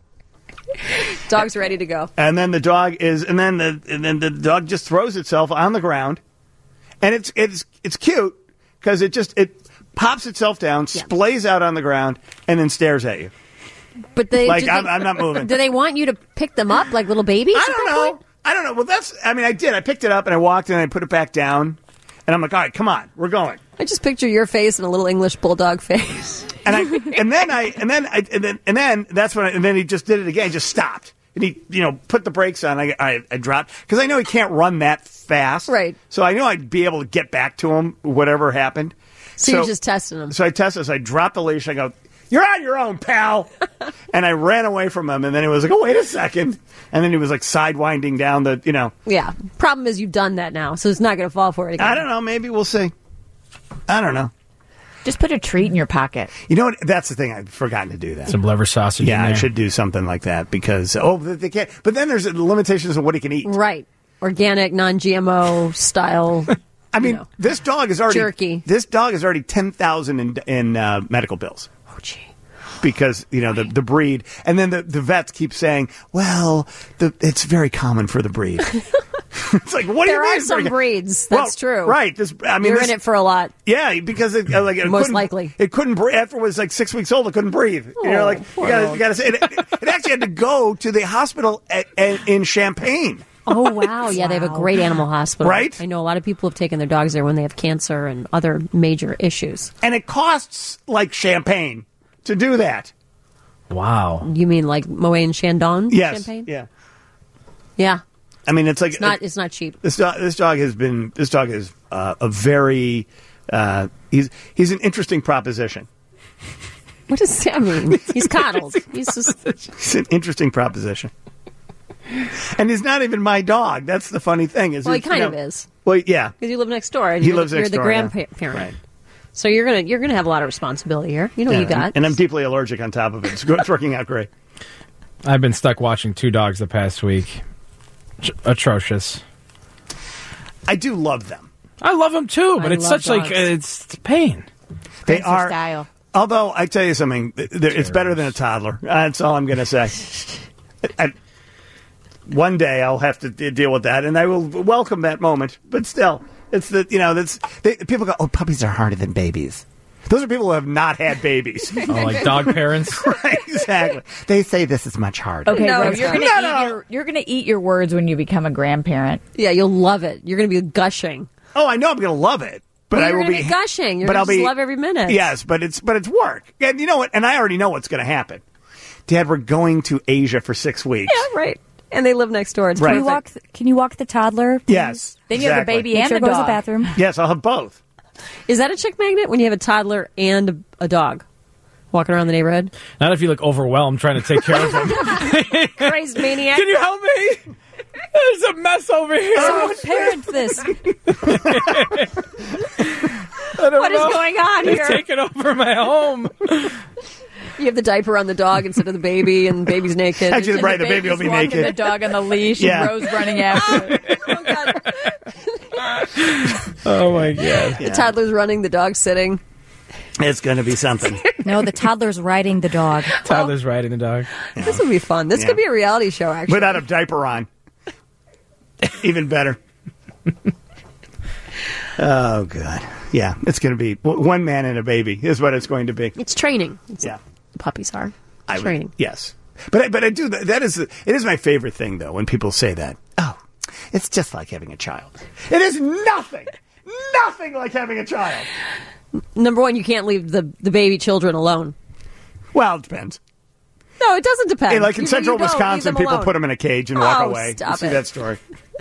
Dog's ready to go. And then the dog the dog just throws itself on the ground, and it's cute because it pops itself down, splays out on the ground, and then stares at you. But I'm not moving. Do they want you to pick them up like little babies? I don't know. Well, I did. I picked it up and I walked and I put it back down. And I'm like, all right, come on, we're going. I just picture your face and a little English Bulldog face. And then that's when and then he just did it again. He just stopped. And he, put the brakes on. I dropped because I know he can't run that fast. Right. So I knew I'd be able to get back to him, whatever happened. So you're just testing him. So I tested. So I dropped the leash. I go, you're on your own, pal. And I ran away from him. And then he was like, oh, wait a second. And then he was like sidewinding down the, Yeah. Problem is you've done that now, so it's not going to fall for it again. I don't know. Maybe we'll see. I don't know. Just put a treat in your pocket. You know what? That's the thing. I've forgotten to do that. Some liver sausage. Yeah, in there. I should do something like that because they can't. But then there's limitations of what he can eat. Right, organic, non-GMO style. I mean, this dog is already jerky. This dog is already $10,000 in medical bills. Oh, gee. Because the breed, and then the vets keep saying, well, it's very common for the breed. It's like, what do you mean? There are some breeds. That's true. Right. You're in it for a lot. Yeah, because it most likely it couldn't breathe. After it was like 6 weeks old, it couldn't breathe. Oh, you got to say it actually had to go to the hospital in Champaign. Oh, wow. Yeah, they have a great animal hospital. Right? I know a lot of people have taken their dogs there when they have cancer and other major issues. And it costs like champagne to do that. Wow. You mean like Moet and Chandon champagne? Yeah. Yeah. I mean, it's like it's not cheap. This dog is a very he's an interesting proposition. What does that mean? He's coddled. He's an interesting proposition. And he's not even my dog. That's the funny thing. Well, he kind of is. Well, yeah. Because you live next door. And He you're lives the, next you're door, the yeah. grandparent. Right. So you're gonna have a lot of responsibility here. You know what you got. And I'm deeply allergic on top of it. It's working out great. I've been stuck watching 2 dogs the past week. Atrocious. I do love them. I love them too, but I it's love such dogs. it's pain. They That's your are. style. Although I tell you something, it's better than a toddler. That's all I'm going to say. One day I'll have to deal with that, and I will welcome that moment. But still, it's people go, "Oh, puppies are harder than babies." Those are people who have not had babies. Oh, like dog parents. Right, exactly. They say this is much harder. Okay, No, Ro, it's you're gonna eat your words when you become a grandparent. Yeah, you'll love it. You're going to be gushing. Oh, I know I'm going to love it. But Well, I you're will gonna be be gushing. You're but gonna I'll just be love every minute. Yes, but it's work. And you know what? And I already know what's going to happen. Dad, we're going to Asia for 6 weeks. Yeah, right. And they live next door. It's Right. perfect. Can you walk the toddler? Please? Yes. Then you have the exactly. baby Make and sure the it goes to dog. the bathroom. Yes, I'll have both. Is that a chick magnet when you have a toddler and a dog walking around the neighborhood? Not if you look overwhelmed trying to take care of them. Crazed maniac. Can you help me? There's a mess over here. Someone parent this. What is going on It's here? taking over my home. You have the diaper on the dog instead of the baby, and the baby's naked. Actually, And right, the baby will be Walking naked. the dog on the leash Yeah. and Rose running after it. Oh, God. Oh my god. The toddler's running, the dog's sitting. It's going to be something. No, the toddler's riding the dog. Toddler's riding the dog. This would be fun. This could be a reality show, actually. Without a diaper on. Even better. Oh, God. Yeah, it's going to be one man and a baby is what it's going to be. It's training. Yeah. Puppies are. I would- Training. Yes. But I do, that is, it is my favorite thing, though, when people say that. Oh, it's just like having a child. It is nothing like having a child. Number one, you can't leave the baby children alone. Well, it depends. No, it doesn't depend. Hey, like in You central don't leave Wisconsin, them people alone. put them in a cage and walk Oh, away. stop You see it. that story.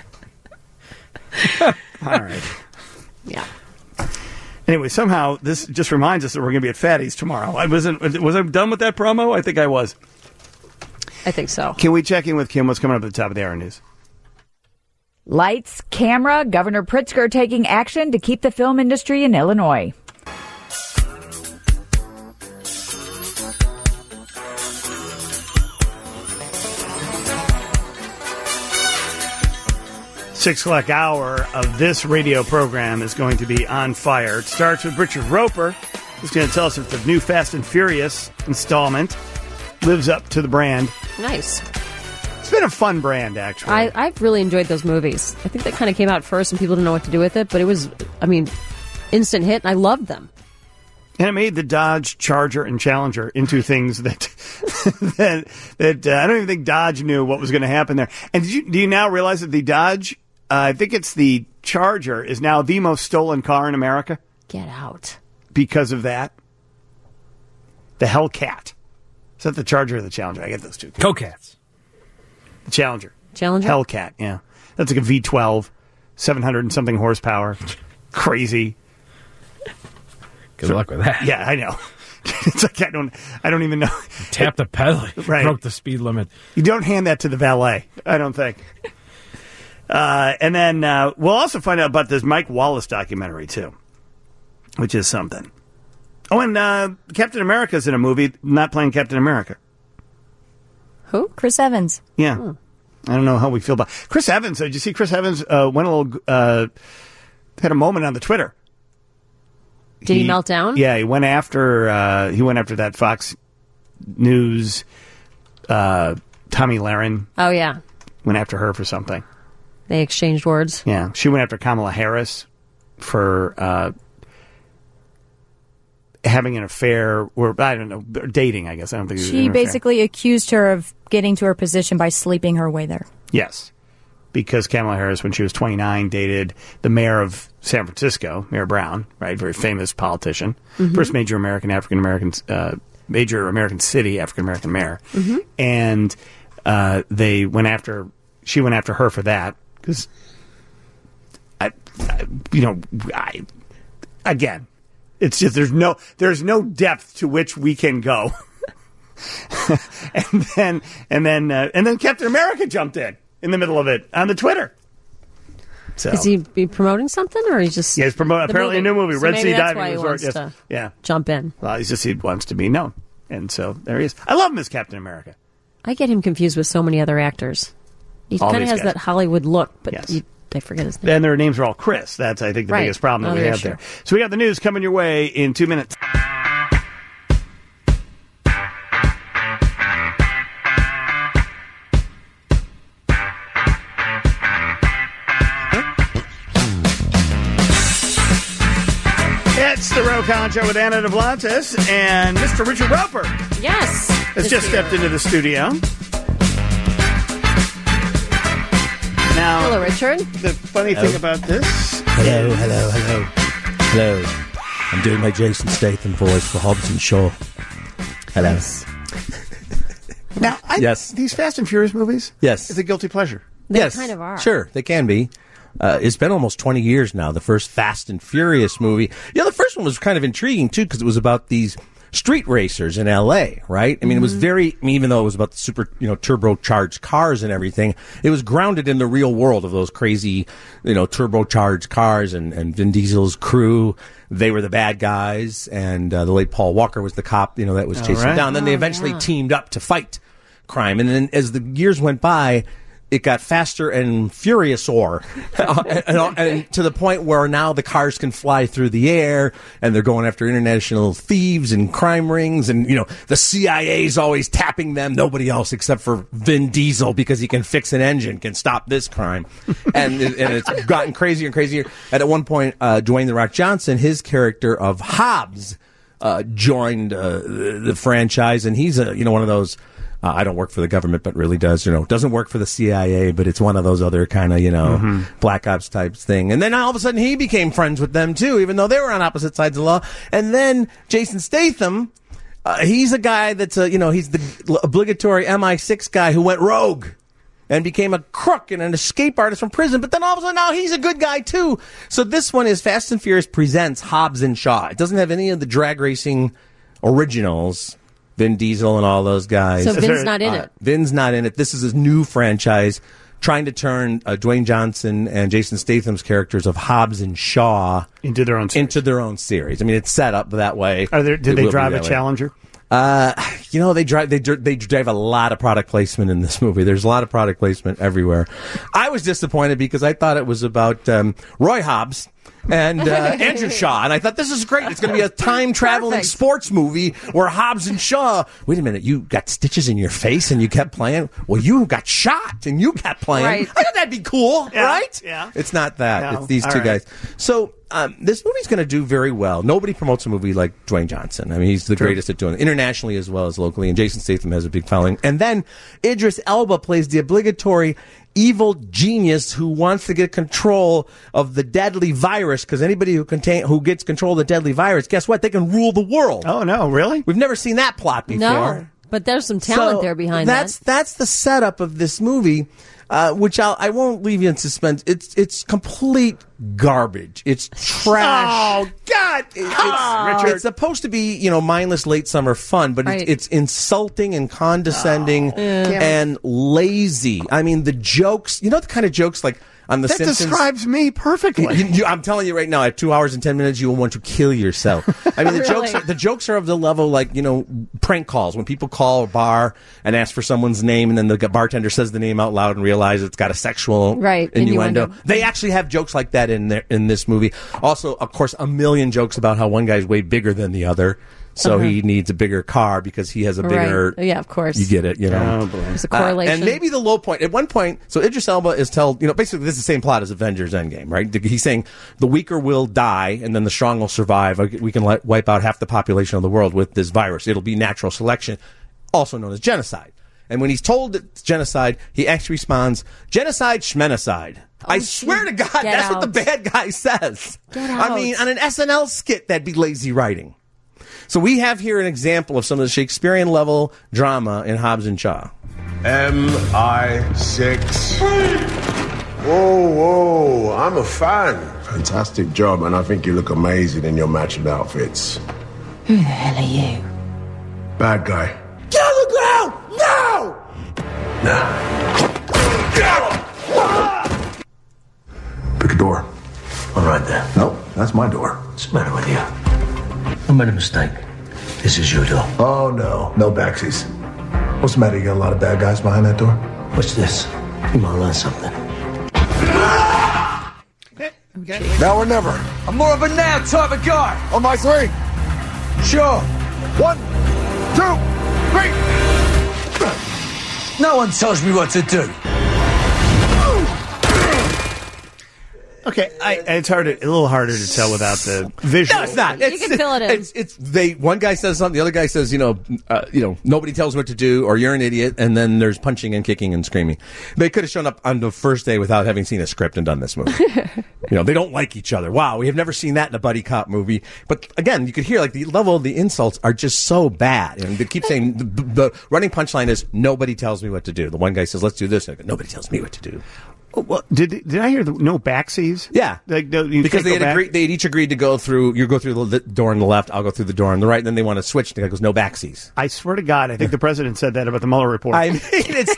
All right. Yeah. Anyway, somehow this just reminds us that we're going to be at Fatty's tomorrow. Was I done with that promo? I think I was. I think so. Can we check in with Kim? What's coming up at the top of the hour news? Lights, camera, Governor Pritzker taking action to keep the film industry in Illinois. Six o'clock hour of this radio program is going to be on fire. It starts with Richard Roper, who's going to tell us if the new Fast and Furious installment lives up to the brand. Nice. It's been a fun brand, actually. I've really enjoyed those movies. I think they kind of came out first and people didn't know what to do with it, but it was, instant hit, and I loved them. And it made the Dodge Charger and Challenger into things that that I don't even think Dodge knew what was going to happen there. And do you now realize that the Dodge, I think it's the Charger, is now the most stolen car in America? Get out. Because of that. The Hellcat. Is that the Charger or the Challenger? I get those two. Go-Cats. The Challenger. Challenger? Hellcat, yeah. That's like a V12, 700 and something horsepower. Crazy. Good luck with that. Yeah, I know. It's like I don't even know. Tap the pedal. Right. Broke the speed limit. You don't hand that to the valet, I don't think. And then we'll also find out about this Mike Wallace documentary, too, which is something. Oh, and Captain America's in a movie, not playing Captain America. Who? Chris Evans. Yeah. I don't know how we feel about Chris Evans. Did you see Chris Evans went a little, had a moment on the Twitter. Did he melt down? Yeah, he went after that Fox News Tommy Lahren. Oh, yeah. Went after her for something. They exchanged words. Yeah, she went after Kamala Harris for having an affair, or I don't know, dating, I guess. I don't think it was She an affair. basically accused her of getting to her position by sleeping her way there. Yes, because Kamala Harris, when she was 29, dated the mayor of San Francisco, Mayor Brown, right, very famous politician, first major American city African American mayor, and she went after her for that because, again, it's just there's no depth to which we can go. and then Captain America jumped in. in the middle of it on the Twitter. So. Is he be promoting something, or he's just? Yeah, he's promoting apparently a new movie, So Red maybe Sea that's Diving why he Resort. wants Yes. to Yeah, jump in. Well, he wants to be known, and so there he is. I love him as Captain America. I get him confused with so many other actors. He All kind of these has guys. that Hollywood look, but Yes. I forget his name. And their names are all Chris. That's, I think, the Right. biggest problem that Oh, we yeah, have sure. there. So we got the news coming your way in 2 minutes. It's the Rokon Show with Anna Duplantis and Mr. Richard Roper. Yes. Has just stepped into the studio. Now, Hello, Richard. The funny thing about this... Hello. I'm doing my Jason Statham voice for Hobbs and Shaw. Hello. Now, these Fast and Furious movies, Yes. it's a guilty pleasure. Yes, kind of are. Sure, they can be. It's been almost 20 years now, the first Fast and Furious movie. Yeah, the first one was kind of intriguing, too, because it was about these street racers in L.A., right? I mean, it was even though it was about the super, turbocharged cars and everything, it was grounded in the real world of those crazy, turbocharged cars and Vin Diesel's crew. They were the bad guys, and the late Paul Walker was the cop, that was chasing them down. Then they eventually teamed up to fight crime. And then as the years went by, it got faster and furious-or, and to the point where now the cars can fly through the air, and they're going after international thieves and crime rings, and, the CIA's always tapping them. Nobody else except for Vin Diesel, because he can fix an engine, can stop this crime. And it's gotten crazier and crazier. And at one point, Dwayne "The Rock" Johnson, his character of Hobbs, joined the franchise, and he's one of those... I don't work for the government, but really does, doesn't work for the CIA, but it's one of those other kind of, black ops types thing. And then all of a sudden he became friends with them too, even though they were on opposite sides of the law. And then Jason Statham, he's a guy that's, he's the obligatory MI6 guy who went rogue and became a crook and an escape artist from prison. But then all of a sudden now he's a good guy too. So this one is Fast and Furious presents Hobbs and Shaw. It doesn't have any of the drag racing originals. Vin Diesel and all those guys. So Vin's not in it. Vin's not in it. This is a new franchise trying to turn Dwayne Johnson and Jason Statham's characters of Hobbs and Shaw into their own series. I mean, it's set up that way. Did they drive a Challenger? They drive a lot of product placement in this movie. There's a lot of product placement everywhere. I was disappointed because I thought it was about Roy Hobbs and Andrew Shaw, and I thought this is great. It's going to be a time-traveling sports movie where Hobbs and Shaw... Wait a minute, you got stitches in your face and you kept playing? Well, you got shot and you kept playing. Right. I thought that'd be cool, right? Yeah. It's not that. No. It's these All two right. guys. So this movie's going to do very well. Nobody promotes a movie like Dwayne Johnson. I mean, he's the greatest at doing it, internationally as well as locally, and Jason Statham has a big following. And then Idris Elba plays the obligatory evil genius who wants to get control of the deadly virus, because anybody who gets control of the deadly virus, guess what? They can rule the world. Oh, no, really? We've never seen that plot before. No, but there's some talent there behind that. That's the setup of this movie, which I won't leave you in suspense. It's complete garbage. It's trash. Oh, God! Richard. It's supposed to be, mindless late summer fun, but Right. it's insulting and condescending and lazy. I mean, the jokes, the kind of jokes like on The That Simpsons. describes me perfectly. I'm telling you right now, at 2 hours and 10 minutes, you will want to kill yourself. I mean, the jokes are of the level like, prank calls. When people call a bar and ask for someone's name, and then the bartender says the name out loud and realize it's got a sexual innuendo. They actually have jokes like that in this movie. Also, of course, a million jokes about how one guy's way bigger than the other. So he needs a bigger car because he has a bigger... Right. Yeah, of course. You get it, Oh, boy. There's a correlation. And maybe the low point, at one point, so Idris Elba is told, basically this is the same plot as Avengers Endgame, right? He's saying the weaker will die and then the strong will survive. We can wipe out half the population of the world with this virus. It'll be natural selection, also known as genocide. And when he's told it's genocide, he actually responds, genocide, schmenocide. I swear to God, that's what the bad guy says. Get out. I mean, on an SNL skit, that'd be lazy writing. So we have here an example of some of the Shakespearean level drama in Hobbs and Shaw. MI6. Whoa, I'm a fan. Fantastic job, and I think you look amazing in your matching outfits. Who the hell are you? Bad guy. Get on the ground! No! Nah. Get out! your door. All right, then. Nope, that's my door. What's the matter with you? I made a mistake. This is your door. Oh, no backsies. What's the matter? You got a lot of bad guys behind that door? What's this? You might learn something. Now or never. I'm more of a now type of guy. On my three. Sure. 1, 2, 3. No one tells me what to do. Okay, it's a little harder to tell without the visual. No, it's not. You can fill it in. It's one guy says something, the other guy says, nobody tells what to do, or you're an idiot, and then there's punching and kicking and screaming. They could have shown up on the first day without having seen a script and done this movie. They don't like each other. Wow, we have never seen that in a buddy cop movie. But again, you could hear the level of the insults are just so bad. And they keep saying the running punchline is nobody tells me what to do. The one guy says, let's do this. And I go, nobody tells me what to do. Well, did I hear no backsies? Yeah, because they had each agreed to go through. You go through the door on the left, I'll go through the door on the right, and then they want to switch. The guy goes, no backsies. I swear to God, I think the president said that about the Mueller report. I mean,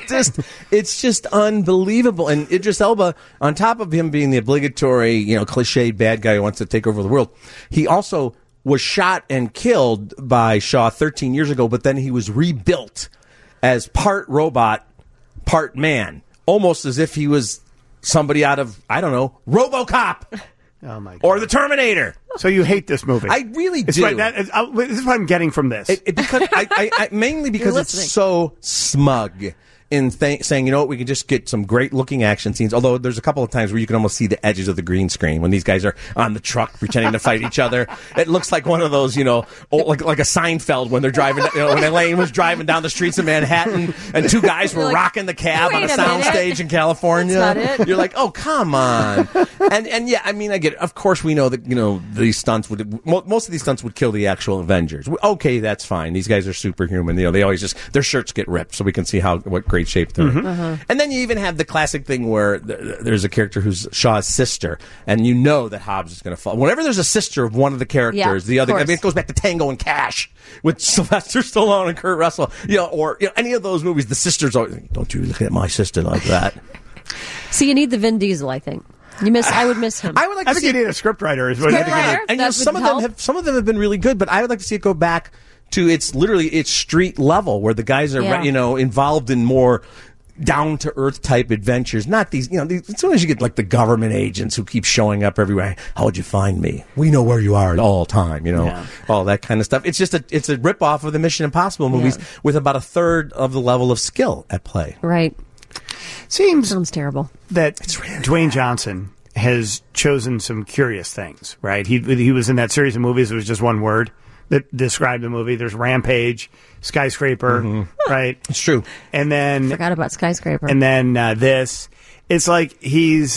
it's just unbelievable. And Idris Elba, on top of him being the obligatory, cliched bad guy who wants to take over the world, he also was shot and killed by Shaw 13 years ago. But then he was rebuilt as part robot, part man. Almost as if he was somebody out of, I don't know, RoboCop. Oh, my God. Or The Terminator. So you hate this movie. I really do. This is what I'm getting from this. Because mainly because it's so smug in saying, you know what, we can just get some great looking action scenes. Although there's a couple of times where you can almost see the edges of the green screen when these guys are on the truck pretending to fight each other. It looks like one of those, like a Seinfeld when they're driving, when Elaine was driving down the streets of Manhattan and two guys were rocking the cab on a soundstage in California. That's not it. You're like, oh, come on. And yeah, I mean, I get it. Of course, we know that, these stunts most of these stunts would kill the actual Avengers. Okay, that's fine. These guys are superhuman. They always their shirts get ripped so we can see what great shape they're in. And then you even have the classic thing where there's a character who's Shaw's sister, and you know that Hobbs is going to fall. Whenever there's a sister of one of the characters, the other, it goes back to Tango and Cash with Sylvester Stallone and Kurt Russell, or any of those movies, the sisters always, don't you look at my sister like that. See, you need the Vin Diesel, I think. I would miss him. I think you need a scriptwriter. And some of them have been really good, but I would like to see it go back to its street level where the guys are involved in more down to earth type adventures. Not these, as soon as you get the government agents who keep showing up everywhere. How would you find me? We know where you are at all time. All that kind of stuff. It's just it's a rip off of the Mission Impossible movies with about a third of the level of skill at play. Right. Sounds terrible. That Dwayne Johnson has chosen some curious things, right? He was in that series of movies. It was just one word that described the movie. There's Rampage, Skyscraper, right? It's true. And then forgot about Skyscraper. And then this. It's like he's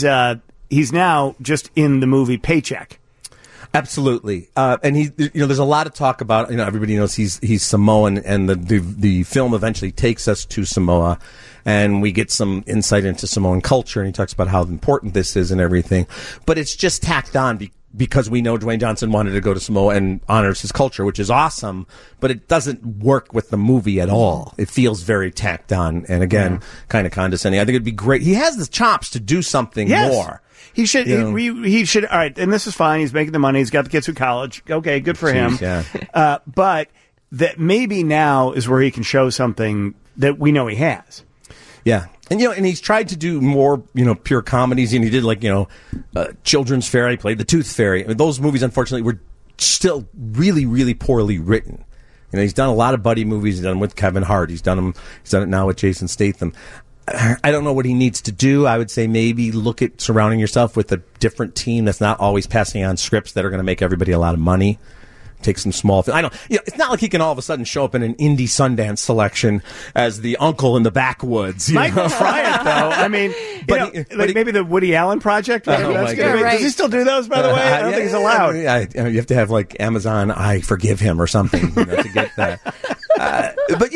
now just in the movie Paycheck. Absolutely. And there's a lot of talk about, everybody knows he's Samoan, and the film eventually takes us to Samoa, and we get some insight into Samoan culture, and he talks about how important this is and everything. But it's just tacked on because we know Dwayne Johnson wanted to go to Samoa and honors his culture, which is awesome, but it doesn't work with the movie at all. It feels very tacked on, and again, kind of condescending. I think it'd be great. He has the chops to do something more. He should. He should. All right, and this is fine. He's making the money. He's got the kids through college. Okay, good for him. Yeah. But that maybe now is where he can show something that we know he has. Yeah. And and he's tried to do more, pure comedies, and he did Children's Fair. He played The Tooth Fairy. I mean, those movies, unfortunately, were still really, really poorly written. He's done a lot of buddy movies. He's done them with Kevin Hart. He's done it now with Jason Statham. I don't know what he needs to do. I would say maybe look at surrounding yourself with a different team that's not always passing on scripts that are going to make everybody a lot of money. Take some small. I don't. It's not like he can all of a sudden show up in an indie Sundance selection as the uncle in the backwoods. Michael Fryatt, though. I mean, maybe the Woody Allen Project. Right. Does he still do those? By the way, I don't think he's allowed. You have to have Amazon. I forgive him or something to get that. But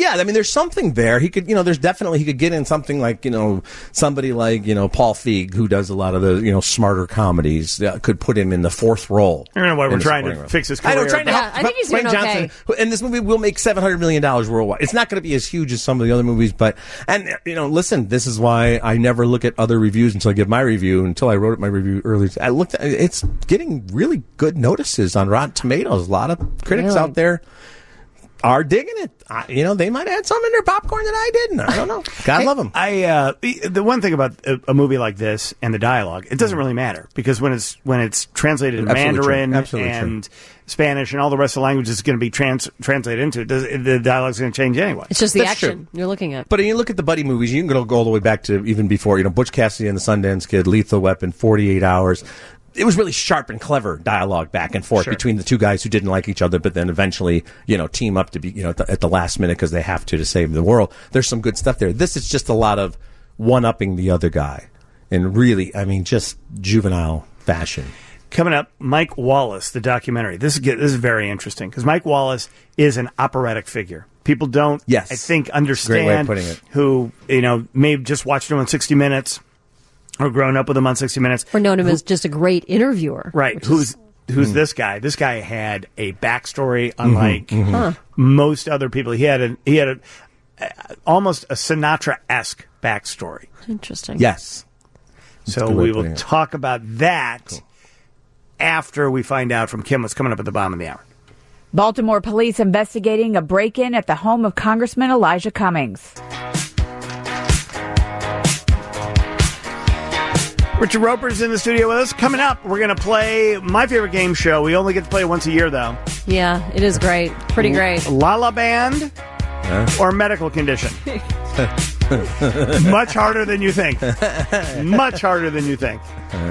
Yeah, I mean, there's something there. He could, there's definitely, he could get in something like, somebody like, Paul Feig, who does a lot of the, smarter comedies, could put him in the fourth role. I don't know why we're trying to fix his career. I know, trying to help. I think he's doing Johnson, and this movie will make $700 million worldwide. It's not going to be as huge as some of the other movies, listen, this is why I never look at other reviews until I give my review. Until I wrote my review earlier, I looked at it's getting really good notices on Rotten Tomatoes. A lot of critics out there are digging it. They might have had some in their popcorn that I didn't. I don't know. God love them. The one thing about a movie like this and the dialogue, it doesn't really matter because when it's translated in Mandarin and Spanish and all the rest of the languages it's going to be translated into, the dialogue's going to change anyway. It's just the action you're looking at. But when you look at the buddy movies, you can go all the way back to even before, Butch Cassidy and the Sundance Kid, Lethal Weapon, 48 Hours. It was really sharp and clever dialogue back and forth between the two guys who didn't like each other, but then eventually, team up to be, at the last minute because they have to save the world. There's some good stuff there. This is just a lot of one-upping the other guy in really, just juvenile fashion. Coming up, Mike Wallace, the documentary. This is very interesting because Mike Wallace is an operatic figure. People don't, I think, understand great way of putting it. Who, may have just watched him on 60 Minutes. Or grown up with him on 60 Minutes. Or known him as just a great interviewer. Right. Who's this guy? This guy had a backstory unlike most other people. He had almost a Sinatra-esque backstory. Interesting. Yes. So we will talk about that after we find out from Kim what's coming up at the bottom of the hour. Baltimore police investigating a break-in at the home of Congressman Elijah Cummings. Richard Roper's in the studio with us. Coming up, we're going to play my favorite game show. We only get to play it once a year, though. Yeah, it is great. Pretty great. La La Band or medical condition? Much harder than you think. Much harder than you think.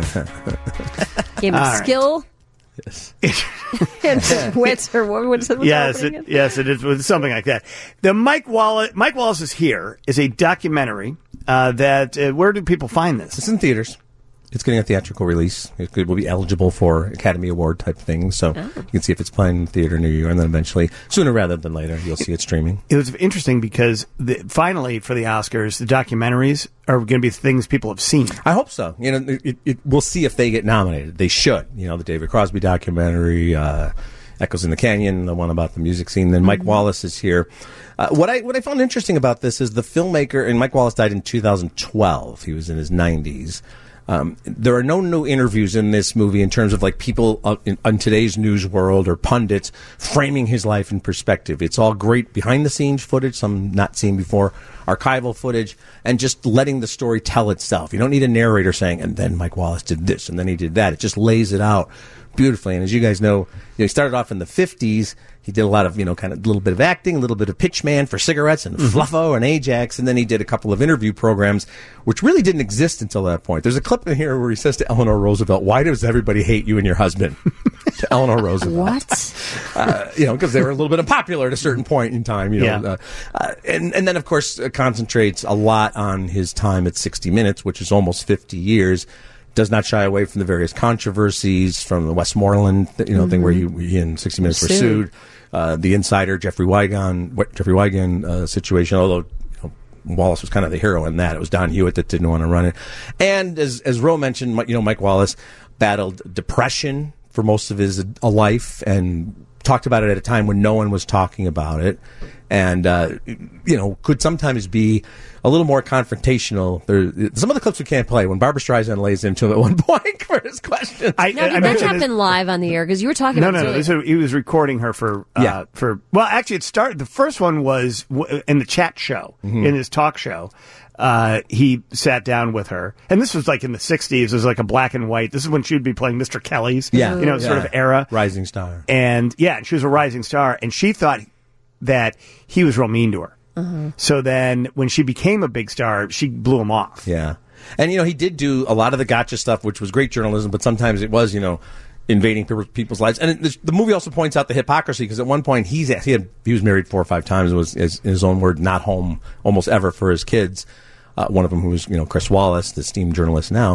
Game of skill? Yes. And wits, or what's it? Yes, it is something like that. The Mike Wallace is Here is a documentary that, where do people find this? It's in theaters. It's getting a theatrical release. It will be eligible for Academy Award type things, so you can see if it's playing in the theater near you, and then eventually, sooner rather than later, you'll see it streaming. It was interesting because finally for the Oscars, the documentaries are going to be things people have seen. I hope so. We'll see if they get nominated. They should. The David Crosby documentary, Echoes in the Canyon, the one about the music scene. Then Mike Wallace is here. What I found interesting about this is the filmmaker, and Mike Wallace died in 2012. He was in his 90s. There are no new interviews in this movie in terms of people in today's news world or pundits framing his life in perspective. It's all great behind-the-scenes footage, some not seen before, archival footage, and just letting the story tell itself. You don't need a narrator saying, and then Mike Wallace did this, and then he did that. It just lays it out beautifully. And as you guys know, he started off in the 50s. He did a lot of, kind of a little bit of acting, a little bit of Pitchman for cigarettes and Fluffo and Ajax, and then he did a couple of interview programs, which really didn't exist until that point. There's a clip in here where he says to Eleanor Roosevelt, "Why does everybody hate you and your husband?" To Eleanor Roosevelt. What? Because they were a little bit unpopular at a certain point in time. And then, of course, concentrates a lot on his time at 60 Minutes, which is almost 50 years. Does not shy away from the various controversies from the Westmoreland, thing where he and 60 Minutes were sued. The Insider, Jeffrey Wigand situation, although Wallace was kind of the hero in that. It was Don Hewitt that didn't want to run it. And as Ro mentioned, Mike Wallace battled depression for most of his life and talked about it at a time when no one was talking about it. And, could sometimes be a little more confrontational. Some of the clips we can't play when Barbra Streisand lays into him at one point for his questions. Did that happen live on the air? Because you were talking about it. No. He was recording her for. Well, actually, it started. The first one was in the chat show, in his talk show. He sat down with her, and this was like in the 60s. It was like a black and white. This is when she would be playing Mr. Kelly's, sort of era. Rising star. And she was a rising star, and she thought that he was real mean to her. So then when she became a big star, she blew him off. Yeah. And, he did do a lot of the gotcha stuff, which was great journalism, but sometimes it was, invading people's lives. And the movie also points out the hypocrisy, because at one point he was married 4 or 5 times and was, in his own word, not home almost ever for his kids. One of them who was, Chris Wallace, the esteemed journalist now.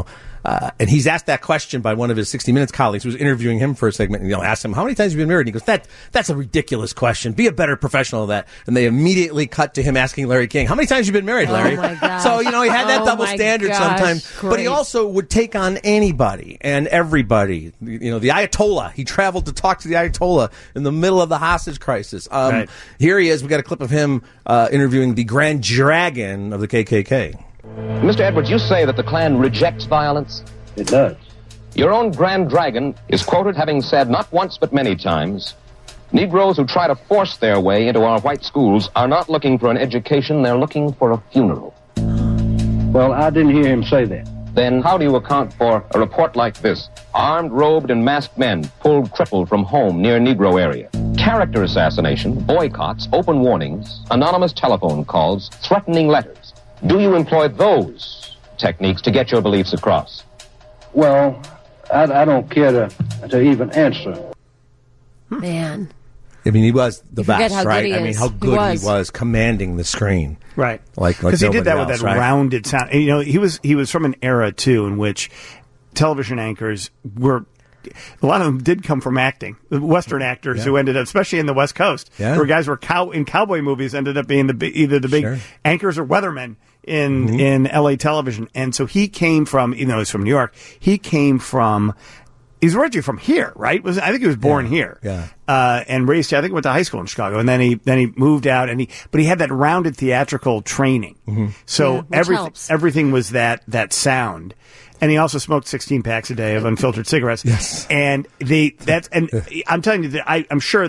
And he's asked that question by one of his 60 Minutes colleagues who was interviewing him for a segment, and asked him, how many times have you been married? And he goes, that's a ridiculous question. Be a better professional of that. And they immediately cut to him asking Larry King, how many times have you been married, Larry? Oh my gosh. So, he had that double standard sometimes. Great. But he also would take on anybody and everybody. The Ayatollah. He traveled to talk to the Ayatollah in the middle of the hostage crisis. Right. Here he is. We got a clip of him interviewing the Grand Dragon of the KKK. Mr. Edwards, you say that the Klan rejects violence? It does. Your own Grand Dragon is quoted having said not once but many times, Negroes who try to force their way into our white schools are not looking for an education, they're looking for a funeral. Well, I didn't hear him say that. Then how do you account for a report like this? Armed, robed, and masked men pulled crippled from home near Negro area. Character assassination, boycotts, open warnings, anonymous telephone calls, threatening letters. Do you employ those techniques to get your beliefs across? Well, I don't care to even answer. Man. I mean, he was the forget best, how good right? he I mean, is. how He good was. he was commanding the screen. Right. Like Because he did that nobody with that else, right? rounded sound. And, he was from an era, too, in which television anchors were... A lot of them did come from acting. The Western actors who ended up, especially in the West Coast, where guys were in cowboy movies, ended up being either the big anchors or weathermen in LA television. And so he came from, he's from New York. He came from... He's originally from here, right? I think he was born here, and raised here. I think he went to high school in Chicago, and then he moved out, but he had that rounded theatrical training. So everything was that sound, and he also smoked 16 packs a day of unfiltered cigarettes. Yes, and I'm telling you that I'm sure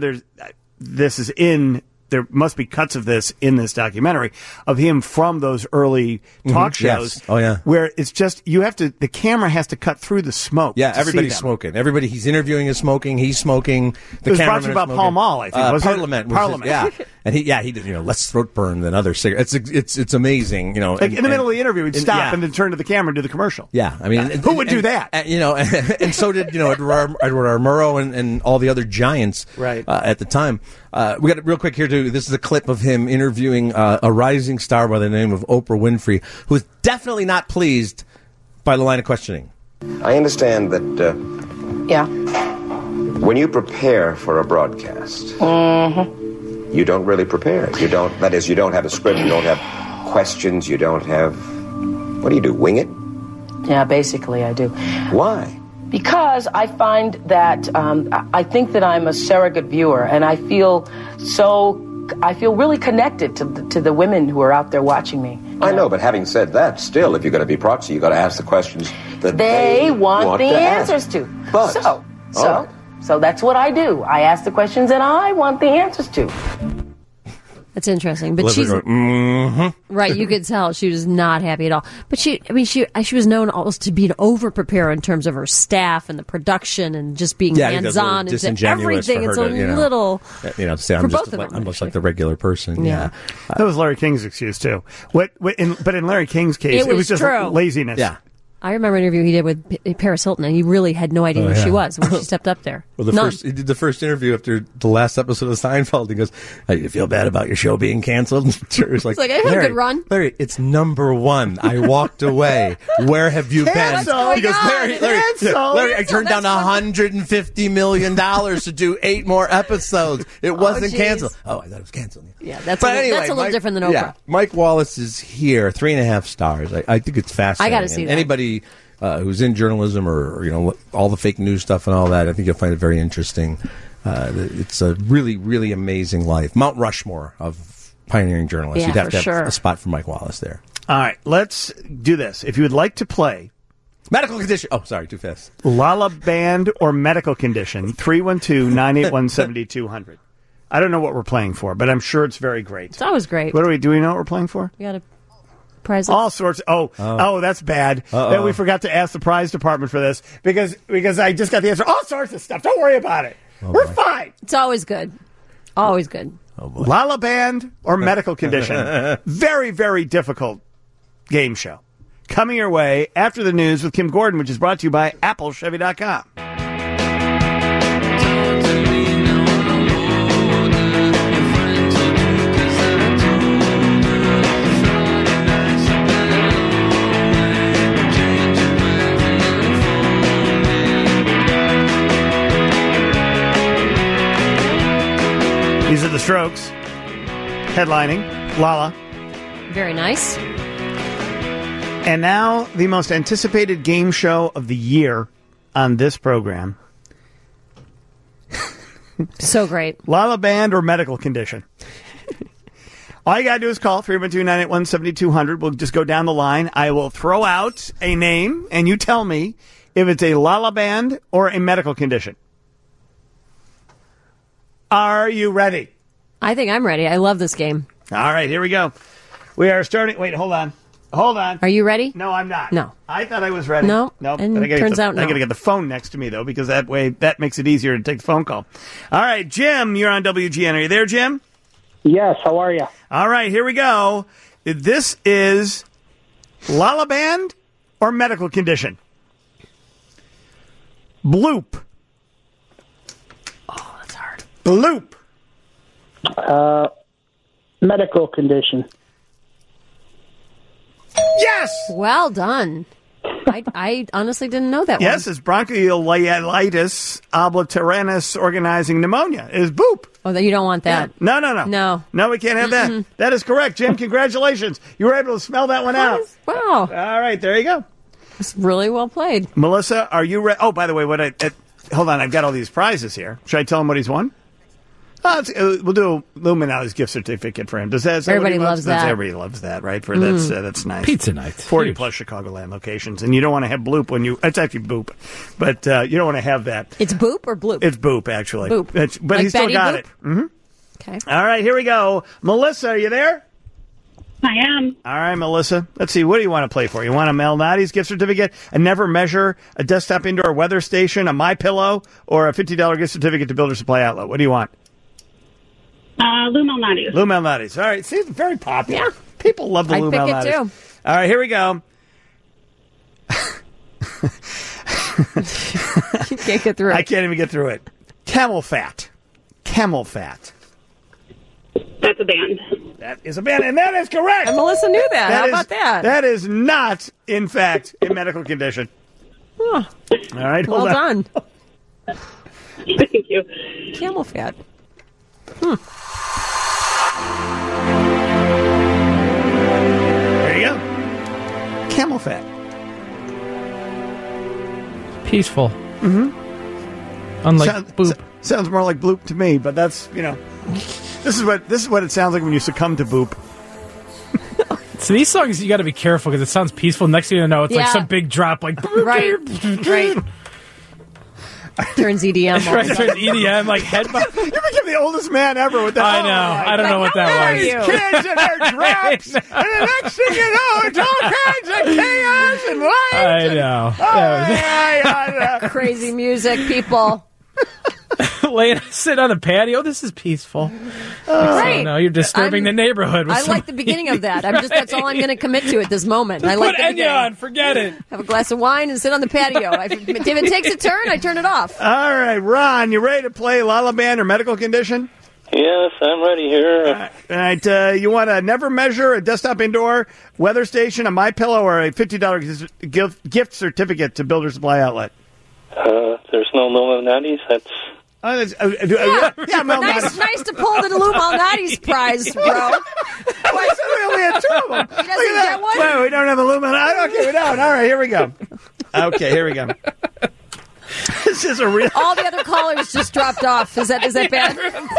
there must be cuts of this in this documentary of him from those early talk shows. Yes. Oh, yeah. Where it's just, the camera has to cut through the smoke. Yeah, to everybody's see them. smoking. Everybody he's interviewing is smoking. He's smoking. It was brought to you about Pall Mall, I think. Wasn't it? Parliament. Parliament. And he did, less throat burn than other cigarettes. It's amazing, Like in the middle of the interview, he'd stop and then turn to the camera and do the commercial. Yeah, I mean, who would do that? And so did Edward R. Murrow and all the other giants at the time. We got it real quick here too. This is a clip of him interviewing a rising star by the name of Oprah Winfrey, who is definitely not pleased by the line of questioning. I understand that when you prepare for a broadcast, you don't really prepare. You don't have a script, you don't have questions, you don't have... What do you do, wing it? Yeah, basically I do. Why? Because I find that I think that I'm a surrogate viewer, and I feel really connected to the women who are out there watching me. I know, but having said that, still, if you're going to be proxy, you've got to ask the questions that they want the to answers ask. to. But, So that's what I do. I ask the questions that I want the answers to. That's interesting, but she's right. You could tell she was not happy at all. But she was known almost to be an over-preparer in terms of her staff and the production and just being hands-on and everything. It's a little, to say I'm just like the regular person. Yeah. That was Larry King's excuse too. But in Larry King's case, it was just laziness. Yeah. I remember an interview he did with Paris Hilton, and he really had no idea who she was when she stepped up there. Well, he did the first interview after the last episode of Seinfeld. He goes, "You feel bad about your show being canceled?" It's like, I had a good run. Larry, it's number one. I walked away. Where have you been? He goes, Larry, I turned down $150 million to do 8 more episodes. It wasn't canceled. Oh, I thought it was canceled. Yeah, that's a little different than Oprah. Yeah, Mike Wallace is here, 3.5 stars. I think it's fascinating. I got to see that. Anybody who's in journalism or all the fake news stuff and all that, I think you'll find it very interesting. It's a really, really amazing life. Mount Rushmore of pioneering journalists. Yeah, You'd have to have sure. a spot for Mike Wallace there. All right, let's do this. If you would like to play medical condition. Oh, sorry, too fast. Lala Band or medical condition, 312-981-7200. I don't know what we're playing for, but I'm sure it's very great. It's always great. What do we know what we're playing for? We got a prize. All sorts. Oh, that's bad. That we forgot to ask the prize department for this because I just got the answer. All sorts of stuff. Don't worry about it. We're fine. It's always good. Always good. Oh, boy. Lala Band or medical condition. Very, very difficult game show. Coming your way after the news with Kim Gordon, which is brought to you by AppleChevy.com. Strokes, headlining, Lala. Very nice. And now the most anticipated game show of the year on this program. So great. Lala Band or medical condition. All you got to do is call 312-981-7200. We'll just go down the line. I will throw out a name, and you tell me if it's a Lala Band or a medical condition. Are you ready? I think I'm ready. I love this game. All right, here we go. We are starting. Wait, hold on. Hold on. Are you ready? No, I'm not. No. I thought I was ready. No. Nope. And But I gotta turns out no. I got to get the phone next to me, though, because that way that makes it easier to take the phone call. All right, Jim, you're on WGN. Are you there, Jim? Yes, how are you? All right, here we go. This is Lala Band or medical condition? Bloop. Oh, that's hard. Bloop. Medical condition. Yes! Well done. I honestly didn't know that Yes, one. it's bronchiolitis obliteratus organizing pneumonia. Is boop. Oh, then you don't want that. No. No, we can't have that. That is correct, Jim. Congratulations. You were able to smell that one out. Wow. All right, there you go. It's really well played. Melissa, are you ready? Oh, by the way, hold on. I've got all these prizes here. Should I tell him what he's won? We'll do a Luminati's gift certificate for him. Does that? Everybody loves that. Everybody loves that, right? That's nice. Pizza night. 40 plus Chicagoland locations, and you don't want to have bloop when you. It's actually boop, but you don't want to have that. It's boop or bloop? It's boop, actually. Boop. But Like he still Betty got Boop? it. Mm-hmm. Okay. All right, here we go. Melissa, are you there? I am. All right, Melissa. Let's see. What do you want to play for? You want a Malnati's gift certificate, a Never Measure, a desktop indoor weather station, a MyPillow, or a $50 gift certificate to Builder Supply Outlet? What do you want? Lou Malnati's. Lou Malnati's. All right. See, it's very popular. Yeah. People love the I'd Lou pick it Malnati's. too. All right, here we go. You can't get through it. I can't even get through it. Camel fat. Camel fat. That's a band. That is a band, and that is correct. And Melissa knew that. How about that? That is not, in fact, a medical condition. Huh. All right, hold Well on. done. Thank you. Camel fat. There you go. Camel fat. Peaceful. Mm-hmm. Unlike boop. Sounds more like bloop to me, but that's, this is what it sounds like when you succumb to boop. So these songs, you got to be careful because it sounds peaceful. Next thing you know, it's like some big drop, like Right. Turns EDM. Right, turns EDM, like headbutt. You became the oldest man ever with that. I know. I don't know what that was. Kids and their drops, and the next thing you know, it's all kinds of chaos and lights. I know. Crazy music, people. Sit on the patio. This is peaceful. Right. No, you're disturbing the neighborhood. With I like the beginning of that. That's all I'm going to commit to at this moment. I like Put Enya on. Forget it. Have a glass of wine and sit on the patio. If it takes a turn, I turn it off. All right, Ron, you ready to play Lala Band or medical condition? Yes, I'm ready here. All right, you want a Never Measure, a desktop indoor weather station, a MyPillow, or a $50 gift certificate to Builder Supply Outlet? There's no Malnati's. That's. Nice Nice to pull the Lou Malnati's prize, bro. I said we only had two of them. He doesn't get one? No, we don't have a Lou Malnati's. Okay, we don't. All right, here we go. Okay, here we go. This is a real. All the other callers just dropped off. Is that bad?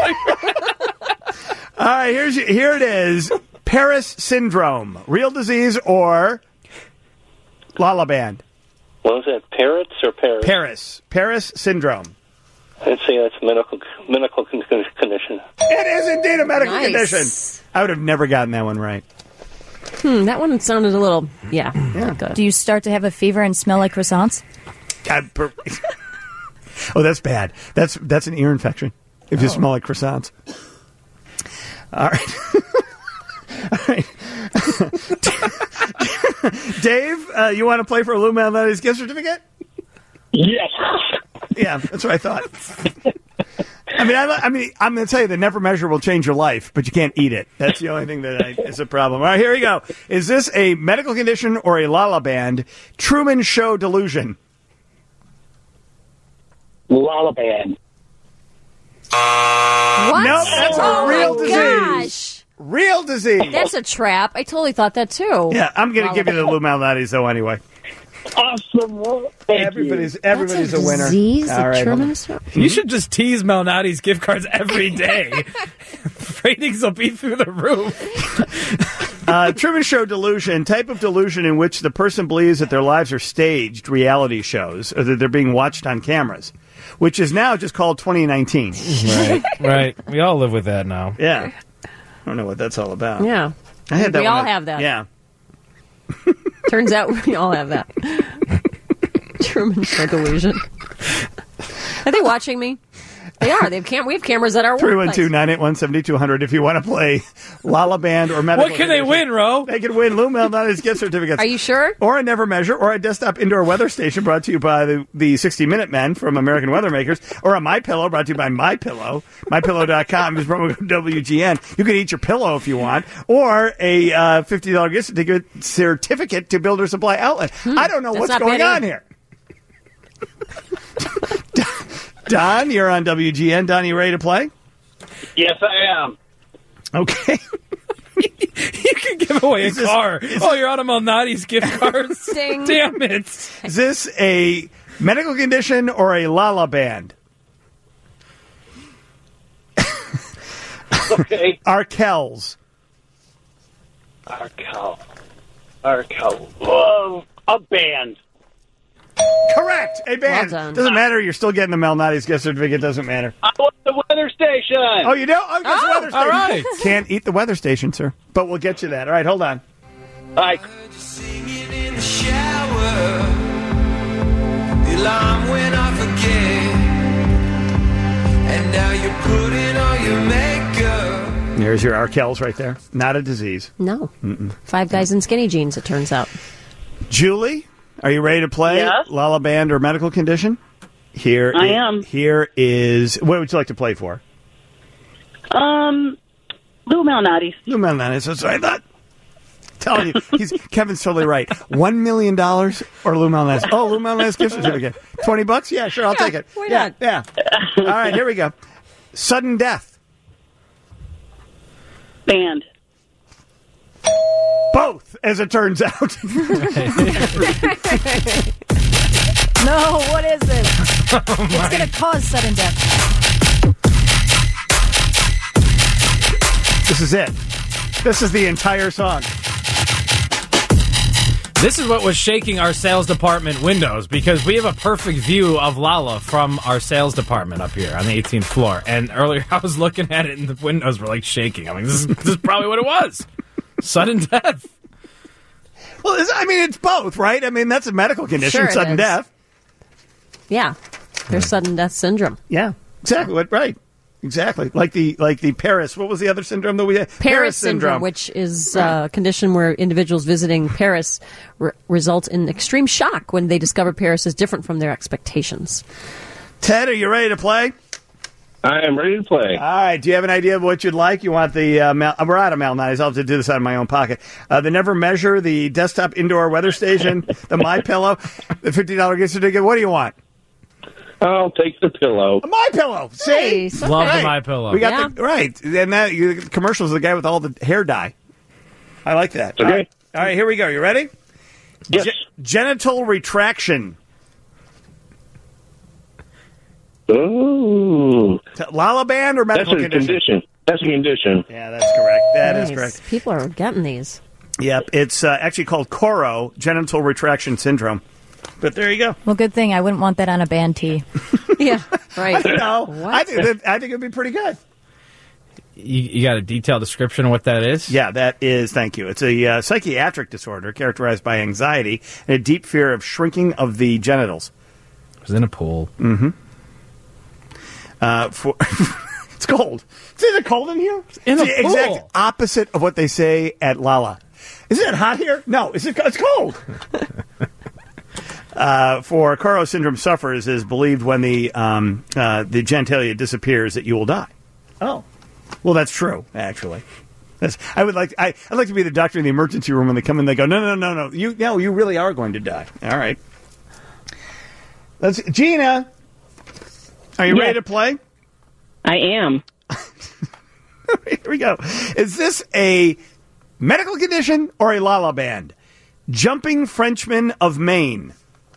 All right, here it is. Paris syndrome, real disease or Lala Band? What was that? Parrots or Paris? Paris syndrome. I'd say that's a medical condition. It is indeed a medical Nice. condition. I would have never gotten that one right. That one sounded a little, Do you start to have a fever and smell like croissants? Oh, that's bad. That's an ear infection if you smell like croissants. All right. All right. Dave, you want to play for a Lou Malnati's gift certificate? Yes. Yeah, that's what I thought. I'm going to tell you, the Never Measure will change your life, but you can't eat it. That's the only thing that is a problem. All right, here we go. Is this a medical condition or a Lala Band? Truman Show delusion. Lala Band. What? Nope, that's a real disease. Gosh. Real disease. That's a trap. I totally thought that too. Yeah, I'm going to give you the Lou Malnati's, though, anyway. Awesome. Everybody's a winner. Disease, All right, hold on. You should just tease Malnati's gift cards every day. Ratings will be through the roof. Truman Show delusion, type of delusion in which the person believes that their lives are staged reality shows, or that they're being watched on cameras, which is now just called 2019. Right. We all live with that now. Yeah. I don't know what that's all about. Yeah. I had that we one all at- have that. Yeah. Turns out we all have that. Truman Show delusion. Are they watching me? They are. We have cameras at our workplace. 312-981-7200 if you want to play Lala Band or Medical. What can they win, Ro? They can win Lou Malnati's gift certificates. Are you sure? Or a Never Measure, or a desktop indoor weather station brought to you by the 60 Minute Men from American Weather Makers, or a MyPillow brought to you by MyPillow, MyPillow.com. Use promo code WGN. You can eat your pillow if you want, or a $50 gift certificate to Builder Supply Outlet. I don't know That's what's not going bad on here. Don, you're on WGN. Don, you ready to play? Yes, I am. Okay. You can give away a car. You're on a Malnati's gift cards. Ding. Damn it. Is this a medical condition or a Lala Band? Okay. Arkells. Arkel. Oh, a band. Correct. A band. Well done. Doesn't matter. You're still getting the Malnati's gift certificate. Doesn't matter. I want the weather station. Oh, you do? Oh, guess the weather station. all right. Can't eat the weather station, sir. But we'll get you that. All right, hold on. All right. Singing in the shower. The alarm went off again. And now you're putting on your makeup. There's your Arkells right there. Not a disease. No. 5 guys in skinny jeans, it turns out. Julie, are you ready to play Yes. Lala Band or medical condition? Here I am. Here is. What would you like to play for? Lou Malnati's. Lou Malnati's. That's what I thought. Telling you, Kevin's totally right. $1 million or Lou Malnati's? Oh, Lou Malnati's gift certificate. $20? Yeah, sure, I'll take it. Why yeah, not? Yeah. All right, here we go. Sudden death. Band. Both, as it turns out. No, what is it? It's going to cause sudden death. This is it. This is the entire song. This is what was shaking our sales department windows, because we have a perfect view of Lala from our sales department up here on the 18th floor. And earlier I was looking at it and the windows were like shaking. I'm like, this is probably what it was. Sudden death. Well, it's both, right? I mean, that's a medical condition, Sure it sudden is. death. Yeah. There's sudden death syndrome. Yeah, exactly. Right. Exactly. Like the Paris. What was the other syndrome that we had? Paris syndrome, which is a condition where individuals visiting Paris result in extreme shock when they discover Paris is different from their expectations. Ted, are you ready to play? I am ready to play. All right. Do you have an idea of what you'd like? You want the we're out of Malnati's. I'll have to do this out of my own pocket. The Never Measure, the desktop indoor weather station, the MyPillow, the $50 gift certificate. What do you want? I'll take the pillow. A MyPillow. See? Nice. Love Okay. the MyPillow. We got the right. And that the commercial's the guy with all the hair dye. I like that. Okay. All right, here we go. You ready? Yes. Genital retraction. Ooh. Lala Band or medical That's a condition. That's a condition. Yeah, that's correct. That is Nice. correct. People are getting these. Yep, it's actually called CORO, genital retraction syndrome. But there you go. Well, good thing I wouldn't want that on a band tee. Yeah, right. No, What? I think it'd be pretty good. You got a detailed description of what that is? Yeah, that is. Thank you. It's a psychiatric disorder characterized by anxiety and a deep fear of shrinking of the genitals. I was in a pool. Mm-hmm. It's cold. Is it cold in here? In it's a the pool. exact opposite of what they say at Lala. Isn't it hot here? No, it's cold. For CORO syndrome sufferers, it is believed when the genitalia disappears that you will die. Oh, well, that's true. Actually, I'd like to be the doctor in the emergency room when they come in. They go, no, you really are going to die. All right. Gina, are you ready to play? I am. Here we go. Is this a medical condition or a la la band? Jumping Frenchman of Maine.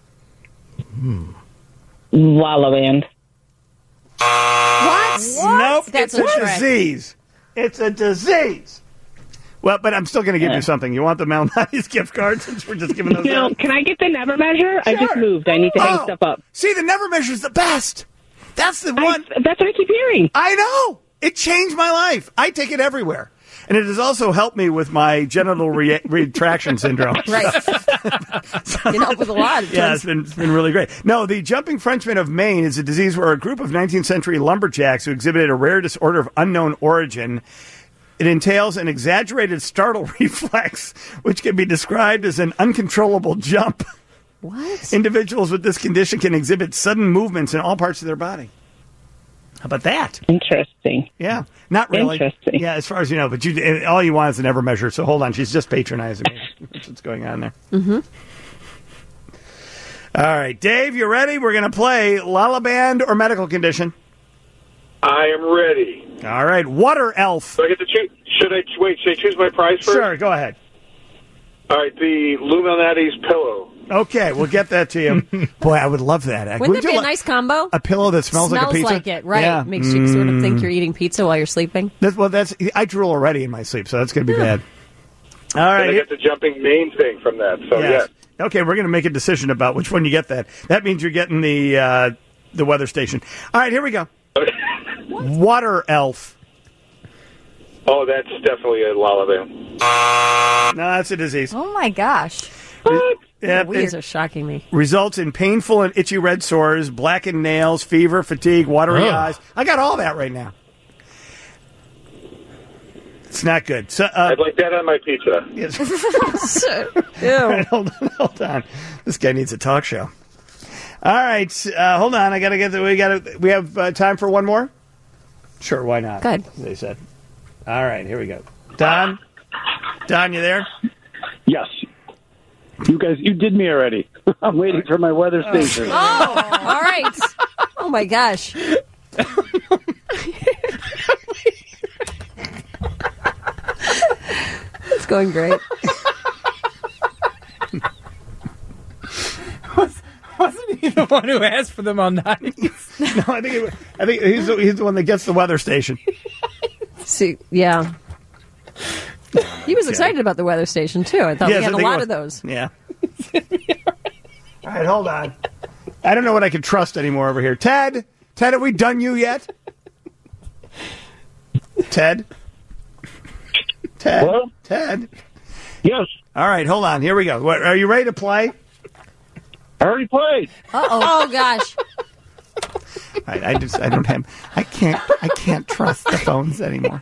La La Band. What? Nope, That's it's a a trick. disease. It's a disease. Well, but I'm still going to give you something. You want the Malnati's gift card since we're just giving those out? Can I get the Never Measure? I just moved. I need to hang stuff up. See, the Never Measure is the best. That's the one. That's what I keep hearing. I know. It changed my life. I take it everywhere. And it has also helped me with my genital retraction syndrome. Right. Can help with a lot. Yeah, it's been really great. No, the Jumping Frenchman of Maine is a disease where a group of 19th century lumberjacks who exhibited a rare disorder of unknown origin. It entails an exaggerated startle reflex, which can be described as an uncontrollable jump. What? Individuals with this condition can exhibit sudden movements in all parts of their body. How about that? Interesting. Yeah, not really. Interesting. Yeah, as far as you know, but all you want is a Never Measure. So hold on, she's just patronizing me. That's what's going on there. Mm-hmm. All right, Dave, you ready? We're going to play La La Band or medical condition. I am ready. All right, Water Elf. Do I get to choose? Should I choose my prize first? Sure, go ahead. All right, the Lou Malnati's pillow. Okay, we'll get that to you. Boy, I would love that. Wouldn't that be a nice combo? A pillow that smells like a pizza? Smells like it, right. Yeah. Makes you sort of think you're eating pizza while you're sleeping. I drool already in my sleep, so that's going to be bad. All right. And I get the jumping Maine thing from that, so yes. Okay, we're going to make a decision about which one you get that. That means you're getting the weather station. All right, here we go. Water Elf. Oh, that's definitely a lullaby. No, that's a disease. Oh, my gosh. Yeah, These are shocking me. Results in painful and itchy red sores, blackened nails, fever, fatigue, watery eyes. I got all that right now. It's not good. So, I'd like that on my pizza. Yes. Ew. All right, hold on. This guy needs a talk show. All right, hold on. I got to get. We have time for one more. Sure, why not? Good. They said. All right, here we go. Don, you there? Yes. You did me already. I'm waiting for my weather station. Oh, all right. Oh, my gosh. It's going great. Wasn't he the one who asked for them all night? No, I think he's the one that gets the weather station. See, yeah. He was excited about the weather station, too. I thought we had a lot of those. Yeah. All right, hold on. I don't know what I can trust anymore over here. Ted, have we done you yet? Ted? Hello? Ted? Yes. All right, hold on. Here we go. Are you ready to play? I already played. Uh-oh. Oh, gosh. I can't trust the phones anymore.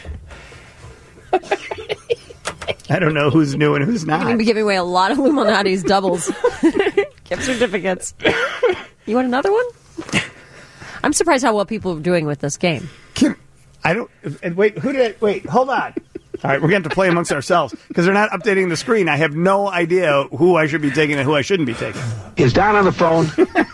I don't know who's new and who's You're not. going to be giving away a lot of Illuminati's doubles. Gift certificates. You want another one? I'm surprised how well people are doing with this game. Wait, hold on. All right, we're going to have to play amongst ourselves because they're not updating the screen. I have no idea who I should be taking and who I shouldn't be taking. Is Don on the phone?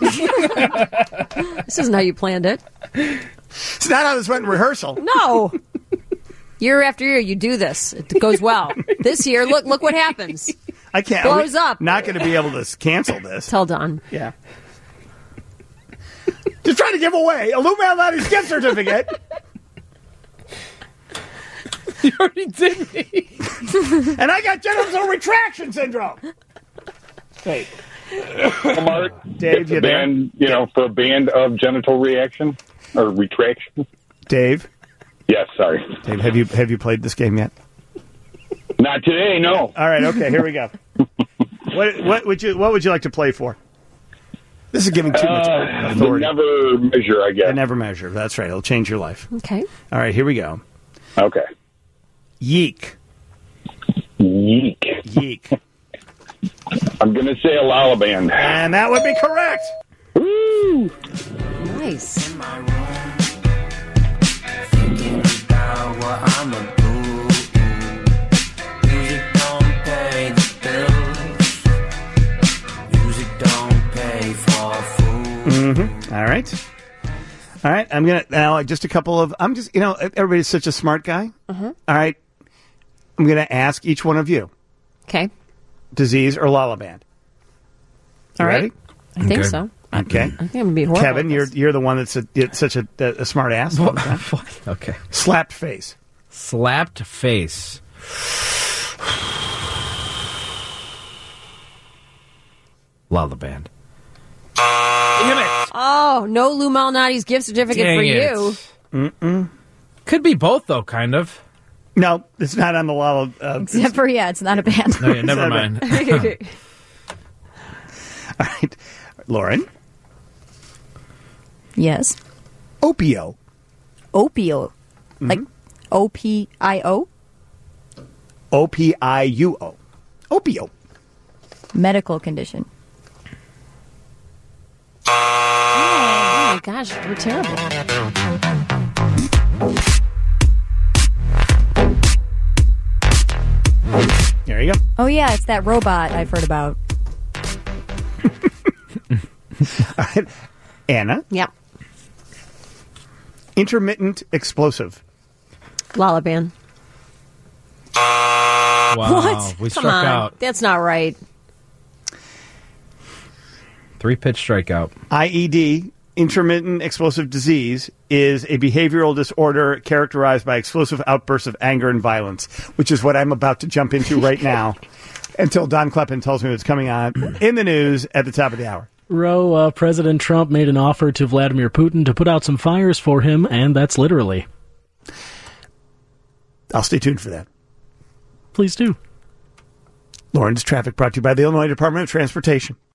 This isn't how you planned it. It's not how this went in rehearsal. No. Year after year, you do this. It goes well. This year, look what happens. I can't. Blows up. Not going to be able to cancel this. Tell Don. Yeah. Just trying to give away a Lou Malnati's gift certificate. You already did me. And I got genital retraction syndrome. Wait. Mark, Dave, it's you a band, for a band of genital reaction or retraction. Dave? Yes, sorry. Dave, have you played this game yet? Not today, no. All right, okay, here we go. What would you like to play for? This is giving too much authority. The Never Measure, I guess. The Never Measure. That's right. It'll change your life. Okay. All right, here we go. Okay. Yeek. Yeek. I'm going to say a lullaband. And that would be correct. Woo! Nice. Mm-hmm. All right. All right, I'm going to now just a couple of, everybody's such a smart guy. Uh-huh. All right, I'm going to ask each one of you. Okay. Disease or La La Band? All right. Ready? I think so. Okay. I think I'm going to be horrible. Kevin, you're the one that's such a smart ass. Okay. Slapped face. Slapped face. La La Band. Damn it! Oh, no Lou Malnati's gift certificate Dang for it. you. Mm-mm. Could be both, though, kind of. No, it's not on the La La. Except for, it's not a band. No, yeah, never mind. All right. Lauren? Yes. Opio. Opio. Like O-P-I-O? O-P-I-U-O. Opio. Medical condition. Oh my gosh, we're terrible. There you go. Oh, yeah, it's that robot I've heard about. All right. Anna? Yeah. Intermittent explosive. La La Band. Wow. What? We Come struck on. out. That's not right. 3-pitch strikeout. IED, intermittent explosive disease, is a behavioral disorder characterized by explosive outbursts of anger and violence, which is what I'm about to jump into right now until Don Kleppen tells me what's coming on in the news at the top of the hour. Roe, President Trump made an offer to Vladimir Putin to put out some fires for him, and that's literally. I'll stay tuned for that. Please do. Lauren's Traffic brought to you by the Illinois Department of Transportation.